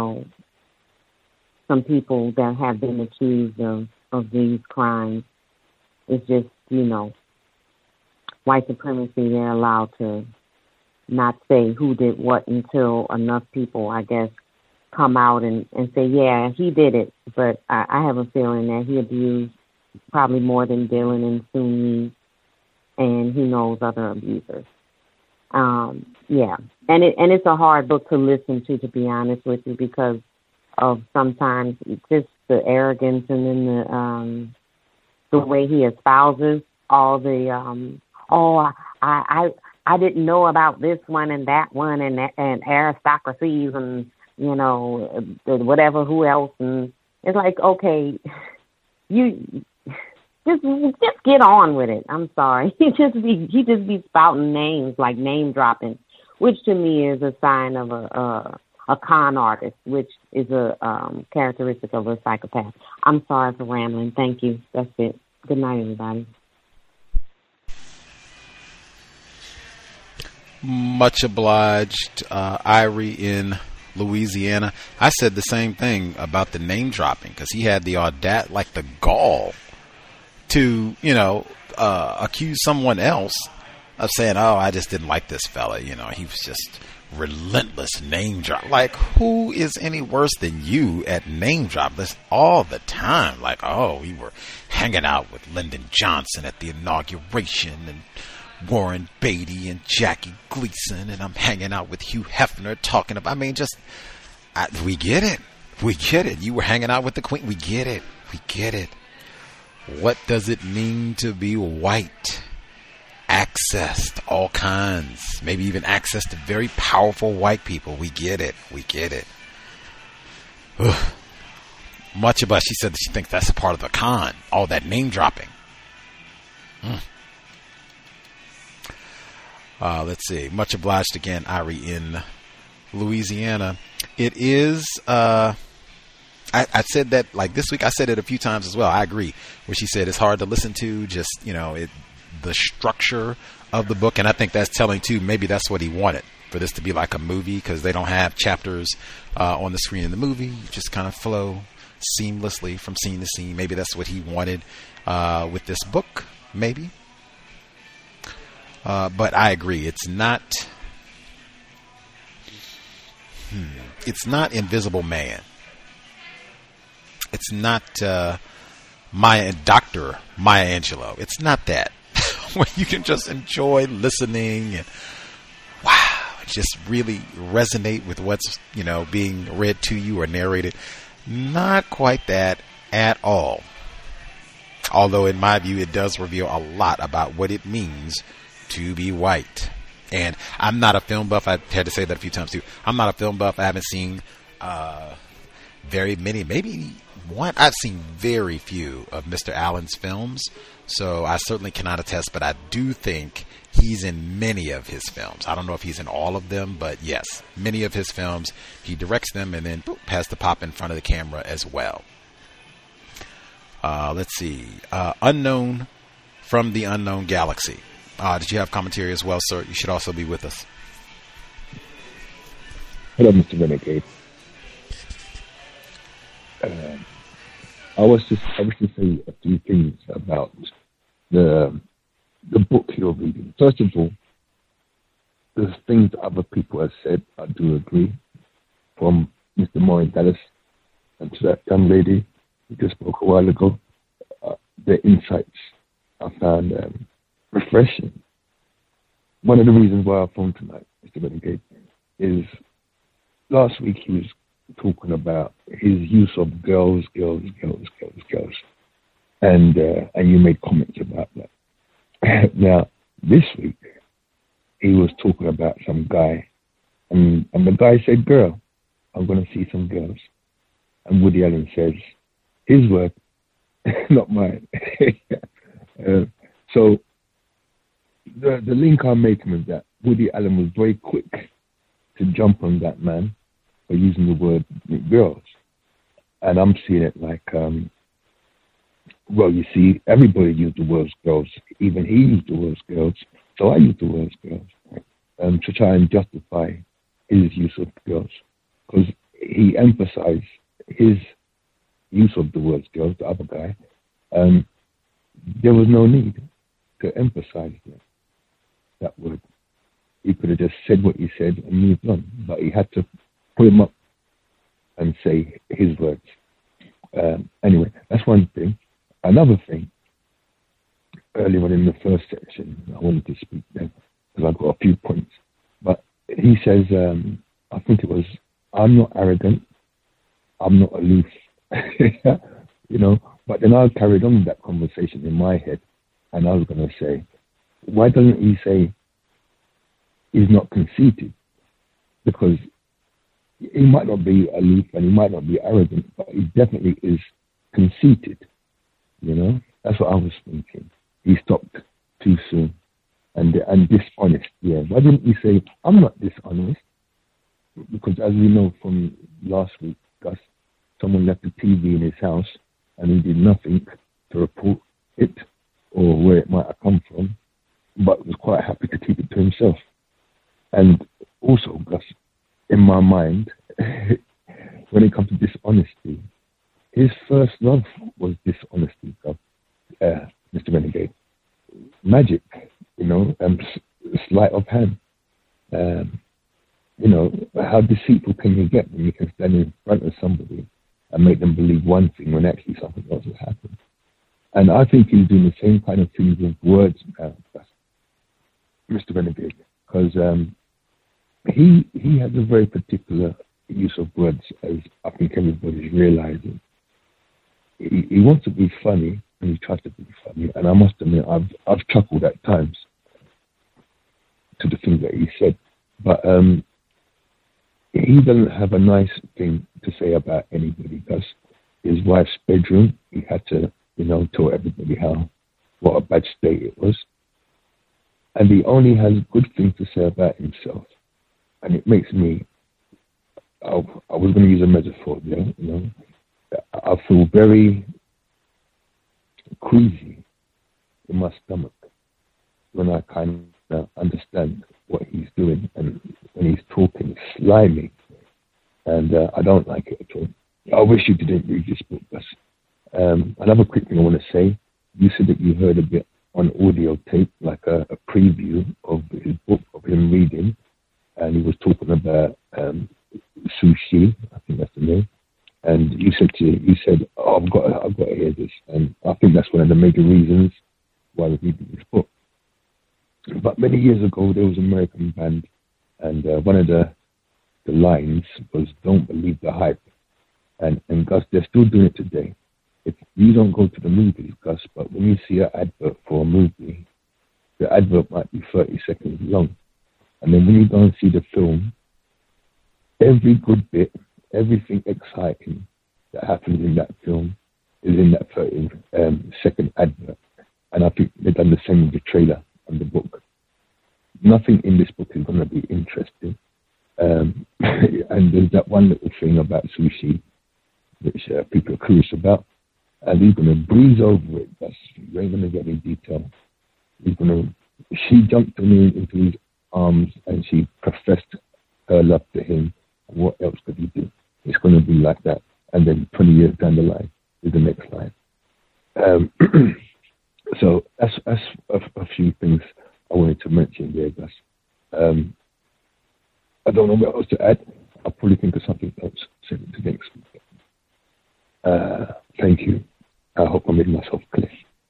some people that have been accused of these crimes. It's just, white supremacy, they're allowed to not say who did what until enough people, I guess, come out and say, yeah, he did it. But I have a feeling that he abused probably more than Dylan and Suni, and he knows other abusers. Yeah. And it's a hard book to listen to be honest with you, because of sometimes just the arrogance and then the way he espouses all the, I didn't know about this one and that one and aristocracies and, whatever, who else. And it's like, okay, you just get on with it. I'm sorry. He just be spouting names, like name dropping, which to me is a sign of a con artist, which is a characteristic of a psychopath. I'm sorry for rambling. Thank you. That's it. Good night, everybody. Much obliged, Irie in Louisiana. I said the same thing about the name dropping, because he had the the gall to, accuse someone else of saying, oh, I just didn't like this fella. He was just relentless name drop. Like, who is any worse than you at name drop? This all the time. Like, oh, we were hanging out with Lyndon Johnson at the inauguration and Warren Beatty and Jackie Gleason, and I'm hanging out with Hugh Hefner talking about, we get it. We get it. You were hanging out with the Queen. We get it. We get it. What does it mean to be white? Access to all kinds, maybe even access to very powerful white people. We get it. We get it. Ugh. Much of us, she said that she thinks that's a part of the con. All that name dropping. Let's see. Much obliged again, Ari in Louisiana. It is, I said that like this week. I said it a few times as well. I agree. Where she said it's hard to listen to, just, the structure of the book. And I think that's telling too. Maybe that's what he wanted, for this to be like a movie, because they don't have chapters on the screen in the movie. You just kind of flow seamlessly from scene to scene. Maybe that's what he wanted with this book, maybe. But I agree. It's not Invisible Man. It's not Dr. Maya Angelou. It's not that. Where you can just enjoy listening and just really resonate with what's, being read to you or narrated. Not quite that at all. Although in my view, it does reveal a lot about what it means to be white. And I'm not a film buff. I had to say that a few times too. I'm not a film buff. I haven't seen very many, maybe one. I've seen very few of Mr. Allen's films. So I certainly cannot attest, but I do think he's in many of his films. I don't know if he's in all of them, but yes, many of his films, he directs them and then has to pop in front of the camera as well. Let's see. Unknown from the Unknown Galaxy. Did you have commentary as well, sir? You should also be with us. Hello, Mr. Renegade. I was just say a few things about the book you're reading. First of all, the things other people have said, I do agree. From Mr. Maureen Dallas and to that young lady who just spoke a while ago, their insights I found refreshing. One of the reasons why I phoned tonight, Mr. Renegade, is last week he was talking about his use of girls, and you made comments about that. Now, this week, he was talking about some guy, and the guy said, girl, I'm going to see some girls. And Woody Allen says, his word, not mine. So, the link I'm making is that Woody Allen was very quick to jump on that man for using the word girls. And I'm seeing it like, you see, everybody used the word girls. Even he used the word girls. So I use the word girls to try and justify his use of girls. Because he emphasized his use of the word girls, the other guy. There was no need to emphasize that word. He could have just said what he said and moved on. But he had to put him up and say his words. Anyway, that's one thing. Another thing, earlier on in the first section, I wanted to speak then, because I've got a few points. But he says, I think it was, I'm not arrogant, I'm not aloof. But then I carried on that conversation in my head, and I was going to say, why doesn't he say he's not conceited? Because he might not be aloof and he might not be arrogant, but he definitely is conceited. That's what I was thinking. He stopped too soon and dishonest. Yeah, why didn't he say, I'm not dishonest? Because as we know from last week, Gus, someone left the TV in his house and he did nothing to report it or where it might have come from, but was quite happy to keep it to himself. And also, Gus, in my mind, when it comes to dishonesty, his first love was dishonesty, Mr. Renegade. Magic, sleight of hand. How deceitful can you get when you can stand in front of somebody and make them believe one thing when actually something else has happened? And I think he's doing the same kind of things with words now, Mr. Renegade, because he has a very particular use of words, as I think everybody's realizing. He wants to be funny, and he tries to be funny. And I must admit, I've chuckled at times to the things that he said. But he doesn't have a nice thing to say about anybody, because his wife's bedroom, he had to, tell everybody what a bad state it was. And he only has good things to say about himself. And it makes me, I was going to use a metaphor there, I feel very queasy in my stomach when I kind of understand what he's doing, and when he's talking slimy, and I don't like it at all. I wish you didn't read this book, Gus. Another quick thing I want to say, you said that you heard a bit on audio tape, like a preview of his book, of him reading, and he was talking about sushi, I think that's the name. And you said, oh, I've got to hear this. And I think that's one of the major reasons why we're reading this book. But many years ago, there was an American band, and one of the lines was, "Don't believe the hype." And Gus, they're still doing it today. If you don't go to the movies, Gus, but when you see an advert for a movie, the advert might be 30 seconds long. And then when you go and see the film, every good bit, everything exciting that happens in that film is in that 30-second advert. And I think they've done the same with the trailer and the book. Nothing in this book is going to be interesting. And there's that one little thing about sushi, which people are curious about. And he's going to breeze over it. You ain't going to get any detail. She jumped into his arms and she professed her love to him. What else could he do? It's going to be like that. And then 20 years down the line is the next line. So that's a few things I wanted to mention there, Gus. I don't know what else to add. I'll probably think of something else to next week. Thank you. I hope I made myself clear.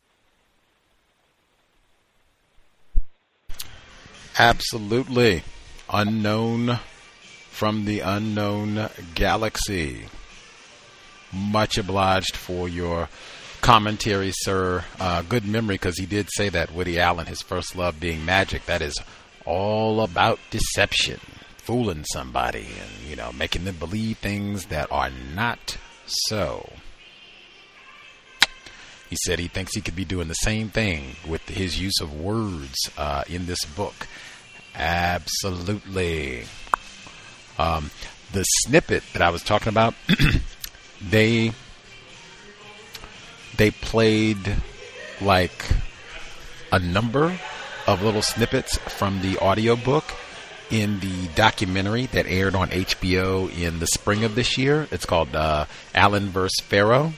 Absolutely. Unknown from the unknown galaxy. Much obliged for your commentary, sir. Good memory, because he did say that Woody Allen, his first love being magic, that is all about deception, fooling somebody and, making them believe things that are not so. He said he thinks he could be doing the same thing with his use of words in this book. Absolutely. The snippet that I was talking about, they played like a number of little snippets from the audiobook in the documentary that aired on HBO in the spring of this year. It's called Allen vs. Pharaoh.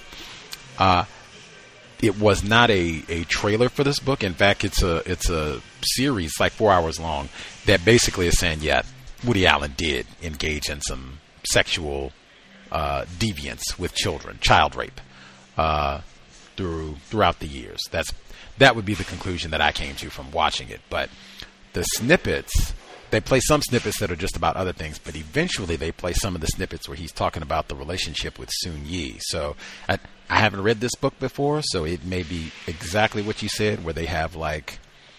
It was not a trailer for this book. In fact, it's a series, like 4 hours long, that basically is saying, yeah, Woody Allen did engage in some sexual deviance with children, child rape, throughout the years. That would be the conclusion that I came to from watching it. But the snippets, they play some snippets that are just about other things, but eventually they play some of the snippets where he's talking about the relationship with Sun Yi. So I haven't read this book before, so it may be exactly what you said, where they have like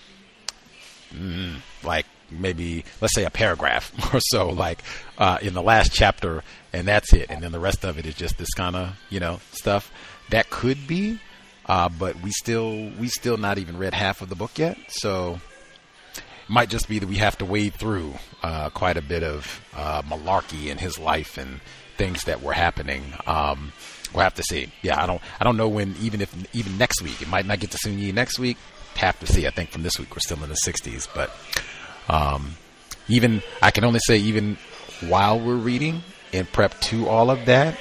maybe, let's say, a paragraph or so, like in the last chapter, and that's it. And then the rest of it is just this kind of, stuff. That could be, but we still not even read half of the book yet. So it might just be that we have to wade through quite a bit of malarkey in his life and things that were happening. We'll have to see. Yeah, I don't know when, even next week. It might not get to Sun Yi next week. Have to see. I think from this week we're still in the 60s, but I can only say, even while we're reading in prep to all of that,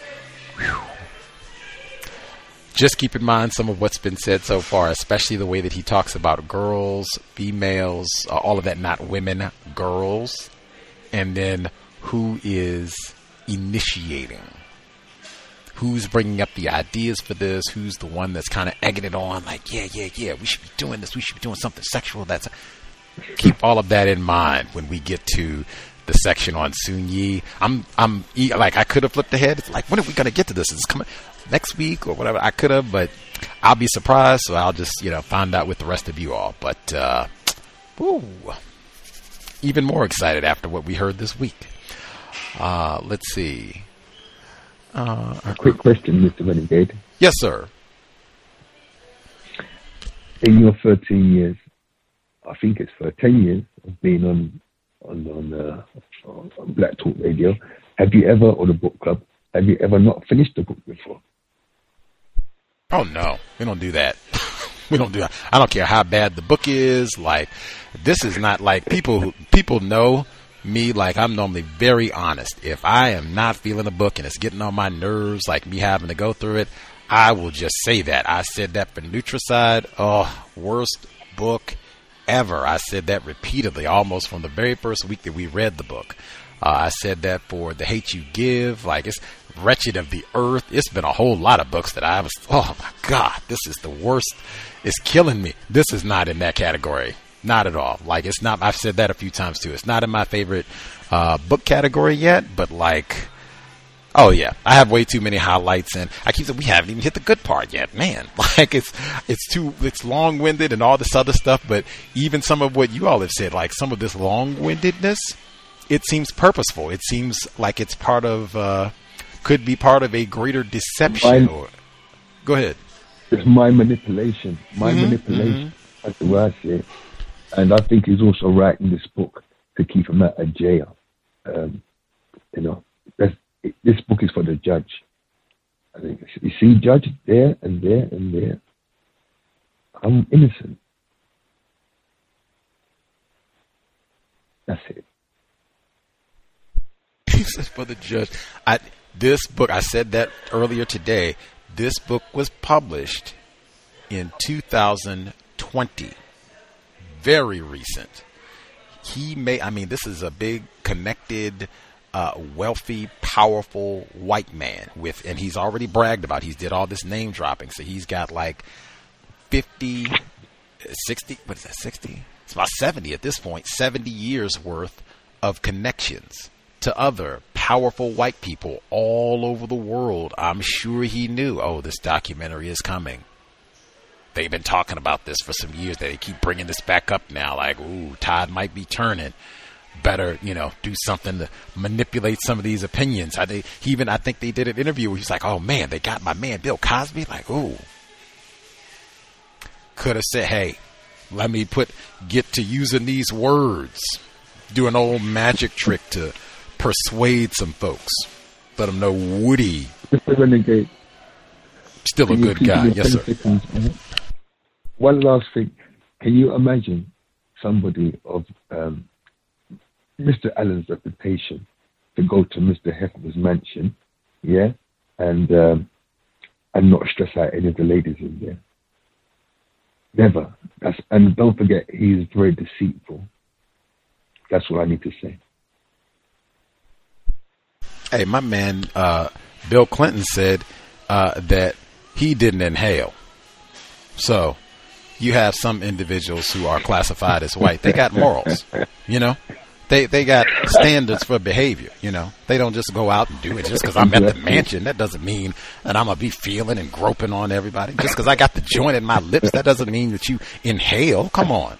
just keep in mind some of what's been said so far, especially the way that he talks about girls, females, all of that, not women, girls, and then who is initiating, who's bringing up the ideas for this, who's the one that's kind of egging it on, like, yeah, we should be doing this, we should be doing something sexual. Keep all of that in mind when we get to the section on Soon Yi. I'm like, I could have flipped ahead. It's like, when are we going to get to this? Is this coming next week or whatever? I could have, but I'll be surprised. So I'll just, find out with the rest of you all. But, even more excited after what we heard this week. Let's see. A quick question, Mr. Renegade. Yes, sir. In your 13 years, I think it's for 10 years of being on Black Talk Radio, have you ever, or the book club, have you ever not finished the book before? Oh no, we don't do that. We don't do that. I don't care how bad the book is. Like, this is not like people know me. Like, I'm normally very honest. If I am not feeling a book and it's getting on my nerves, like me having to go through it, I will just say that. I said that for Nutricide. Oh, worst book ever. I said that repeatedly, almost from the very first week that we read the book. I said that for The Hate You Give. Like, it's Wretched of the Earth. It's been a whole lot of books that I was, oh my God, this is the worst. It's killing me. This is not in that category. Not at all. Like, it's not, I've said that a few times too. It's not in my favorite book category yet, but like, oh yeah, I have way too many highlights, and I keep saying we haven't even hit the good part yet, man. Like, it's long-winded and all this other stuff, but even some of what you all have said, like some of this long-windedness, it seems purposeful. It seems like it's part of, could be part of a greater deception. Go ahead. It's my manipulation. That's the way I see it. And I think he's also writing this book to keep him out of jail. This book is for the judge. I think, you see, judge, there and there and there. I'm innocent. That's it. This is for the judge. This book, I said that earlier today. This book was published in 2020. Very recent. This is a big, connected, wealthy, powerful white man and he's already bragged about, he's did all this name dropping. So he's got like 50, 60, what is that, 60? It's about 70 at this point, 70 years worth of connections to other powerful white people all over the world. I'm sure he knew, oh, this documentary is coming. They've been talking about this for some years. They keep bringing this back up now. Like, ooh, tide might be turning. Better, do something to manipulate some of these opinions. I think they did an interview where he's like, oh man, they got my man Bill Cosby. Like, ooh. Could have said, hey, let me get to using these words. Do an old magic trick to persuade some folks. Let them know Woody. Mr. Renegade. Still a good guy. Yes, sir. Seconds, right? One last thing. Can you imagine somebody of Mr. Allen's reputation to go to Mr. Hefner's mansion, yeah, and not stress out any of the ladies in there? Never. And don't forget, he's very deceitful. That's what I need to say. Hey, my man, Bill Clinton said that he didn't inhale. So you have some individuals who are classified as white. They got morals, They got standards for behavior, They don't just go out and do it. Just because I'm at the mansion, that doesn't mean that I'm going to be feeling and groping on everybody. Just because I got the joint in my lips, that doesn't mean that you inhale. Come on.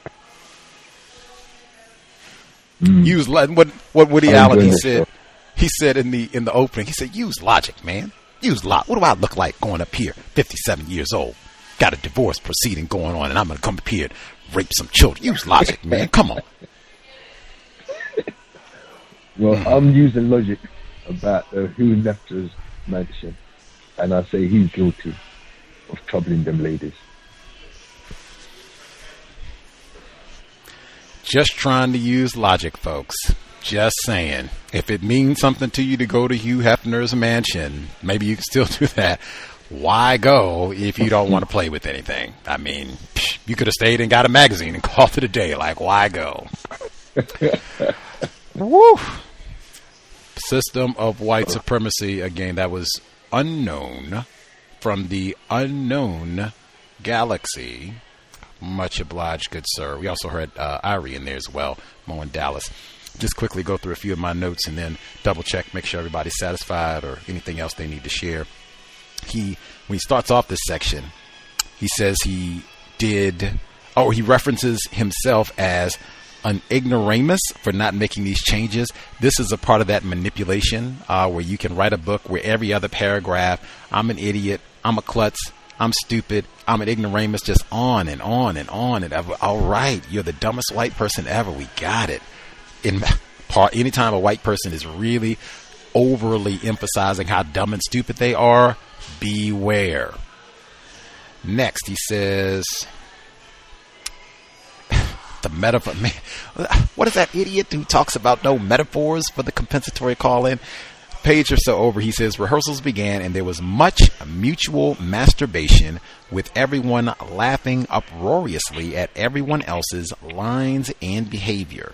Use what Woody Allen, he said in the opening, he said, use logic, man. Use logic. What do I look like going up here, 57 years old? Got a divorce proceeding going on, and I'm going to come up here and rape some children. Use logic, man. Come on. Well, I'm using logic about who left his mansion, and I say he's guilty of troubling them ladies. Just trying to use logic, folks. Just saying. If it means something to you to go to Hugh Hefner's mansion, maybe you can still do that. Why go if you don't want to play with anything? I mean, you could have stayed and got a magazine and called it a day. Like, why go? Woo! System of white supremacy. Again, that was Unknown from the Unknown Galaxy. Much obliged, good sir. We also heard Irie in there as well, Mo in Dallas. Just quickly go through a few of my notes and then double check, make sure everybody's satisfied or anything else they need to share. When he starts off this section, he says he references himself as an ignoramus for not making these changes. This is a part of that manipulation where you can write a book where every other paragraph, I'm an idiot, I'm a klutz, I'm stupid, I'm an ignoramus, just on and on and on and ever. All right, you're the dumbest white person ever. We got it. Anytime a white person is really overly emphasizing how dumb and stupid they are, beware. Next, he says, the metaphor. Man, what is that idiot who talks about no metaphors for the compensatory call-in? Page or so over, he says, rehearsals began and there was much mutual masturbation with everyone laughing uproariously at everyone else's lines and behavior.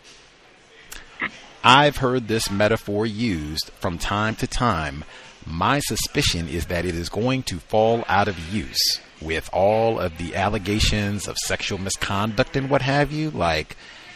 I've heard this metaphor used from time to time. My suspicion is that it is going to fall out of use with all of the allegations of sexual misconduct and what have you. Like,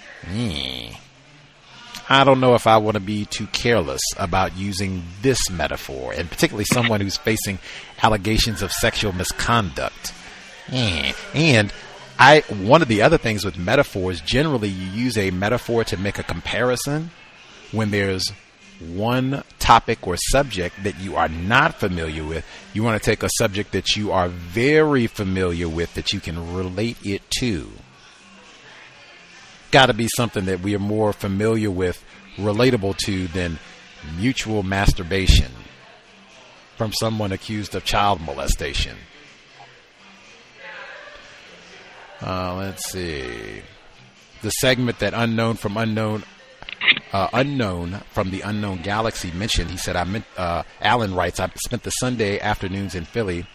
I don't know if I want to be too careless about using this metaphor, and particularly someone who's facing allegations of sexual misconduct. And one of the other things with metaphors, generally you use a metaphor to make a comparison when there's one topic or subject that you are not familiar with. You want to take a subject that you are very familiar with that you can relate it to. Got to be something that we are more familiar with, relatable to, than mutual masturbation from someone accused of child molestation. Let's see. The segment that Unknown from the Unknown Galaxy mentioned, he said, Alan writes, I spent the Sunday afternoons in Philly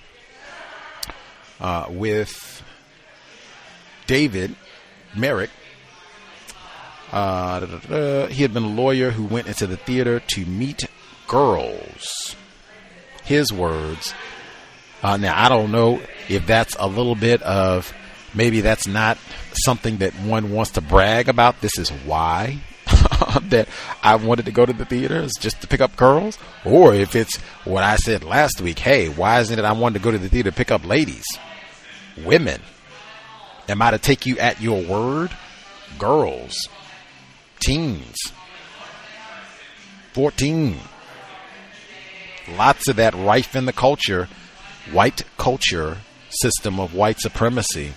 with David Merrick. He had been a lawyer who went into the theater to meet girls. His words. Now, I don't know if that's a little bit of, maybe that's not something that one wants to brag about. This is why that I wanted to go to the theater, is just to pick up girls. Or if it's what I said last week, hey, why isn't it I wanted to go to the theater to pick up ladies, women? Am I to take you at your word? Girls, teens, 14. Lots of that rife in the culture, white culture system of white supremacy.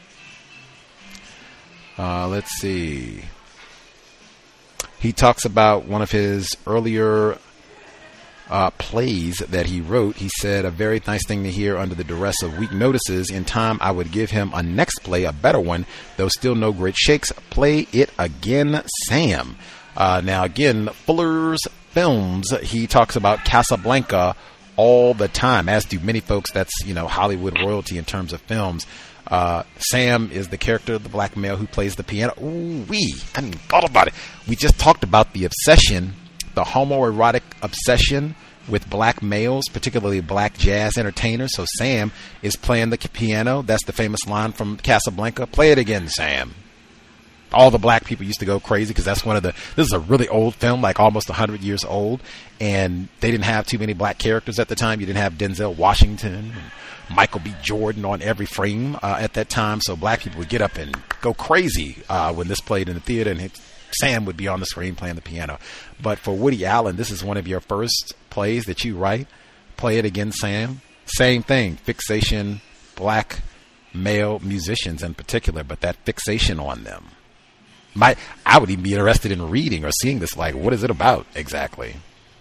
Let's see. He talks about one of his earlier plays that he wrote. He said, a very nice thing to hear under the duress of weak notices. In time, I would give him a next play, a better one, though still no great shakes. Play it again, Sam. Now, again, Fuller's Films, he talks about Casablanca all the time, as do many folks. That's, Hollywood royalty in terms of films. Sam is the character of the black male who plays the piano. Ooh-wee, I hadn't thought about it. We just talked about the obsession, the homoerotic obsession with black males, particularly black jazz entertainers. So Sam is playing the piano. That's the famous line from Casablanca. Play it again, Sam. All the black people used to go crazy because that's this is a really old film, like almost 100 years old. And they didn't have too many black characters at the time. You didn't have Denzel Washington and Michael B. Jordan on every frame at that time. So black people would get up and go crazy when this played in the theater, and Sam would be on the screen playing the piano. But for Woody Allen, this is one of your first plays that you write. Play it again, Sam. Same thing. Fixation, black male musicians in particular, but that fixation on them. I would even be interested in reading or seeing this. Like, what is it about exactly?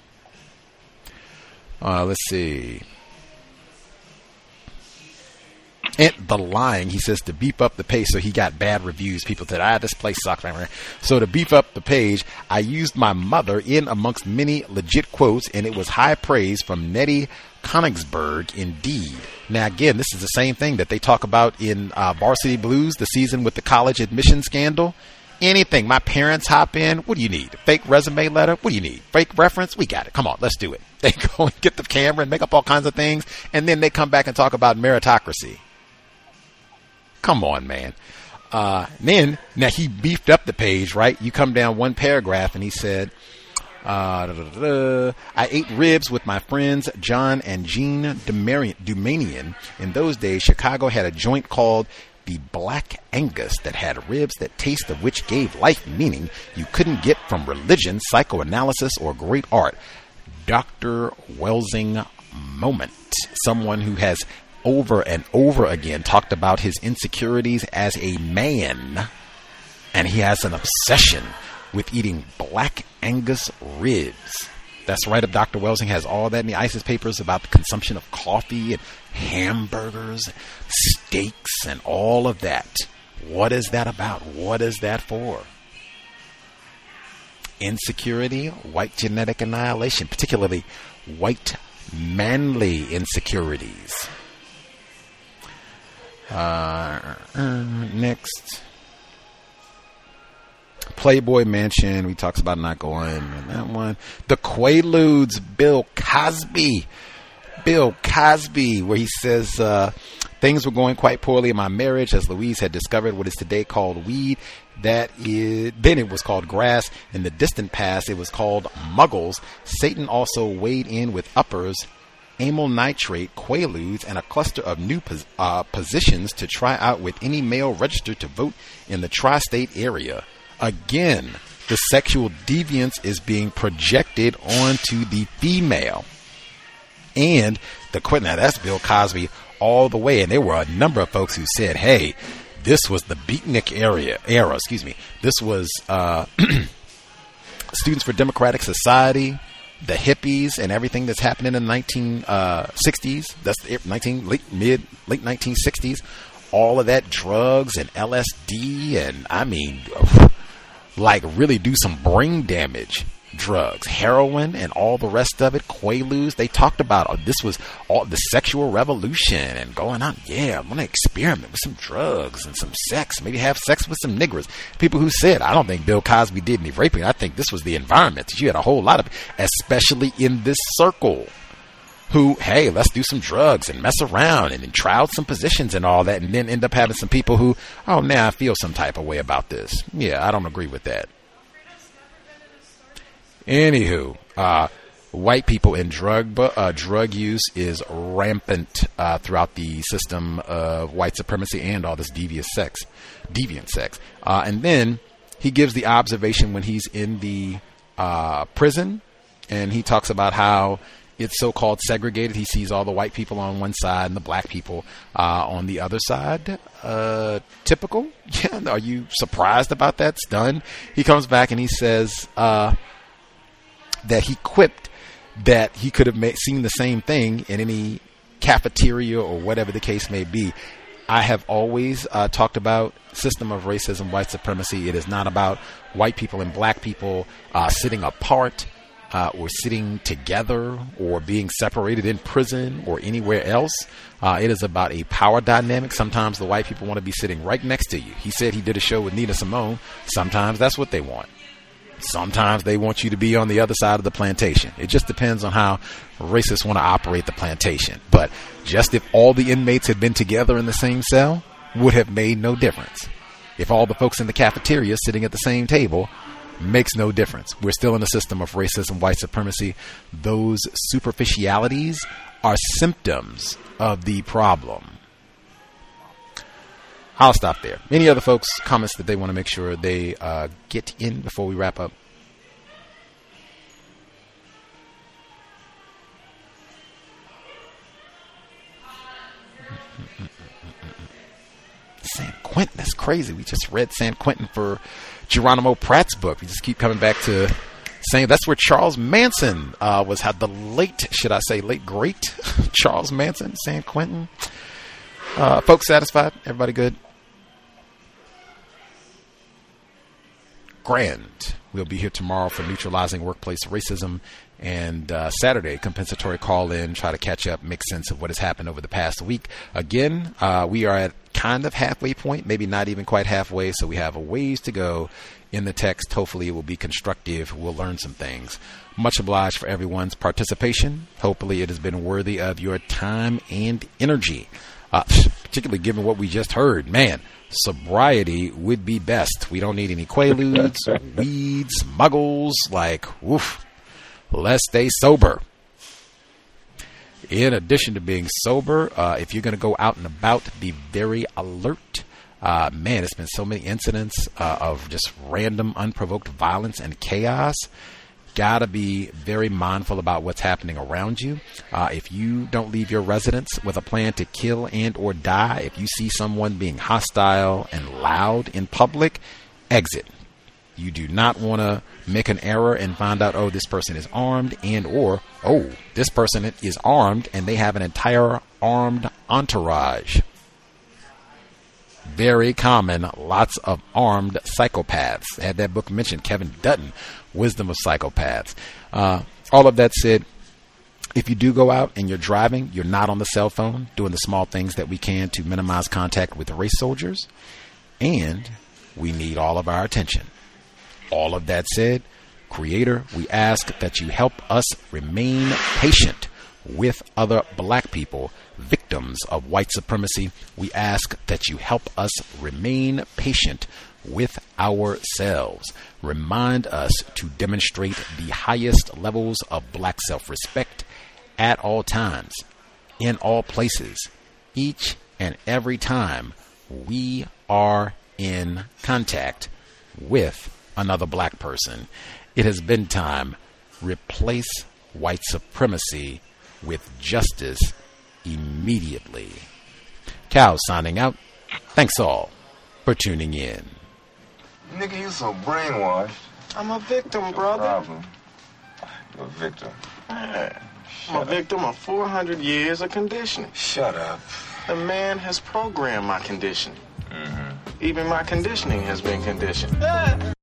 Let's see. And The Lying, he says to beef up the pace. So he got bad reviews. People said, this place sucks. So to beef up the page, I used my mother in amongst many legit quotes, and it was high praise from Nettie Konigsberg indeed. Now, again, this is the same thing that they talk about in Varsity Blues, the season with the college admission scandal. Anything. My parents hop in. What do you need? A fake resume letter? What do you need? Fake reference? We got it. Come on, let's do it. They go and get the camera and make up all kinds of things, and then they come back and talk about meritocracy. Come on, man. Then, now he beefed up the page, right? You come down one paragraph, and he said, I ate ribs with my friends John and Jean Dumanian. In those days, Chicago had a joint called the Black Angus that had ribs that taste of which gave life meaning you couldn't get from religion, psychoanalysis, or great art. Dr. Welsing moment. Someone who has over and over again talked about his insecurities as a man, and he has an obsession with eating Black Angus ribs. That's right. Dr. Welsing has all that in the ISIS papers about the consumption of coffee and hamburgers, steaks, and all of that. What is that about? What is that for? Insecurity, white genetic annihilation, particularly white manly insecurities. Next. Playboy Mansion, we talks about not going in that one. The Quaaludes, Bill Cosby, where he says things were going quite poorly in my marriage as Louise had discovered what is today called weed. Then it was called grass. In the distant past, it was called muggles. Satan also weighed in with uppers, amyl nitrate, Quaaludes, and a cluster of new positions to try out with any male registered to vote in the tri-state area. Again, the sexual deviance is being projected onto the female. And now that's Bill Cosby all the way. And there were a number of folks who said, hey, this was the beatnik era. This was Students for Democratic Society, the hippies, and everything that's happening in the 1960s. That's the late 1960s. All of that drugs and LSD and like really do some brain damage drugs, heroin, and all the rest of it, Quaaludes. They talked about this was all the sexual revolution and going on. Yeah, I'm going to experiment with some drugs and some sex, maybe have sex with some niggers. People who said, I don't think Bill Cosby did any raping. I think this was the environment. You had a whole lot of, especially in this circle, who, hey, let's do some drugs and mess around and then try out some positions and all that, and then end up having some people who, oh, now I feel some type of way about this. Yeah, I don't agree with that. Anywho, white people in drug use is rampant throughout the system of white supremacy and all this deviant sex. And then he gives the observation when he's in the prison, and he talks about how it's so-called segregated. He sees all the white people on one side and the black people on the other side. Typical? Yeah. Are you surprised about that? It's done. He comes back and he says that he quipped that he could have seen the same thing in any cafeteria or whatever the case may be. I have always talked about system of racism, white supremacy. It is not about white people and black people sitting apart. Or sitting together or being separated in prison or anywhere else. It is about a power dynamic. Sometimes the white people want to be sitting right next to you. He said he did a show with Nina Simone. Sometimes that's what they want. Sometimes they want you to be on the other side of the plantation. It just depends on how racists want to operate the plantation. But just if all the inmates had been together in the same cell, would have made no difference. If all the folks in the cafeteria sitting at the same table, makes no difference. We're still in a system of racism, white supremacy. Those superficialities are symptoms of the problem. I'll stop there. Any other folks, comments that they want to make sure they get in before we wrap up? San Quentin, that's crazy. We just read San Quentin for Geronimo Pratt's book. We just keep coming back to saying that's where Charles Manson had the late great Charles Manson, San Quentin. Folks satisfied? Everybody good? Grand. We'll be here tomorrow for Neutralizing Workplace Racism And Saturday, compensatory call-in, try to catch up, make sense of what has happened over the past week. Again, we are at kind of halfway point, maybe not even quite halfway, so we have a ways to go in the text. Hopefully it will be constructive. We'll learn some things. Much obliged for everyone's participation. Hopefully it has been worthy of your time and energy, particularly given what we just heard. Man, sobriety would be best. We don't need any quaaludes, weeds, muggles. Like, woof, let's stay sober. In addition to being sober, if you're going to go out and about, be very alert. Man, it's been so many incidents of just random, unprovoked violence and chaos. Gotta be very mindful about what's happening around you. If you don't leave your residence with a plan to kill and or die, if you see someone being hostile and loud in public, exit. You do not want to make an error and find out, oh, this person is armed, and or, oh, this person is armed and they have an entire armed entourage. Very common, lots of armed psychopaths. I had that book mentioned, Kevin Dutton, Wisdom of Psychopaths. All of that said, if you do go out and you're driving, you're not on the cell phone, doing the small things that we can to minimize contact with the race soldiers, and we need all of our attention. All of that said, Creator, we ask that you help us remain patient with other black people, victims of white supremacy. We ask that you help us remain patient with ourselves. Remind us to demonstrate the highest levels of black self-respect at all times, in all places, each and every time we are in contact with another black person. It has been time. Replace white supremacy with justice immediately. Cal signing out. Thanks all for tuning in. Nigga, you so brainwashed. I'm a victim, brother. Problem. You're a victim. Man, I'm a victim of 400 years of conditioning. Shut up. The man has programmed my conditioning. Mm-hmm. Even my conditioning has been conditioned.